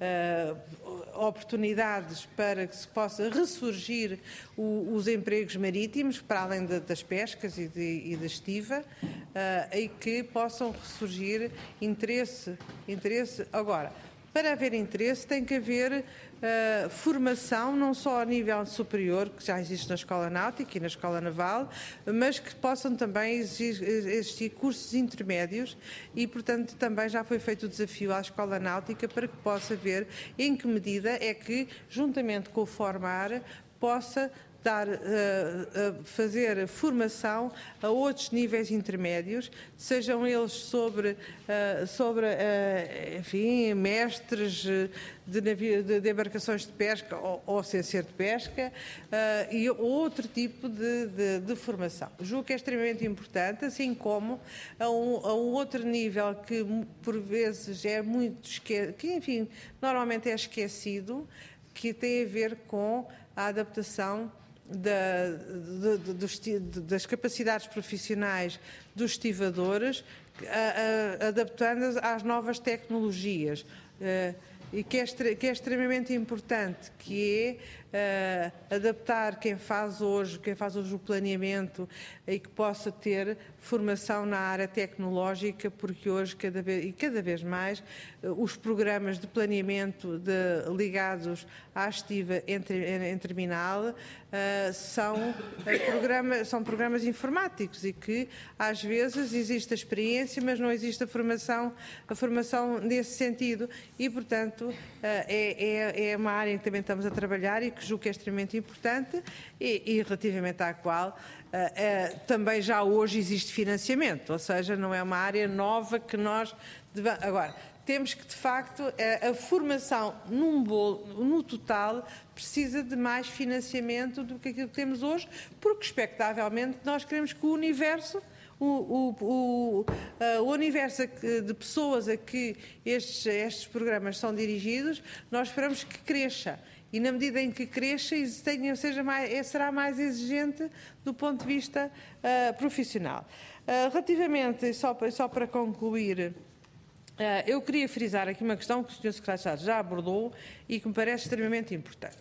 uh, oportunidades para que se possa ressurgir o, os empregos marítimos, para além de, das pescas e, de, e da estiva, uh, e que possam ressurgir interesse, interesse. Agora, para haver interesse tem que haver Uh, formação, não só a nível superior, que já existe na Escola Náutica e na Escola Naval, mas que possam também existir, existir cursos intermédios e, portanto, também já foi feito o desafio à Escola Náutica para que possa ver em que medida é que, juntamente com o Formar, possa dar, uh, uh, fazer formação a outros níveis intermédios, sejam eles sobre, uh, sobre uh, enfim, mestres de, navio, de, de embarcações de pesca ou, ou sem ser de pesca, uh, e outro tipo de, de, de formação. Julgo que é extremamente importante, assim como a um, a um outro nível que, por vezes, é muito esquecido, que, enfim, normalmente é esquecido, que tem a ver com a adaptação Da, de, de, dos, de, das capacidades profissionais dos estivadores, adaptando-as às novas tecnologias. Uh, e que é, que é extremamente importante, que uh, adaptar quem faz hoje, quem faz hoje o planeamento e que possa ter formação na área tecnológica, porque hoje cada vez, e cada vez mais uh, os programas de planeamento de, ligados à estiva em, em terminal uh, são, uh, programa, são programas informáticos e que às vezes existe a experiência, mas não existe a formação, a formação nesse sentido e, portanto, uh, é, é, é uma área em que também estamos a trabalhar e que julgo que é extremamente importante e, e relativamente à qual uh, uh, também já hoje existe financiamento, ou seja, não é uma área nova que nós devamos... Agora, temos que, de facto, a, a formação num bolo, no total, precisa de mais financiamento do que aquilo que temos hoje, porque, expectavelmente, nós queremos que o universo, o, o, o, uh, o universo de pessoas a que estes, estes programas são dirigidos, nós esperamos que cresça. E, na medida em que cresça, seja mais, será mais exigente do ponto de vista uh, profissional. Uh, relativamente, só, só para concluir... Uh, eu queria frisar aqui uma questão que o senhor Secretário de Estado já abordou e que me parece extremamente importante.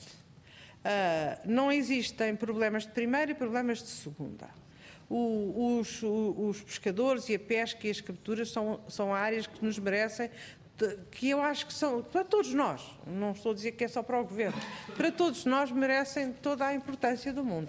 Uh, não existem problemas de primeira e problemas de segunda. O, os, os pescadores e a pesca e as capturas são, são áreas que nos merecem, que eu acho que são, para todos nós, não estou a dizer que é só para o Governo, para todos nós merecem toda a importância do mundo.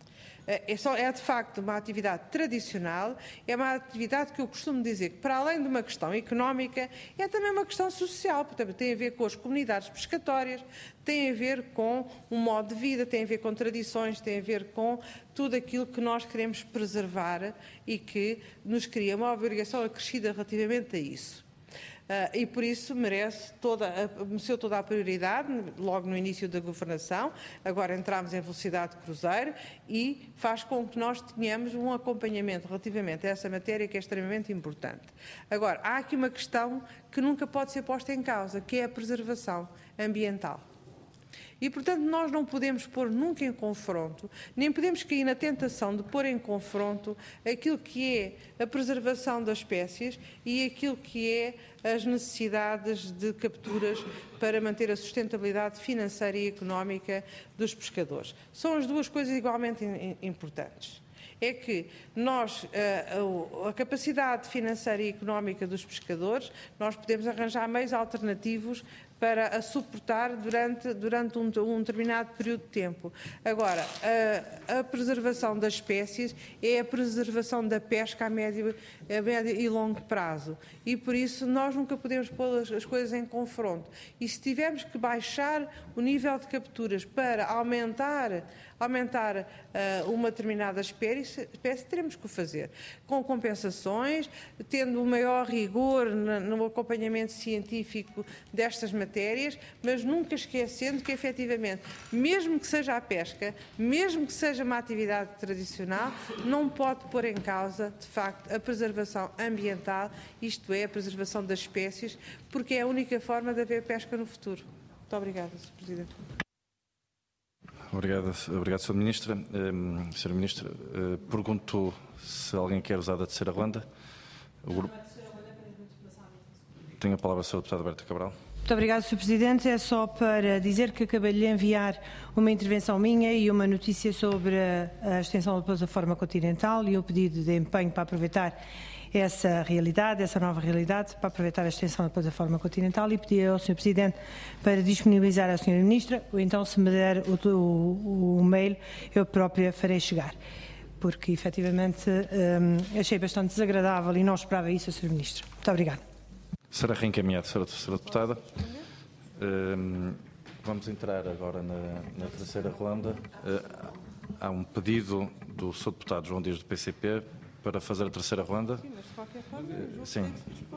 É, só, é de facto uma atividade tradicional, é uma atividade que eu costumo dizer que, para além de uma questão económica, é também uma questão social, portanto, tem a ver com as comunidades pescatórias, tem a ver com um modo de vida, tem a ver com tradições, tem a ver com tudo aquilo que nós queremos preservar e que nos cria uma obrigação acrescida relativamente a isso. Uh, e por isso merece toda a, mereceu toda a prioridade logo no início da governação, agora entramos em velocidade de cruzeiro e faz com que nós tenhamos um acompanhamento relativamente a essa matéria que é extremamente importante. Agora, há aqui uma questão que nunca pode ser posta em causa, que é a preservação ambiental. E, portanto, nós não podemos pôr nunca em confronto, nem podemos cair na tentação de pôr em confronto aquilo que é a preservação das espécies e aquilo que é as necessidades de capturas para manter a sustentabilidade financeira e económica dos pescadores. São as duas coisas igualmente importantes. É que nós, a, a capacidade financeira e económica dos pescadores, nós podemos arranjar meios alternativos para a suportar durante, durante um, um determinado período de tempo. Agora, a, a preservação das espécies é a preservação da pesca a médio, a médio e longo prazo. E, por isso, nós nunca podemos pôr as, as coisas em confronto. E se tivermos que baixar o nível de capturas para aumentar, aumentar uh, uma determinada espécie, espécie, teremos que o fazer. Com compensações, tendo o maior rigor no, no acompanhamento científico destas matérias, matérias, mas nunca esquecendo que, efetivamente, mesmo que seja a pesca, mesmo que seja uma atividade tradicional, não pode pôr em causa, de facto, a preservação ambiental, isto é, a preservação das espécies, porque é a única forma de haver pesca no futuro. Muito obrigada, senhor Presidente. Obrigado, obrigado senhora Ministra. Um, senhora Ministra, uh, pergunto se alguém quer usar da terceira ronda. O grupo... Tenho a palavra a senhora deputada Berta Cabral. Muito obrigada, senhor Presidente. É só para dizer que acabei de lhe enviar uma intervenção minha e uma notícia sobre a extensão da plataforma continental e o pedido de empenho para aproveitar essa realidade, essa nova realidade, para aproveitar a extensão da plataforma continental e pedir ao senhor Presidente para disponibilizar à senhora Ministra, ou então, se me der o, o, o mail, eu própria farei chegar. Porque, efetivamente, um, achei bastante desagradável e não esperava isso, senhora Ministra. Muito obrigada. Será reencaminhado, senhora Deputada. Um, vamos entrar agora na, na terceira ronda. Uh, há um pedido do senhor Deputado João Dias do P C P para fazer a terceira ronda. Sim, mas de qualquer forma, uh, sim.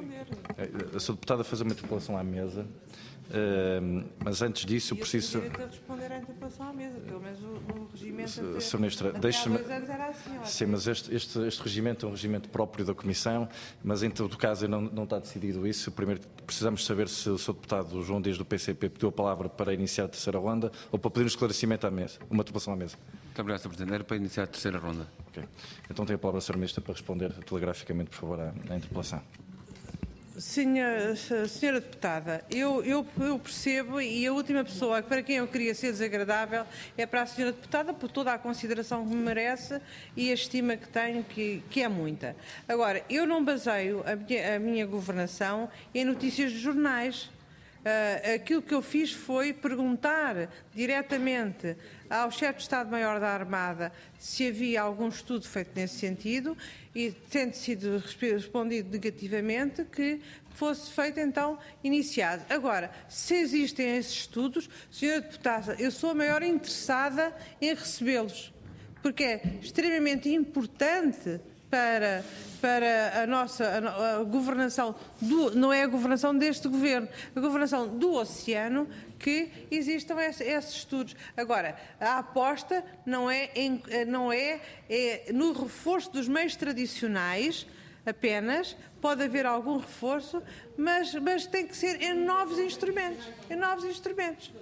A senhora Deputada fez uma interpelação à mesa. Uh, mas antes disso, eu preciso... Eu tenho responder à interpelação à mesa, pelo menos o regimento senhora Ministra, deixe-me... Assim, sim, mas este, este, este regimento é um regimento próprio da Comissão, mas em todo caso não, não está decidido isso. Primeiro precisamos saber se o senhor Deputado João Dias do P C P pediu a palavra para iniciar a terceira ronda ou para pedir um esclarecimento à mesa, uma interpelação à mesa. Muito obrigado, senhor Presidente. Era para iniciar a terceira ronda. Ok. Então tem a palavra a senhora Ministra para responder telegraficamente, por favor, à, à interpelação. Senhora, senhora deputada, eu, eu, eu percebo, e a última pessoa para quem eu queria ser desagradável é para a senhora deputada, por toda a consideração que me merece e a estima que tenho, que, que é muita. Agora, eu não baseio a minha, a minha governação em notícias de jornais. Uh, aquilo que eu fiz foi perguntar diretamente ao chefe de Estado-Maior da Armada se havia algum estudo feito nesse sentido e, tendo sido respondido negativamente, que fosse feito então iniciado. Agora, se existem esses estudos, senhora deputada, eu sou a maior interessada em recebê-los, porque é extremamente importante para, para a nossa a, a governação, do, não é a governação deste governo, a governação do oceano, que existam esses, esses estudos. Agora, a aposta não é, em, não é, é no reforço dos meios tradicionais apenas, pode haver algum reforço, mas, mas tem que ser em novos instrumentos, em novos instrumentos.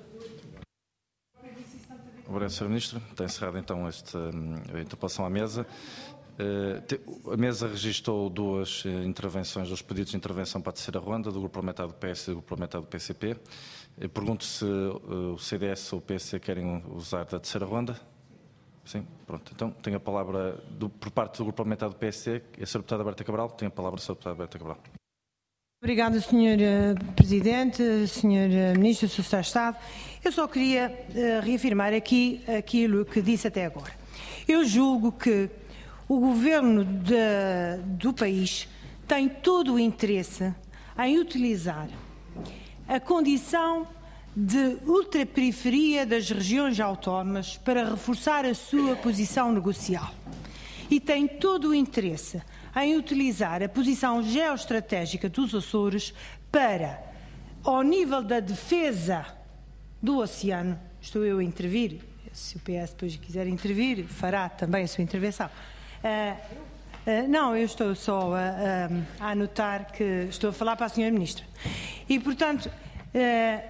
Obrigado, senhora Ministra. Está encerrada então esta a interpelação à mesa. A mesa registrou duas intervenções, dois pedidos de intervenção para a terceira ronda, do Grupo Parlamentar do P S e do Grupo Parlamentar do P C P. Pergunto se o C D S ou o P S C querem usar da terceira ronda. Sim, pronto. Então, tenho a palavra do, por parte do Grupo Parlamentar do P S C, a senhora deputada Berta Cabral. Tem a palavra a senhora deputada Berta Cabral. Obrigada, senhora Presidente, senhora Ministra, senhor Secretário de Estado. Eu só queria uh, reafirmar aqui aquilo que disse até agora. Eu julgo que o governo de, do país tem todo o interesse em utilizar a condição de ultraperiferia das regiões autónomas para reforçar a sua posição negocial. E tem todo o interesse em utilizar a posição geoestratégica dos Açores para, ao nível da defesa do oceano, estou eu a intervir, se o P S depois quiser intervir, fará também a sua intervenção. Uh, uh, não, eu estou só a, a, a anotar que estou a falar para a senhora Ministra. E, portanto, uh,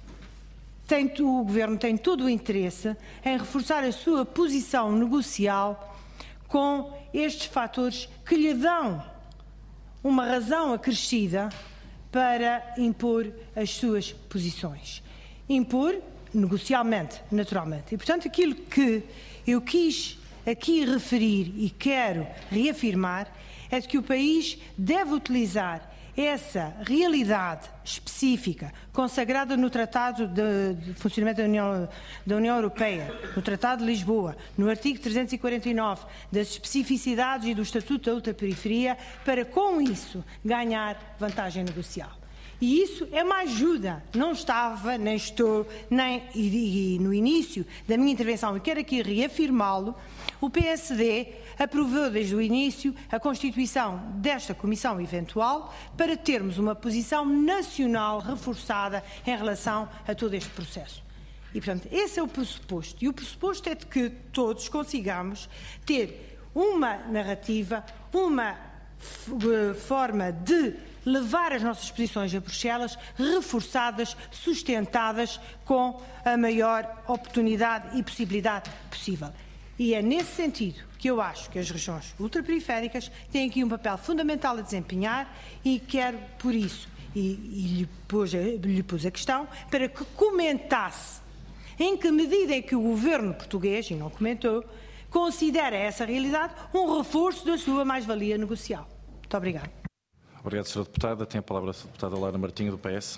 tem, o Governo tem todo o interesse em reforçar a sua posição negocial com estes fatores que lhe dão uma razão acrescida para impor as suas posições. Impor negocialmente, naturalmente. E, portanto, aquilo que eu quis aqui referir e quero reafirmar é de que o país deve utilizar essa realidade específica consagrada no Tratado de, de Funcionamento da União, da União Europeia, no Tratado de Lisboa, no artigo trezentos e quarenta e nove, das especificidades e do Estatuto da Ultraperiferia, para com isso ganhar vantagem negocial. E isso é uma ajuda, não estava, nem estou, nem e, e no início da minha intervenção, e quero aqui reafirmá-lo, o P S D aprovou desde o início a constituição desta comissão eventual para termos uma posição nacional reforçada em relação a todo este processo. E, portanto, esse é o pressuposto. E o pressuposto é de que todos consigamos ter uma narrativa, uma forma de levar as nossas posições a Bruxelas reforçadas, sustentadas com a maior oportunidade e possibilidade possível. E é nesse sentido que eu acho que as regiões ultraperiféricas têm aqui um papel fundamental a desempenhar e quero, por isso, e, e lhe, pus, lhe pus a questão, para que comentasse em que medida é que o governo português, e não comentou, considera essa realidade um reforço da sua mais-valia negocial. Muito obrigada. Obrigado, senhora deputada. Tem a palavra a senhora deputada Lara Martinho, do P S.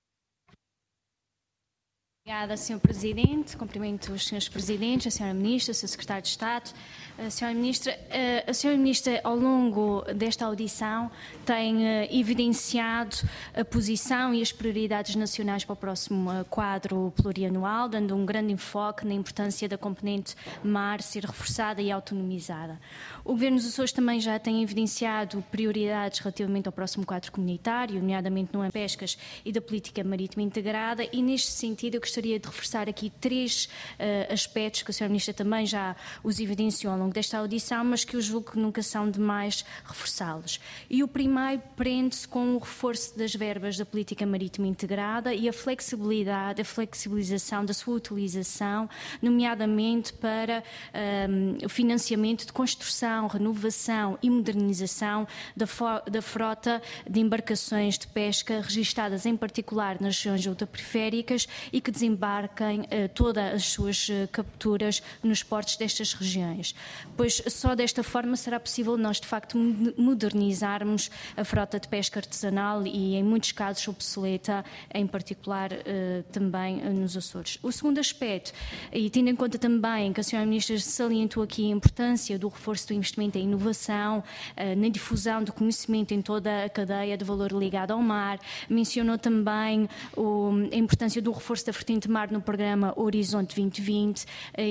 Obrigada, senhor Presidente. Cumprimento os senhores Presidentes, a senhora Ministra, o senhor Secretário de Estado. A senhora Ministra, a senhora Ministra, ao longo desta audição, tem evidenciado a posição e as prioridades nacionais para o próximo quadro plurianual, dando um grande enfoque na importância da componente mar ser reforçada e autonomizada. O Governo dos Açores também já tem evidenciado prioridades relativamente ao próximo quadro comunitário, nomeadamente no pescas e da política marítima integrada, e neste sentido eu gostaria de reforçar aqui três uh, aspectos que a senhora Ministra também já os evidenciou ao longo desta audição, mas que eu julgo que nunca são demais reforçá-los. E o primeiro prende-se com o reforço das verbas da política marítima integrada e a flexibilidade, a flexibilização da sua utilização, nomeadamente para um, o financiamento de construção, renovação e modernização da, da frota de embarcações de pesca registadas em particular nas regiões ultraperiféricas e que desembarquem uh, todas as suas uh, capturas nos portos destas regiões. Pois só desta forma será possível nós, de facto, modernizarmos a frota de pesca artesanal e, em muitos casos, obsoleta, em particular uh, também uh, nos Açores. O segundo aspecto, e tendo em conta também que a senhora Ministra salientou aqui a importância do reforço do investimento em inovação, uh, na difusão do conhecimento em toda a cadeia de valor ligado ao mar, mencionou também o, a importância do reforço da vertente mar no programa Horizonte vinte vinte uh,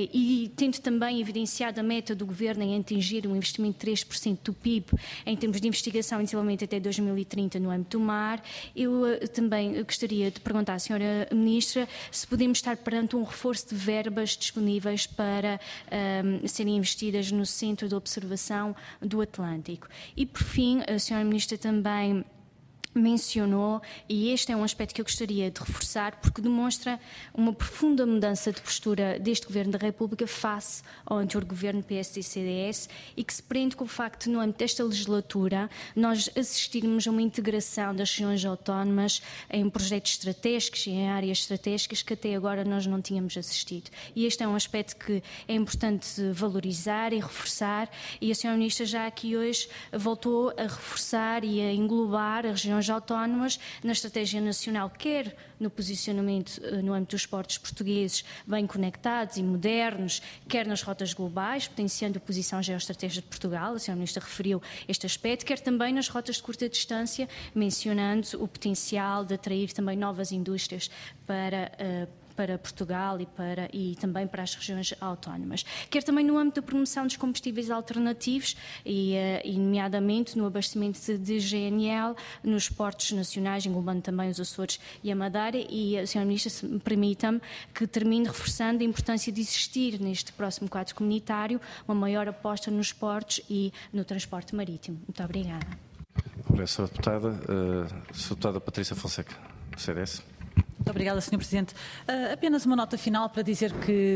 e tendo também evidenciado a meta do Governo em atingir um investimento de três por cento do P I B em termos de investigação e desenvolvimento até dois mil e trinta no âmbito do mar, eu uh, também gostaria de perguntar à senhora Ministra se podemos estar perante um reforço de verbas disponíveis para um, serem investidas no Centro de Observação do Atlântico. E, por fim, a senhora Ministra também mencionou, e este é um aspecto que eu gostaria de reforçar, porque demonstra uma profunda mudança de postura deste Governo da República face ao anterior Governo P S D C D S e que se prende com o facto de, no âmbito desta legislatura, nós assistirmos a uma integração das regiões autónomas em projetos estratégicos e em áreas estratégicas que até agora nós não tínhamos assistido. E este é um aspecto que é importante valorizar e reforçar, e a senhora Ministra já aqui hoje voltou a reforçar e a englobar as regiões autónomas na estratégia nacional, quer no posicionamento no âmbito dos portos portugueses bem conectados e modernos, quer nas rotas globais, potenciando a posição geoestratégica de Portugal, a senhora Ministra referiu este aspecto, quer também nas rotas de curta distância, mencionando o potencial de atrair também novas indústrias para uh, para Portugal e, para, e também para as regiões autónomas. Quer também no âmbito da promoção dos combustíveis alternativos e, e nomeadamente no abastecimento de, de G N L nos portos nacionais, englobando também os Açores e a Madeira, e a senhora Ministra, se me permita-me, que termine reforçando a importância de existir neste próximo quadro comunitário uma maior aposta nos portos e no transporte marítimo. Muito obrigada. Obrigado, senhora Deputada. Uh, senhora Deputada Patrícia Fonseca, do C D S. Muito obrigada, senhor Presidente. Uh, apenas uma nota final para dizer que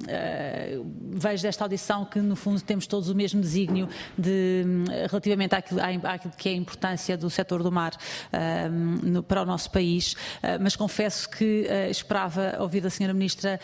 uh, vejo desta audição que, no fundo, temos todos o mesmo desígnio de, uh, relativamente àquilo, àquilo que é a importância do setor do mar uh, no, para o nosso país, uh, mas confesso que uh, esperava ouvir da senhora Ministra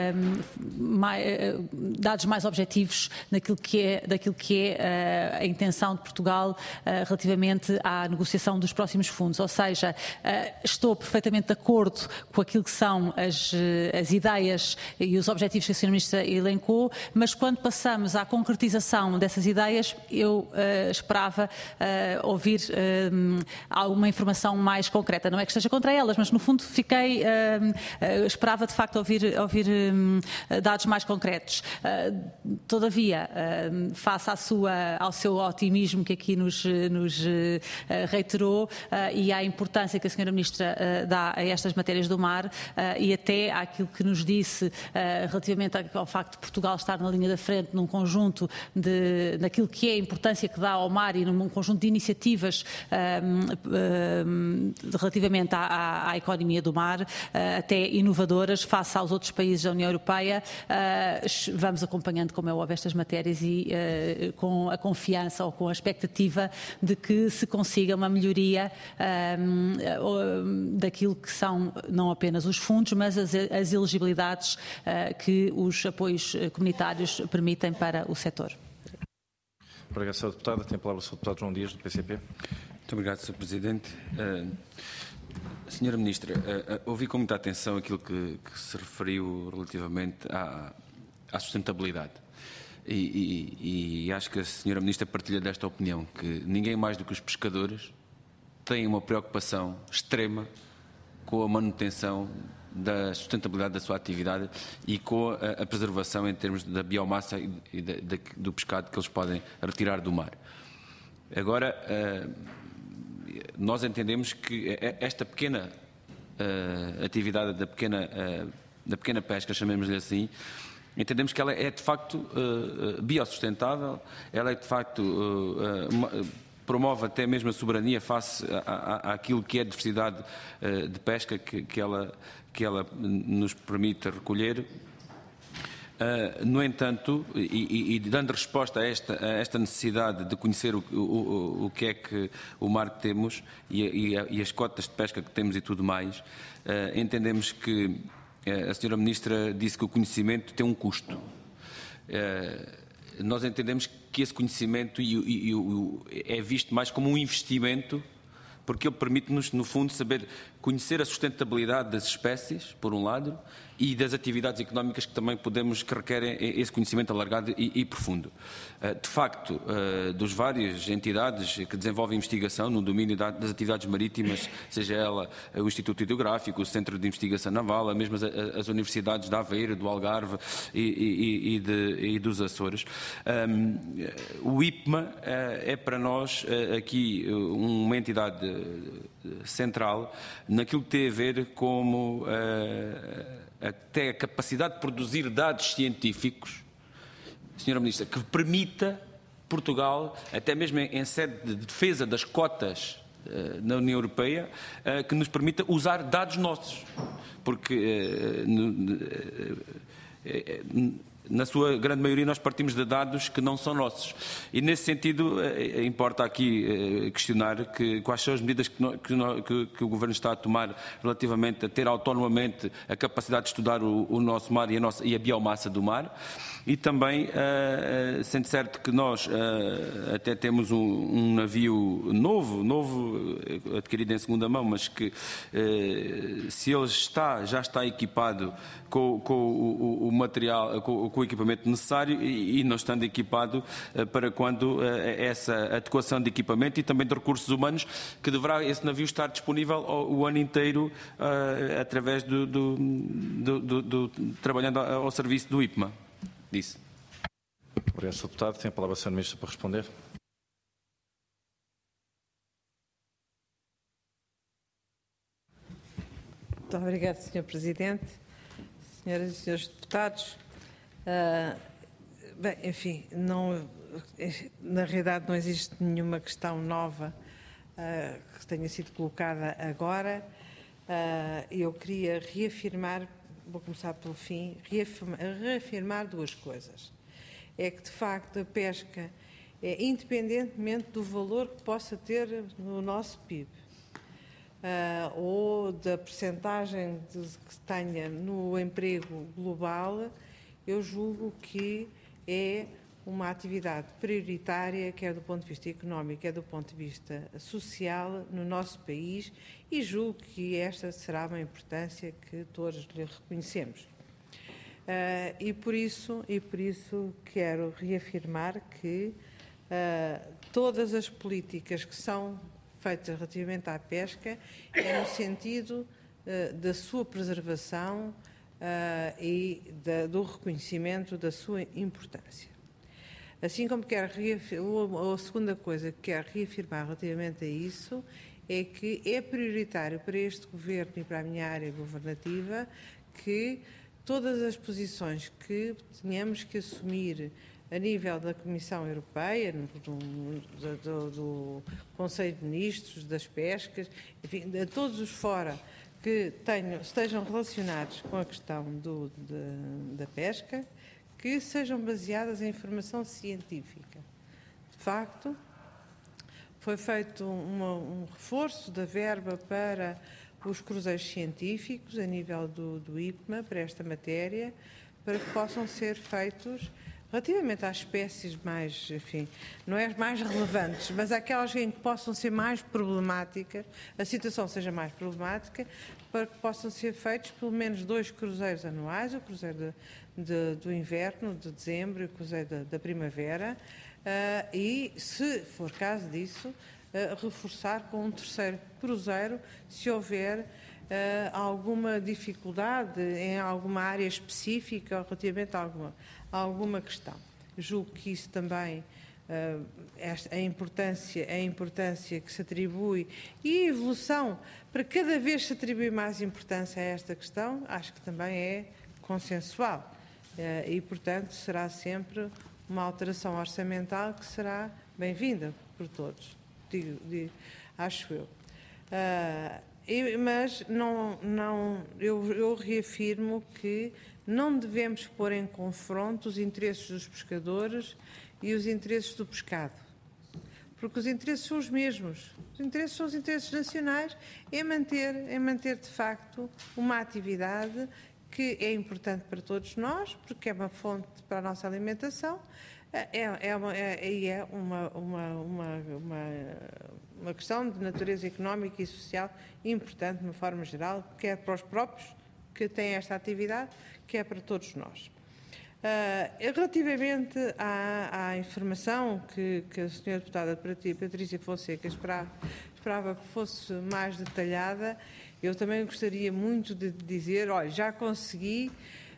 uh, mais, uh, dados mais objetivos naquilo que é, daquilo que é uh, a intenção de Portugal uh, relativamente à negociação dos próximos fundos. Ou seja, uh, estou perfeitamente de acordo com aquilo que são as, as ideias e os objetivos que a senhora Ministra elencou, mas quando passamos à concretização dessas ideias, eu uh, esperava uh, ouvir uh, alguma informação mais concreta. Não é que esteja contra elas, mas no fundo fiquei, uh, uh, esperava de facto ouvir, ouvir uh, dados mais concretos. Uh, todavia, uh, face à sua, ao seu otimismo que aqui nos, nos uh, reiterou uh, e à importância que a senhora Ministra uh, dá a estas matérias do mar uh, e até àquilo que nos disse uh, relativamente ao facto de Portugal estar na linha da frente num conjunto de, daquilo que é a importância que dá ao mar e num conjunto de iniciativas uh, uh, relativamente à, à, à economia do mar, uh, até inovadoras face aos outros países da União Europeia. Uh, vamos acompanhando, como é óbvio, estas matérias e uh, com a confiança ou com a expectativa de que se consiga uma melhoria uh, daquilo que são não apenas os fundos, mas as, as elegibilidades uh, que os apoios comunitários permitem para o setor. Obrigado, senhora Deputada. Tem a palavra o senhor Deputado João Dias, do P C P. Muito obrigado, senhor Presidente. Uh, senhora Ministra, uh, uh, ouvi com muita atenção aquilo que, que se referiu relativamente à, à sustentabilidade. E, e, e acho que a senhora Ministra partilha desta opinião, que ninguém mais do que os pescadores têm uma preocupação extrema com a manutenção da sustentabilidade da sua atividade e com a, a preservação em termos da biomassa e, e de, de, do pescado que eles podem retirar do mar. Agora, uh, nós entendemos que esta pequena uh, atividade da pequena uh, da pequena pesca, chamemos-lhe assim, entendemos que ela é de facto uh, biossustentável, ela é de facto uh, uh, promove até mesmo a soberania face àquilo que é a diversidade uh, de pesca que, que, ela, que ela nos permite recolher. Uh, no entanto, e, e, e dando resposta a esta, a esta necessidade de conhecer o, o, o que é que o mar que temos e, e, e as cotas de pesca que temos e tudo mais, uh, entendemos que uh, a senhora Ministra disse que o conhecimento tem um custo. Uh, nós entendemos que esse conhecimento e, e, e, é visto mais como um investimento, porque ele permite-nos, no fundo, saber conhecer a sustentabilidade das espécies, por um lado, e das atividades económicas que também podemos, que requerem esse conhecimento alargado e, e profundo. De facto, dos várias entidades que desenvolvem investigação no domínio das atividades marítimas, seja ela o Instituto Hidrográfico, o Centro de Investigação Naval, mesmo as, as universidades de Aveiro, do Algarve e, e, e, de, e dos Açores, um, o I P M A é para nós aqui uma entidade central naquilo que tem a ver como uh, até a capacidade de produzir dados científicos, senhora Ministra, que permita Portugal, até mesmo em sede de defesa das cotas uh, na União Europeia, uh, que nos permita usar dados nossos, porque uh, no, uh, uh, na sua grande maioria nós partimos de dados que não são nossos. E nesse sentido eh, importa aqui eh, questionar que, quais são as medidas que, no, que, no, que, que o Governo está a tomar relativamente a ter autonomamente a capacidade de estudar o, o nosso mar e a, nossa, e a biomassa do mar. E também, eh, sendo certo que nós eh, até temos um, um navio novo, novo, adquirido em segunda mão, mas que eh, se ele está, já está equipado com, com o, o material, com, com o equipamento necessário e, e não estando equipado uh, para quando uh, essa adequação de equipamento e também de recursos humanos, que deverá esse navio estar disponível o, o ano inteiro uh, através do, do, do, do, do trabalhando ao, ao serviço do I P M A. Disse. Obrigado, senhor Deputado. Tem a palavra a senhora Ministra para responder. Muito obrigado, senhor Presidente. Senhoras e senhores deputados, uh, bem, enfim, não, na realidade não existe nenhuma questão nova uh, que tenha sido colocada agora. Uh, eu queria reafirmar, vou começar pelo fim, reafirmar, reafirmar duas coisas. É que, de facto, a pesca é independentemente do valor que possa ter no nosso P I B. Uh, ou da percentagem de, que tenha no emprego global, eu julgo que é uma atividade prioritária, quer do ponto de vista económico, quer do ponto de vista social, no nosso país, e julgo que esta será uma importância que todos lhe reconhecemos. Uh, e, por isso, e por isso quero reafirmar que uh, todas as políticas que são feitas relativamente à pesca é no sentido uh, da sua preservação uh, e da, do reconhecimento da sua importância. Assim como quero reafirmar, a segunda coisa que quero reafirmar relativamente a isso é que é prioritário para este Governo e para a minha área governativa que todas as posições que tenhamos que assumir a nível da Comissão Europeia, do, do, do Conselho de Ministros, das pescas, enfim, de todos os fora que tenham, estejam relacionados com a questão do, de, da pesca, que sejam baseadas em informação científica. De facto, foi feito uma, um reforço da verba para os cruzeiros científicos a nível do, do I P M A para esta matéria, para que possam ser feitos relativamente às espécies mais, enfim, não é as mais relevantes, mas aquelas em que possam ser mais problemáticas, a situação seja mais problemática, para que possam ser feitos pelo menos dois cruzeiros anuais, o cruzeiro de, de, do inverno, de dezembro, e o cruzeiro da, da primavera, uh, e, se for caso disso, uh, reforçar com um terceiro cruzeiro, se houver Uh, alguma dificuldade em alguma área específica relativamente a alguma, a alguma questão. Julgo que isso também a importância, a importância que se atribui e a evolução para cada vez se atribuir mais importância a esta questão, acho que também é consensual. E, portanto, será sempre uma alteração orçamental que será bem-vinda por todos, digo, digo, acho eu. Uh, eu mas não, não, eu, eu reafirmo que não devemos pôr em confronto os interesses dos pescadores e os interesses do pescado, porque os interesses são os mesmos. Os interesses são os interesses nacionais em manter, em manter de facto uma atividade que é importante para todos nós, porque é uma fonte para a nossa alimentação, é, é, uma, é, é uma, uma, uma, uma, uma questão de natureza económica e social importante, de uma forma geral, quer para os próprios que têm esta atividade, quer para todos nós. Uh, relativamente à, à informação que, que a senhora deputada Patrícia Fonseca esperava, esperava que fosse mais detalhada, eu também gostaria muito de dizer, olha, já consegui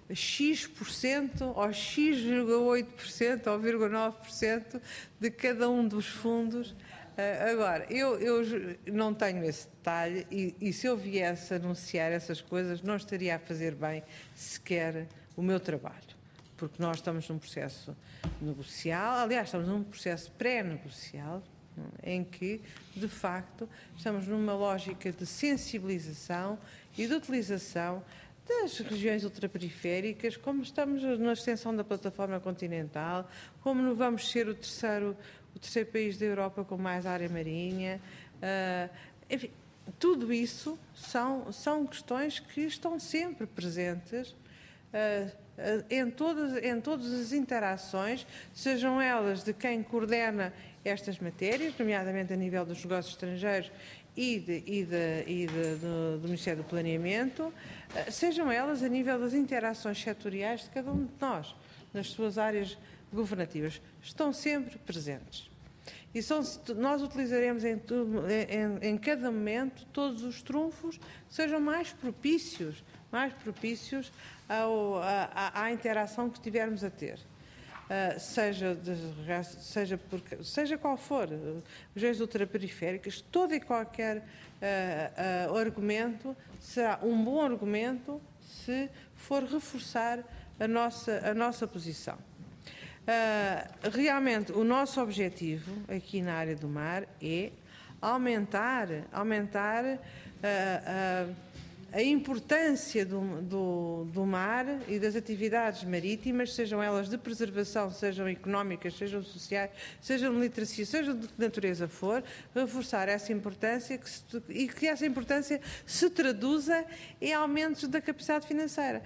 X por cento ou X vírgula oito por cento ou vírgula nove por cento de cada um dos fundos. Uh, agora, eu, eu não tenho esse detalhe e, e se eu viesse anunciar essas coisas não estaria a fazer bem sequer o meu trabalho, porque nós estamos num processo negocial, aliás, estamos num processo pré-negocial, em que, de facto, estamos numa lógica de sensibilização e de utilização das regiões ultraperiféricas, como estamos na extensão da plataforma continental, como vamos ser o terceiro, o terceiro país da Europa com mais área marinha. Uh, enfim, tudo isso são, são questões que estão sempre presentes uh, uh, em, todas, em todas as interações, sejam elas de quem coordena estas matérias, nomeadamente a nível dos negócios estrangeiros e, de, e, de, e de, do, do Ministério do Planeamento, sejam elas a nível das interações setoriais de cada um de nós, nas suas áreas governativas, estão sempre presentes. E são, nós utilizaremos em, em, em cada momento todos os trunfos que sejam mais propícios, mais propícios ao, à, à interação que tivermos a ter. Uh, seja, de, seja, porque, seja qual for, uh, regiões ultraperiféricas, todo e qualquer uh, uh, argumento será um bom argumento se for reforçar a nossa, a nossa posição. Uh, realmente, o nosso objetivo aqui na área do mar é aumentar, aumentar uh, uh, a importância do, do, do mar e das atividades marítimas, sejam elas de preservação, sejam económicas, sejam sociais, sejam de literacia, sejam de que natureza for, reforçar essa importância que se, e que essa importância se traduza em aumentos da capacidade financeira.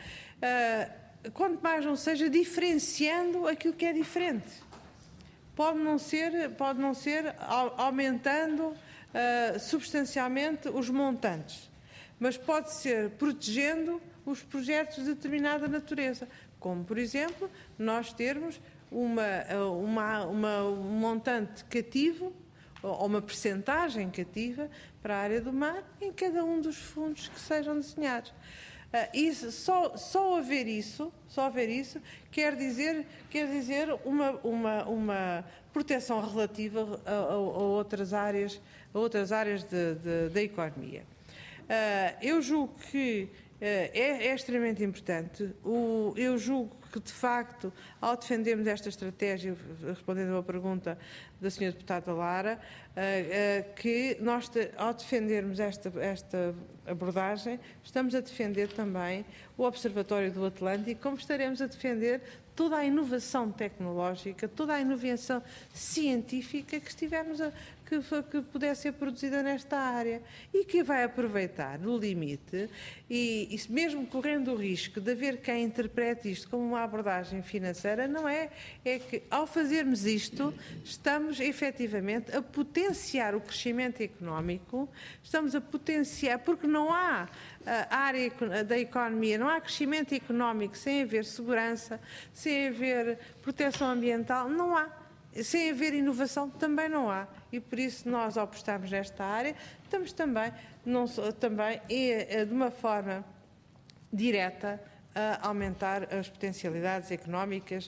Uh, quanto mais não seja diferenciando aquilo que é diferente. Pode não ser, pode não ser aumentando uh, substancialmente os montantes, mas pode ser protegendo os projetos de determinada natureza, como, por exemplo, nós termos uma, uma, uma, um montante cativo ou uma percentagem cativa para a área do mar em cada um dos fundos que sejam desenhados. Uh, isso, só, só haver isso, só haver isso quer dizer, quer dizer uma, uma, uma proteção relativa a, a, a outras áreas, a outras áreas de, de, da economia. Uh, eu julgo que uh, é, é extremamente importante. O, eu julgo que, de facto, ao defendermos esta estratégia, respondendo a uma pergunta da senhora deputada Lara, uh, uh, que nós, te, ao defendermos esta, esta abordagem, estamos a defender também o Observatório do Atlântico, como estaremos a defender toda a inovação tecnológica, toda a inovação científica que estivermos a, que, que pudesse ser produzida nesta área e que vai aproveitar no limite e, e mesmo correndo o risco de haver quem interprete isto como uma abordagem financeira, não é, é que ao fazermos isto estamos efetivamente a potenciar o crescimento económico, estamos a potenciar, porque não há a área da economia, não há crescimento económico sem haver segurança, sem haver proteção ambiental, não há. Sem haver inovação, também não há. E por isso nós apostamos nesta área, estamos também, não só, também e, de uma forma direta a aumentar as potencialidades económicas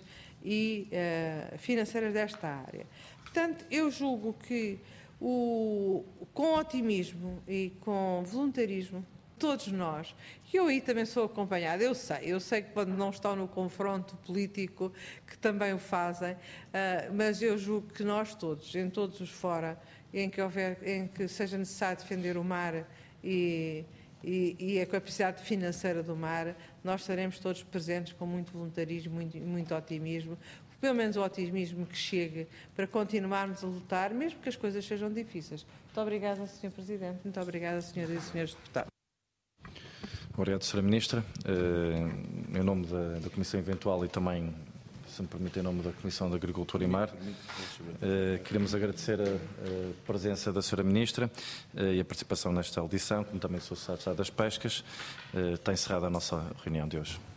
e uh, financeiras desta área. Portanto, eu julgo que o, com otimismo e com voluntarismo, todos nós, e eu aí também sou acompanhada, eu sei, eu sei que quando não estão no confronto político, que também o fazem, uh, mas eu julgo que nós todos, em todos os fora, em que, houver, em que seja necessário defender o mar e, e, e a capacidade financeira do mar, nós estaremos todos presentes com muito voluntarismo e muito, muito otimismo, pelo menos o otimismo que chegue para continuarmos a lutar, mesmo que as coisas sejam difíceis. Muito obrigada, senhor Presidente, muito obrigada, senhoras e senhores deputados. Obrigado, senhora Ministra. Em nome da, da Comissão Eventual e também, se me permite, em nome da Comissão de Agricultura e Mar, queremos agradecer a, a presença da senhora Ministra e a participação nesta audição, como também sou secretário de Estado das Pescas. Está encerrada a nossa reunião de hoje.